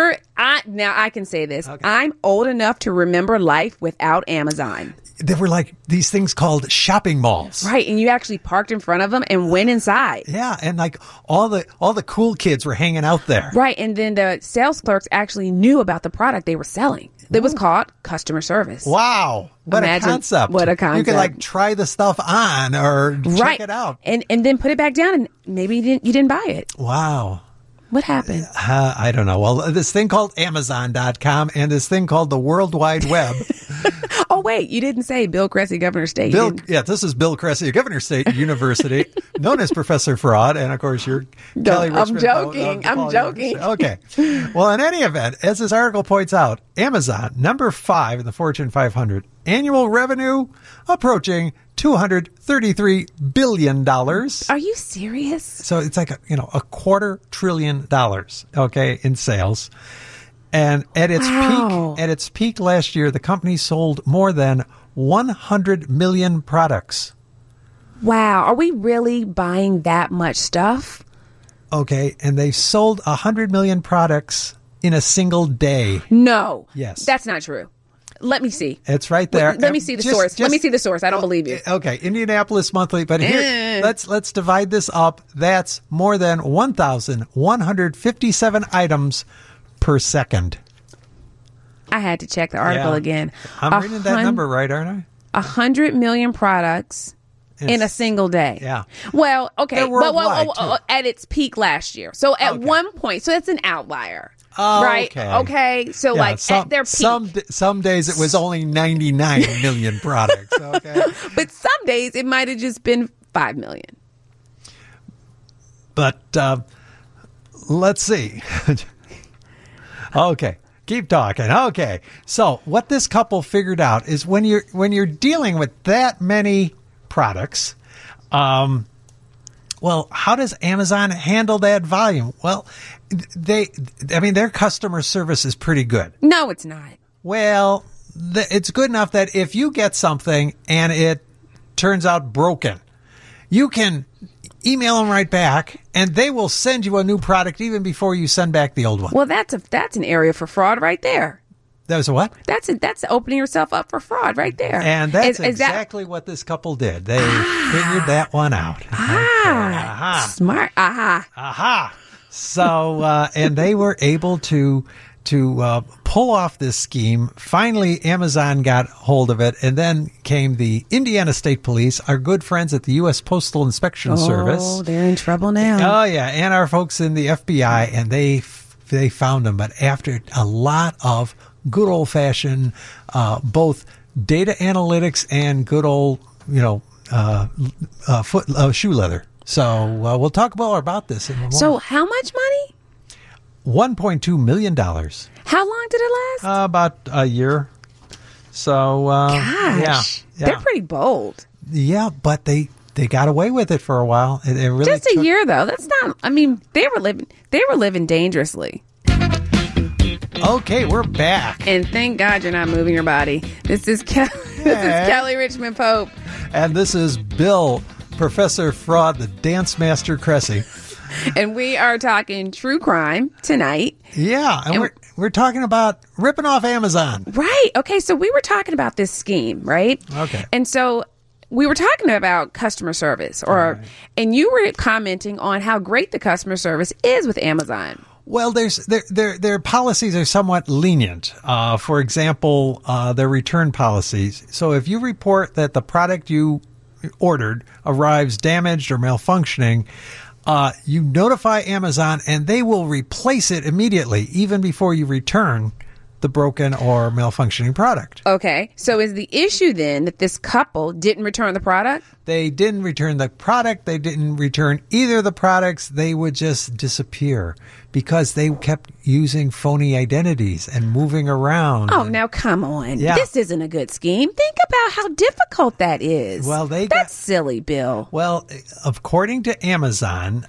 now I can say this. Okay. I'm old enough to remember life without Amazon. There were like these things called shopping malls. Right, and you actually parked in front of them and went inside. Yeah, and like all the cool kids were hanging out there. Right, and then the sales clerks actually knew about the product they were selling. It was called customer service. Wow. What a concept. What a concept. You could try the stuff on or check it out. And then put it back down and maybe you didn't buy it. Wow. What happened? I don't know. Well, this thing called Amazon.com and this thing called the World Wide Web. Oh, wait. You didn't say Bill Cressy, Governor State. This is Bill Cressy, Governor State University, known as Professor Fraud. And, of course, you're Kelly Richmond. I'm joking. Okay. Well, in any event, as this article points out, Amazon, number 5 in the Fortune 500, annual revenue approaching $233 billion. Are you serious? So it's like a $250 billion, okay, in sales. And at its peak last year, the company sold more than 100 million products. Wow. Are we really buying that much stuff? Okay, and they sold 100 million products in a single day. No. Yes. That's not true. Let me see. It's right there. Let me see the source. Let me see the source. I don't believe you. Okay, Indianapolis Monthly. But here, let's divide this up. That's more than 1,157 items per second. I had to check the article again. I'm reading that number right, aren't I? 100 million products in a single day. Yeah. Well, okay. Well, at its peak last year. So at one point, so that's an outlier. Oh, right. Okay. So at their peak. Some days it was only 99 million products. Okay. But some days it might have just been 5 million. But let's see. Okay. Keep talking. Okay. So what this couple figured out is when you're dealing with that many products, well, how does Amazon handle that volume? Well, their customer service is pretty good. No, it's not. Well, it's good enough that if you get something and it turns out broken, you can email them right back, and they will send you a new product even before you send back the old one. Well, that's an area for fraud right there. That was a what? That's opening yourself up for fraud right there. And that's exactly what this couple did. They figured that one out. Smart. So, and they were able to pull off this scheme. Finally, Amazon got hold of it, and then came the Indiana State Police, our good friends at the U.S. Postal Inspection Service. Oh, they're in trouble now. Oh, yeah, and our folks in the FBI, and they found them. But after a lot of good old-fashioned, both data analytics and good old, shoe leather. So we'll talk more about this in a moment. So how much money? $1.2 million. How long did it last? About a year. So, gosh, yeah. They're pretty bold. Yeah, but they got away with it for a while. It really just a year, though. That's not. I mean, they were living dangerously. Okay, we're back, and thank God you're not moving your body. This is Kelly Richmond Pope, and this is Bill, Professor Fraud, the Dance Master Cressy. And we are talking true crime tonight. Yeah, and we're talking about ripping off Amazon. Right. Okay, so we were talking about this scheme, right? Okay. And so we were talking about customer service, and you were commenting on how great the customer service is with Amazon. Well, their policies are somewhat lenient. For example, their return policies. So if you report that the product you ordered arrives damaged or malfunctioning, you notify Amazon and they will replace it immediately, even before you return the broken or malfunctioning product. Okay. So is the issue then that this couple didn't return the product? They didn't return the product. They didn't return either of the products. They would just disappear because they kept using phony identities and moving around. Oh, now come on. Yeah. This isn't a good scheme. Think about how difficult that is. Well, that's silly, Bill. Well, according to Amazon,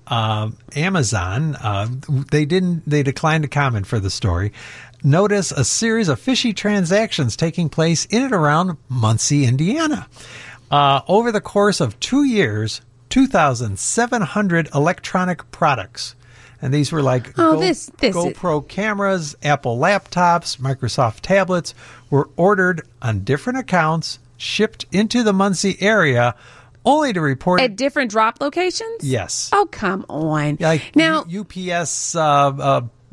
they declined to comment for the story. Notice a series of fishy transactions taking place in and around Muncie, Indiana. Over the course of 2 years, 2,700 electronic products. And these were like GoPro cameras, Apple laptops, Microsoft tablets were ordered on different accounts, shipped into the Muncie area, only to report at different drop locations? Yes. Oh, come on. Like now, UPS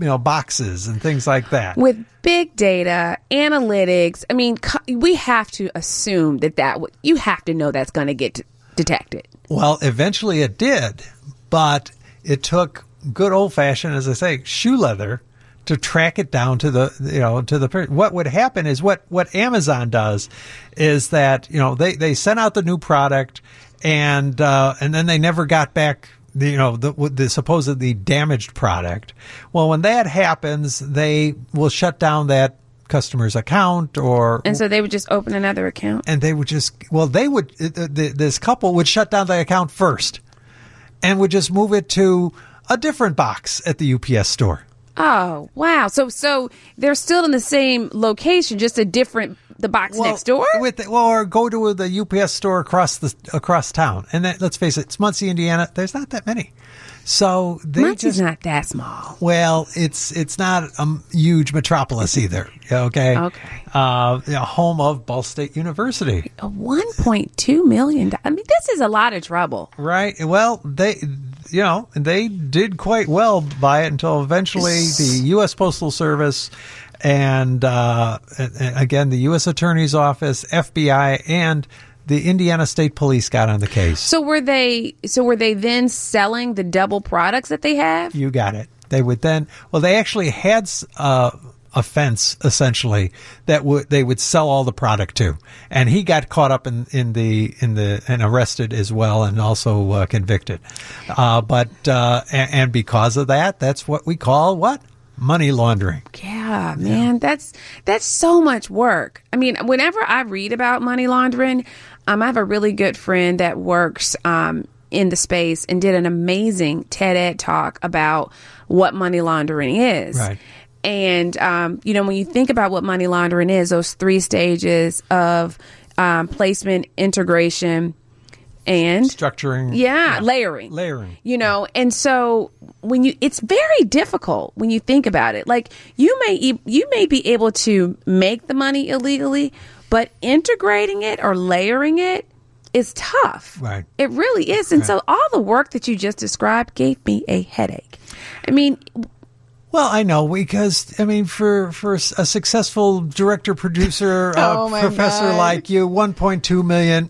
boxes and things like that. With big data, analytics, I mean, we have to assume that you have to know that's going to get detected. Well, eventually it did, but it took good old-fashioned, as I say, shoe leather to track it down to the what would happen is what Amazon does is that they sent out the new product and then they never got back the supposedly damaged product. Well, when that happens, they will shut down that customer's account, and so they would just open another account, and they would this couple would shut down the account first and would just move it to a different box at the UPS store. Oh, wow. So they're still in the same location, just the box next door? Or go to the UPS store across town. And then, let's face it, it's Muncie, Indiana. There's not that many. So Muncie's not that small. Well, it's not a huge metropolis either. Okay. Okay. Home of Ball State University. $1.2 million. I mean, this is a lot of trouble. Right. Well, they did quite well by it until eventually the U.S. Postal Service and again, the U.S. Attorney's Office, FBI, and the Indiana State Police got on the case. So were they then selling the double products that they have? You got it. They would then. Well, they actually had a fence essentially that they would sell all the product to, and he got caught up in and arrested as well, and also convicted. And because of that, that's what we call money laundering. Yeah, man, that's so much work. I mean, whenever I read about money laundering, I have a really good friend that works in the space and did an amazing TED Ed talk about what money laundering is. Right. And, when you think about what money laundering is, those 3 stages of placement, integration, and structuring. Yeah, layering. And so it's very difficult when you think about it. Like you may be able to make the money illegally, but integrating it or layering it is tough. Right. It really is. And so all the work that you just described gave me a headache. I mean, well, I know, because, for a successful director, producer, professor like you, 1.2 million,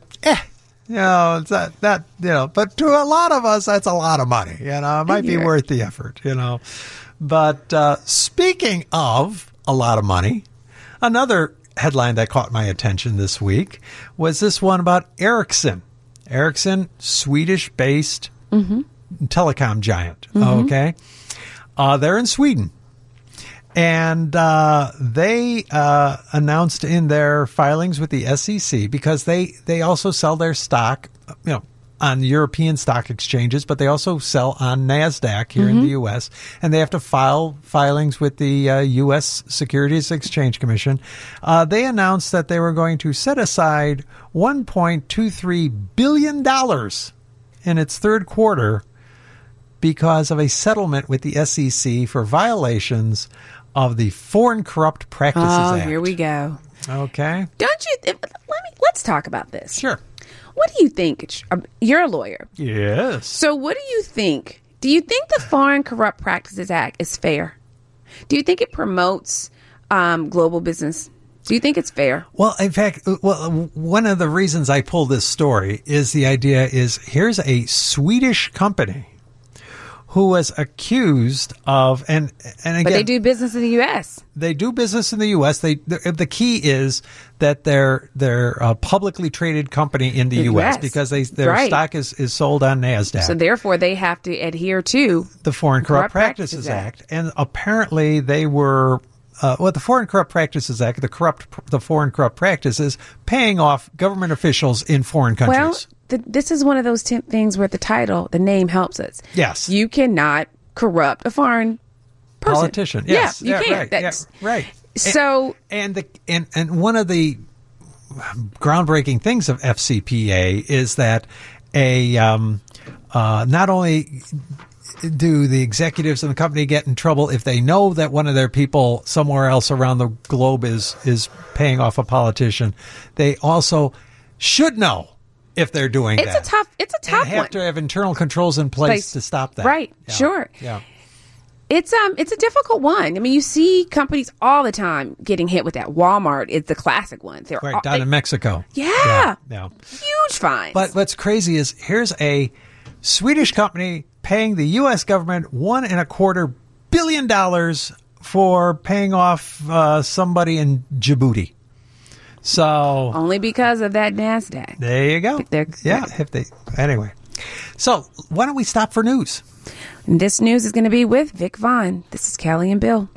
but to a lot of us, that's a lot of money, it might be worth the effort, But speaking of a lot of money, another headline that caught my attention this week was this one about Ericsson. Ericsson, Swedish-based telecom giant, okay? They're in Sweden, and they announced in their filings with the SEC, because they also sell their stock, on European stock exchanges, but they also sell on NASDAQ here in the U.S., and they have to file filings with the U.S. Securities Exchange Commission. They announced that they were going to set aside $1.23 billion in its third quarter because of a settlement with the SEC for violations of the Foreign Corrupt Practices Act. Oh, here we go. Okay. Don't you? Let's talk about this. Sure. What do you think? You're a lawyer. Yes. So what do you think? Do you think the Foreign Corrupt Practices Act is fair? Do you think it promotes global business? Do you think it's fair? Well, in fact, one of the reasons I pulled this story is the idea is here's a Swedish company who was accused of, and again, but they do business in the U.S. They do business in the U.S. The key is that they're a publicly traded company in the U.S. because their stock is sold on NASDAQ. So therefore, they have to adhere to the Foreign Corrupt Practices Act. And apparently, they were. The Foreign Corrupt Practices Act, the Foreign Corrupt Practices, paying off government officials in foreign countries. Well, this is one of those things where the name helps us. Yes. You cannot corrupt a foreign person. Politician. Yes. Yeah, you can't. Right. Right. So and one of the groundbreaking things of FCPA is that not only do the executives in the company get in trouble if they know that one of their people somewhere else around the globe is paying off a politician, they also should know if they're doing that. It's a tough and have one. to have internal controls in place to stop that. Right. Yeah. Sure. Yeah. It's a difficult one. I mean, you see companies all the time getting hit with that. Walmart is the classic one. They're down in Mexico. Yeah. Huge fines. But what's crazy is here's a Swedish company paying the U.S. government $1.25 billion for paying off somebody in Djibouti. So only because of that NASDAQ. There you go. Anyway. So why don't we stop for news? And this news is going to be with Vic Vaughn. This is Kelly and Bill.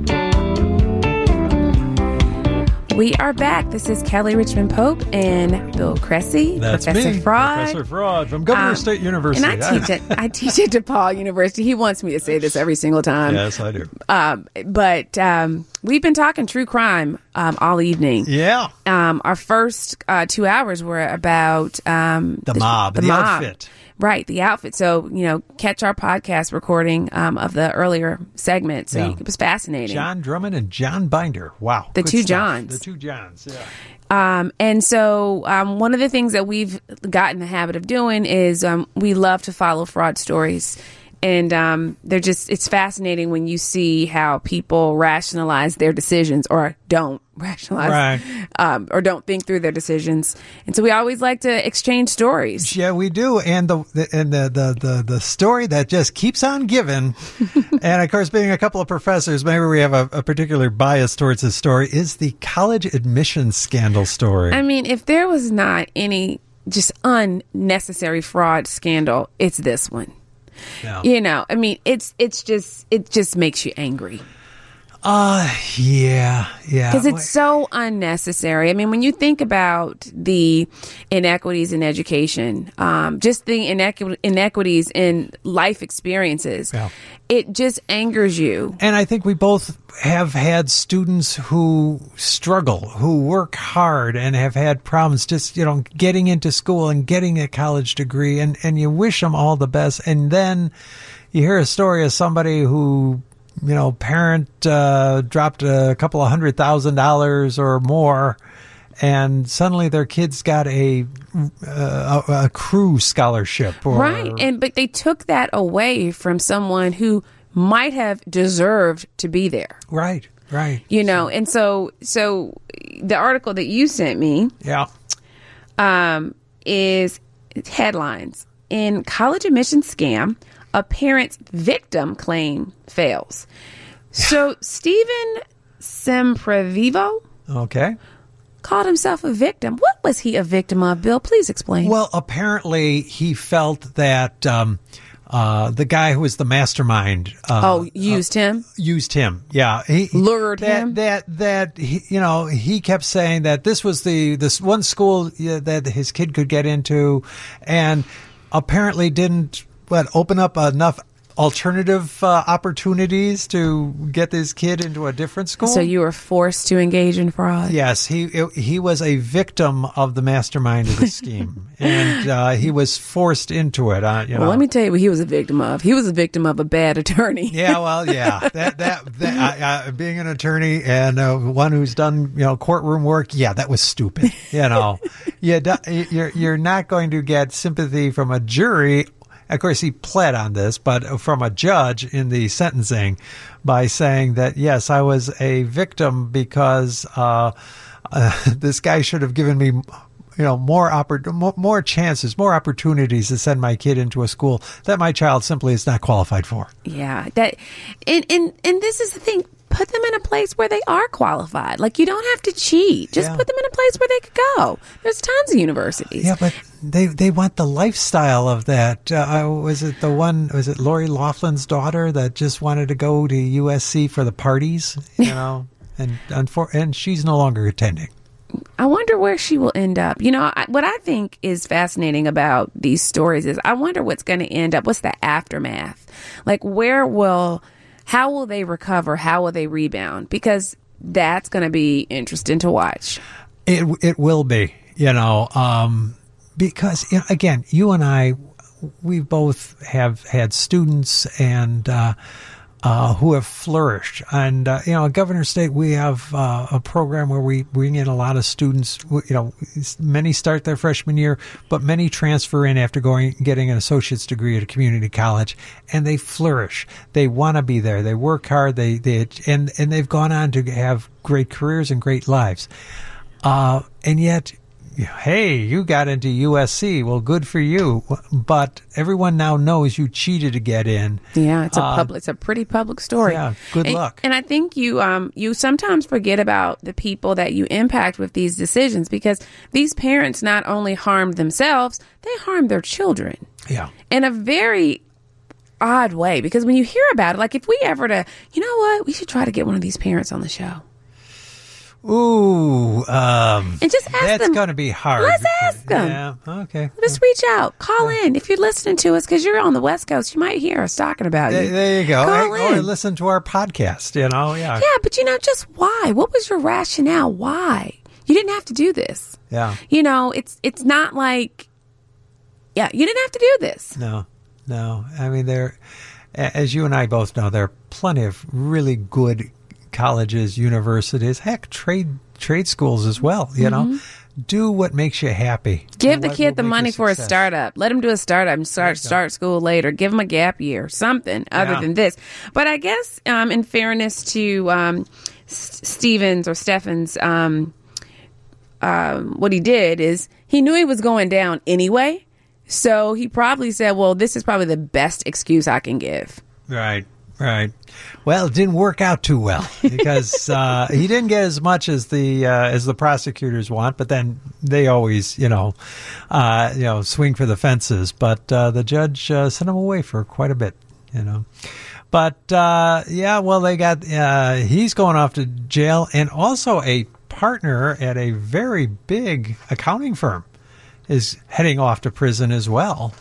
We are back. This is Kelly Richmond Pope and Bill Cressy, That's Professor me, Fraud. Professor Fraud from Governor State University. And I teach at DePaul University. He wants me to say this every single time. Yes, I do. But we've been talking true crime all evening. Yeah. Our first 2 hours were about the mob, the outfit. Right, the outfit. So, catch our podcast recording of the earlier segment. So it was fascinating. John Drummond and John Binder. Wow. The two Johns. The two Johns, yeah. And so one of the things that we've got in the habit of doing is we love to follow fraud stories. And it's fascinating when you see how people rationalize their decisions or don't rationalize, or don't think through their decisions. And so we always like to exchange stories. Yeah, we do. And the story that just keeps on giving, and of course, being a couple of professors, maybe we have a particular bias towards this story, is the college admissions scandal story. I mean, if there was not any just unnecessary fraud scandal, it's this one. No. I mean, it just makes you angry. Yeah. Because it's so unnecessary. I mean, when you think about the inequities in education, just the inequities in life experiences, it just angers you. And I think we both have had students who struggle, who work hard and have had problems just, getting into school and getting a college degree, and you wish them all the best. And then you hear a story of somebody who, parent dropped a couple of $100,000 or more, and suddenly their kids got a Crew scholarship. But they took that away from someone who might have deserved to be there. Right. And so the article that you sent me, is headlines: in college admissions scam, a parent's victim claim fails. So Stephen Semprevivo, called himself a victim. What was he a victim of, Bill? Please explain. Well, apparently he felt that the guy who was the mastermind used him. Yeah, he lured him. That he kept saying that this was this one school that his kid could get into, and apparently didn't open up enough alternative opportunities to get this kid into a different school. So you were forced to engage in fraud. Yes, he was a victim of the mastermind of the scheme, and he was forced into it. Let me tell you what he was a victim of. He was a victim of a bad attorney. That being an attorney and one who's done courtroom work. Yeah, that was stupid. You're not going to get sympathy from a jury. Of course, he pled on this, but from a judge in the sentencing by saying that, yes, I was a victim because this guy should have given me, more chances, more opportunities to send my kid into a school that my child simply is not qualified for. Yeah, and this is the thing. Put them in a place where they are qualified. Like, you don't have to cheat. Just put them in a place where they could go. There's tons of universities. Yeah, but they want the lifestyle of that. Was it Lori Loughlin's daughter that just wanted to go to USC for the parties? And she's no longer attending. I wonder where she will end up. What I think is fascinating about these stories is I wonder what's going to end up. What's the aftermath? Like, how will they recover? How will they rebound? Because that's going to be interesting to watch. It will be, because again, you and I, we both have had students, and who have flourished. And, at Governor State, we have a program where we bring in a lot of students. Many start their freshman year, but many transfer in after getting an associate's degree at a community college, and they flourish. They want to be there. They work hard. And they've gone on to have great careers and great lives. And yet, hey, you got into USC. Well, good for you. But everyone now knows you cheated to get in. Yeah, it's a pretty public story. Yeah, good luck. And I think you sometimes forget about the people that you impact with these decisions, because these parents not only harmed themselves, they harmed their children. Yeah. In a very odd way, because when you hear about it, like if we ever we should try to get one of these parents on the show. Ooh, and just ask that's them. going to be hard. Let's ask them. Yeah, okay. Just reach out. Call in. If you're listening to us, because you're on the West Coast, you might hear us talking about you. There you go. Call in. Or listen to our podcast, Yeah, Yeah, but just why? What was your rationale? Why? You didn't have to do this. Yeah. It's not like, you didn't have to do this. No. I mean, as you and I both know, there are plenty of really good colleges, universities, heck, trade schools as well. Do what makes you happy. Give the kid the money for a startup. Let him do a startup and start school later. Give him a gap year, something other than this. But I guess, in fairness to Steffens, what he did is he knew he was going down anyway. So he probably said, well, this is probably the best excuse I can give. Right. Well, it didn't work out too well because he didn't get as much as the prosecutors want, but then they always, swing for the fences. But the judge sent him away for quite a bit, But they got he's going off to jail, and also a partner at a very big accounting firm is heading off to prison as well.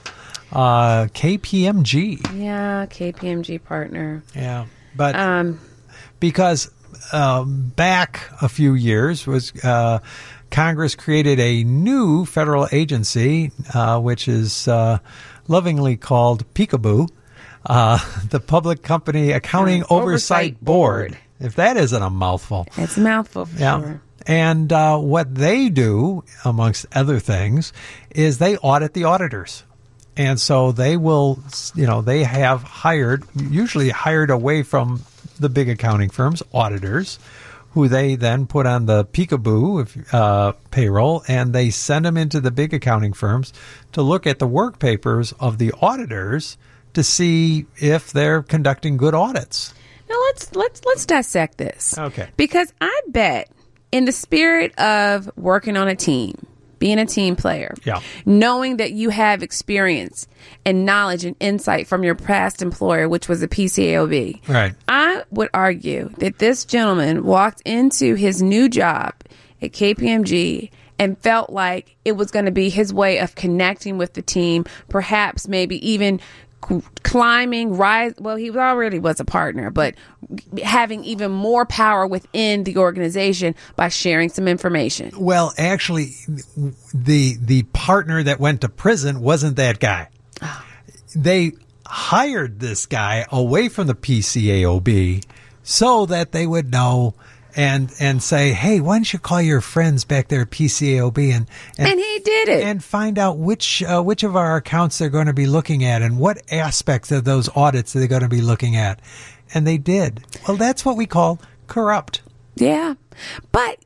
KPMG. Yeah, KPMG partner. Yeah, but because back a few years was Congress created a new federal agency, which is lovingly called Peekaboo, the Public Company Accounting Oversight Board. If that isn't a mouthful. It's a mouthful for sure. And what they do, amongst other things, is they audit the auditors. And so they will, they have usually hired away from the big accounting firms, auditors, who they then put on the Peekaboo payroll, and they send them into the big accounting firms to look at the work papers of the auditors to see if they're conducting good audits. Now let's dissect this. Okay. Because I bet in the spirit of working on a team, being a team player, knowing that you have experience and knowledge and insight from your past employer, which was the PCAOB, right? I would argue that this gentleman walked into his new job at KPMG and felt like it was going to be his way of connecting with the team, perhaps maybe even climbing, rise. Well, he already was a partner, but having even more power within the organization by sharing some information. Well, actually, the partner that went to prison wasn't that guy. Oh. They hired this guy away from the PCAOB so that they would know and say, hey, why don't you call your friends back there at PCAOB and he did it and find out which of our accounts they're going to be looking at and what aspects of those audits they're going to be looking at. And they did. Well, that's what we call corrupt. Yeah. But,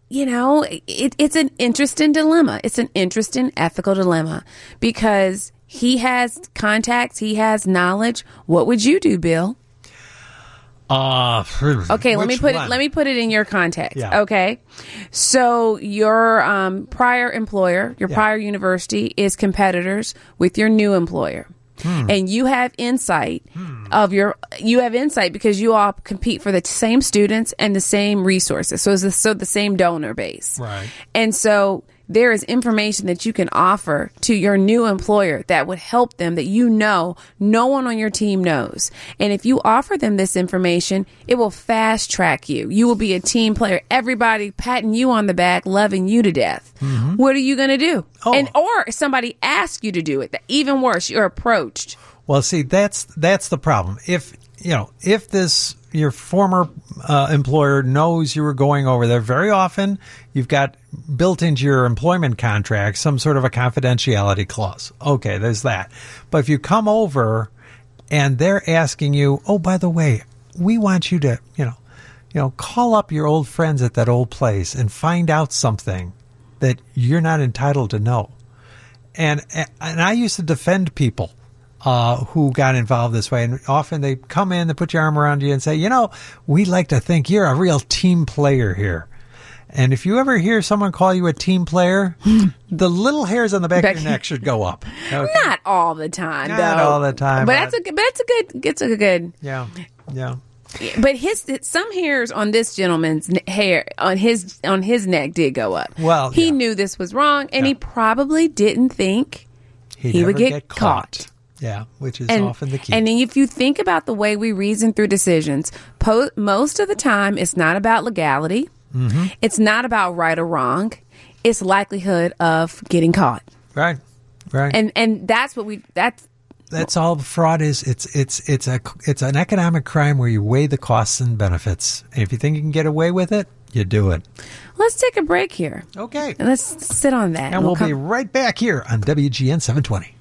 it's an interesting dilemma. It's an interesting ethical dilemma because he has contacts. He has knowledge. What would you do, Bill? Okay, let me put it in your context. Yeah. Okay. So your prior employer, your prior university is competitors with your new employer. And you have insight because you all compete for the same students and the same resources. So the same donor base. Right. And so there is information that you can offer to your new employer that would help them that no one on your team knows. And if you offer them this information, it will fast track you. You will be a team player. Everybody patting you on the back, loving you to death. What are you going to do? Oh. Or somebody asks you to do it. Even worse, you're approached. Well, see, that's the problem. If your former employer knows you were going over there, very often you've got built into your employment contract some sort of a confidentiality clause. Okay, there's that. But if you come over and they're asking you, oh, by the way, we want you to, call up your old friends at that old place and find out something that you're not entitled to know. And I used to defend people who got involved this way. And often they come in, they put your arm around you and say, we like to think you're a real team player here. And if you ever hear someone call you a team player, the little hairs on the back of your neck should go up. Okay? Not all the time, Not all the time. But it's a good. Yeah. But some hairs on this gentleman's hair on his neck did go up. Well, he knew this was wrong, and he probably didn't think he would get caught. Yeah, which is often the key. And if you think about the way we reason through decisions, most of the time it's not about legality. Mm-hmm. It's not about right or wrong. It's likelihood of getting caught. Right. And that's what that's all fraud is. It's an economic crime where you weigh the costs and benefits. And if you think you can get away with it, you do it. Let's take a break here. Okay. And let's sit on that. And we'll be right back here on WGN 720.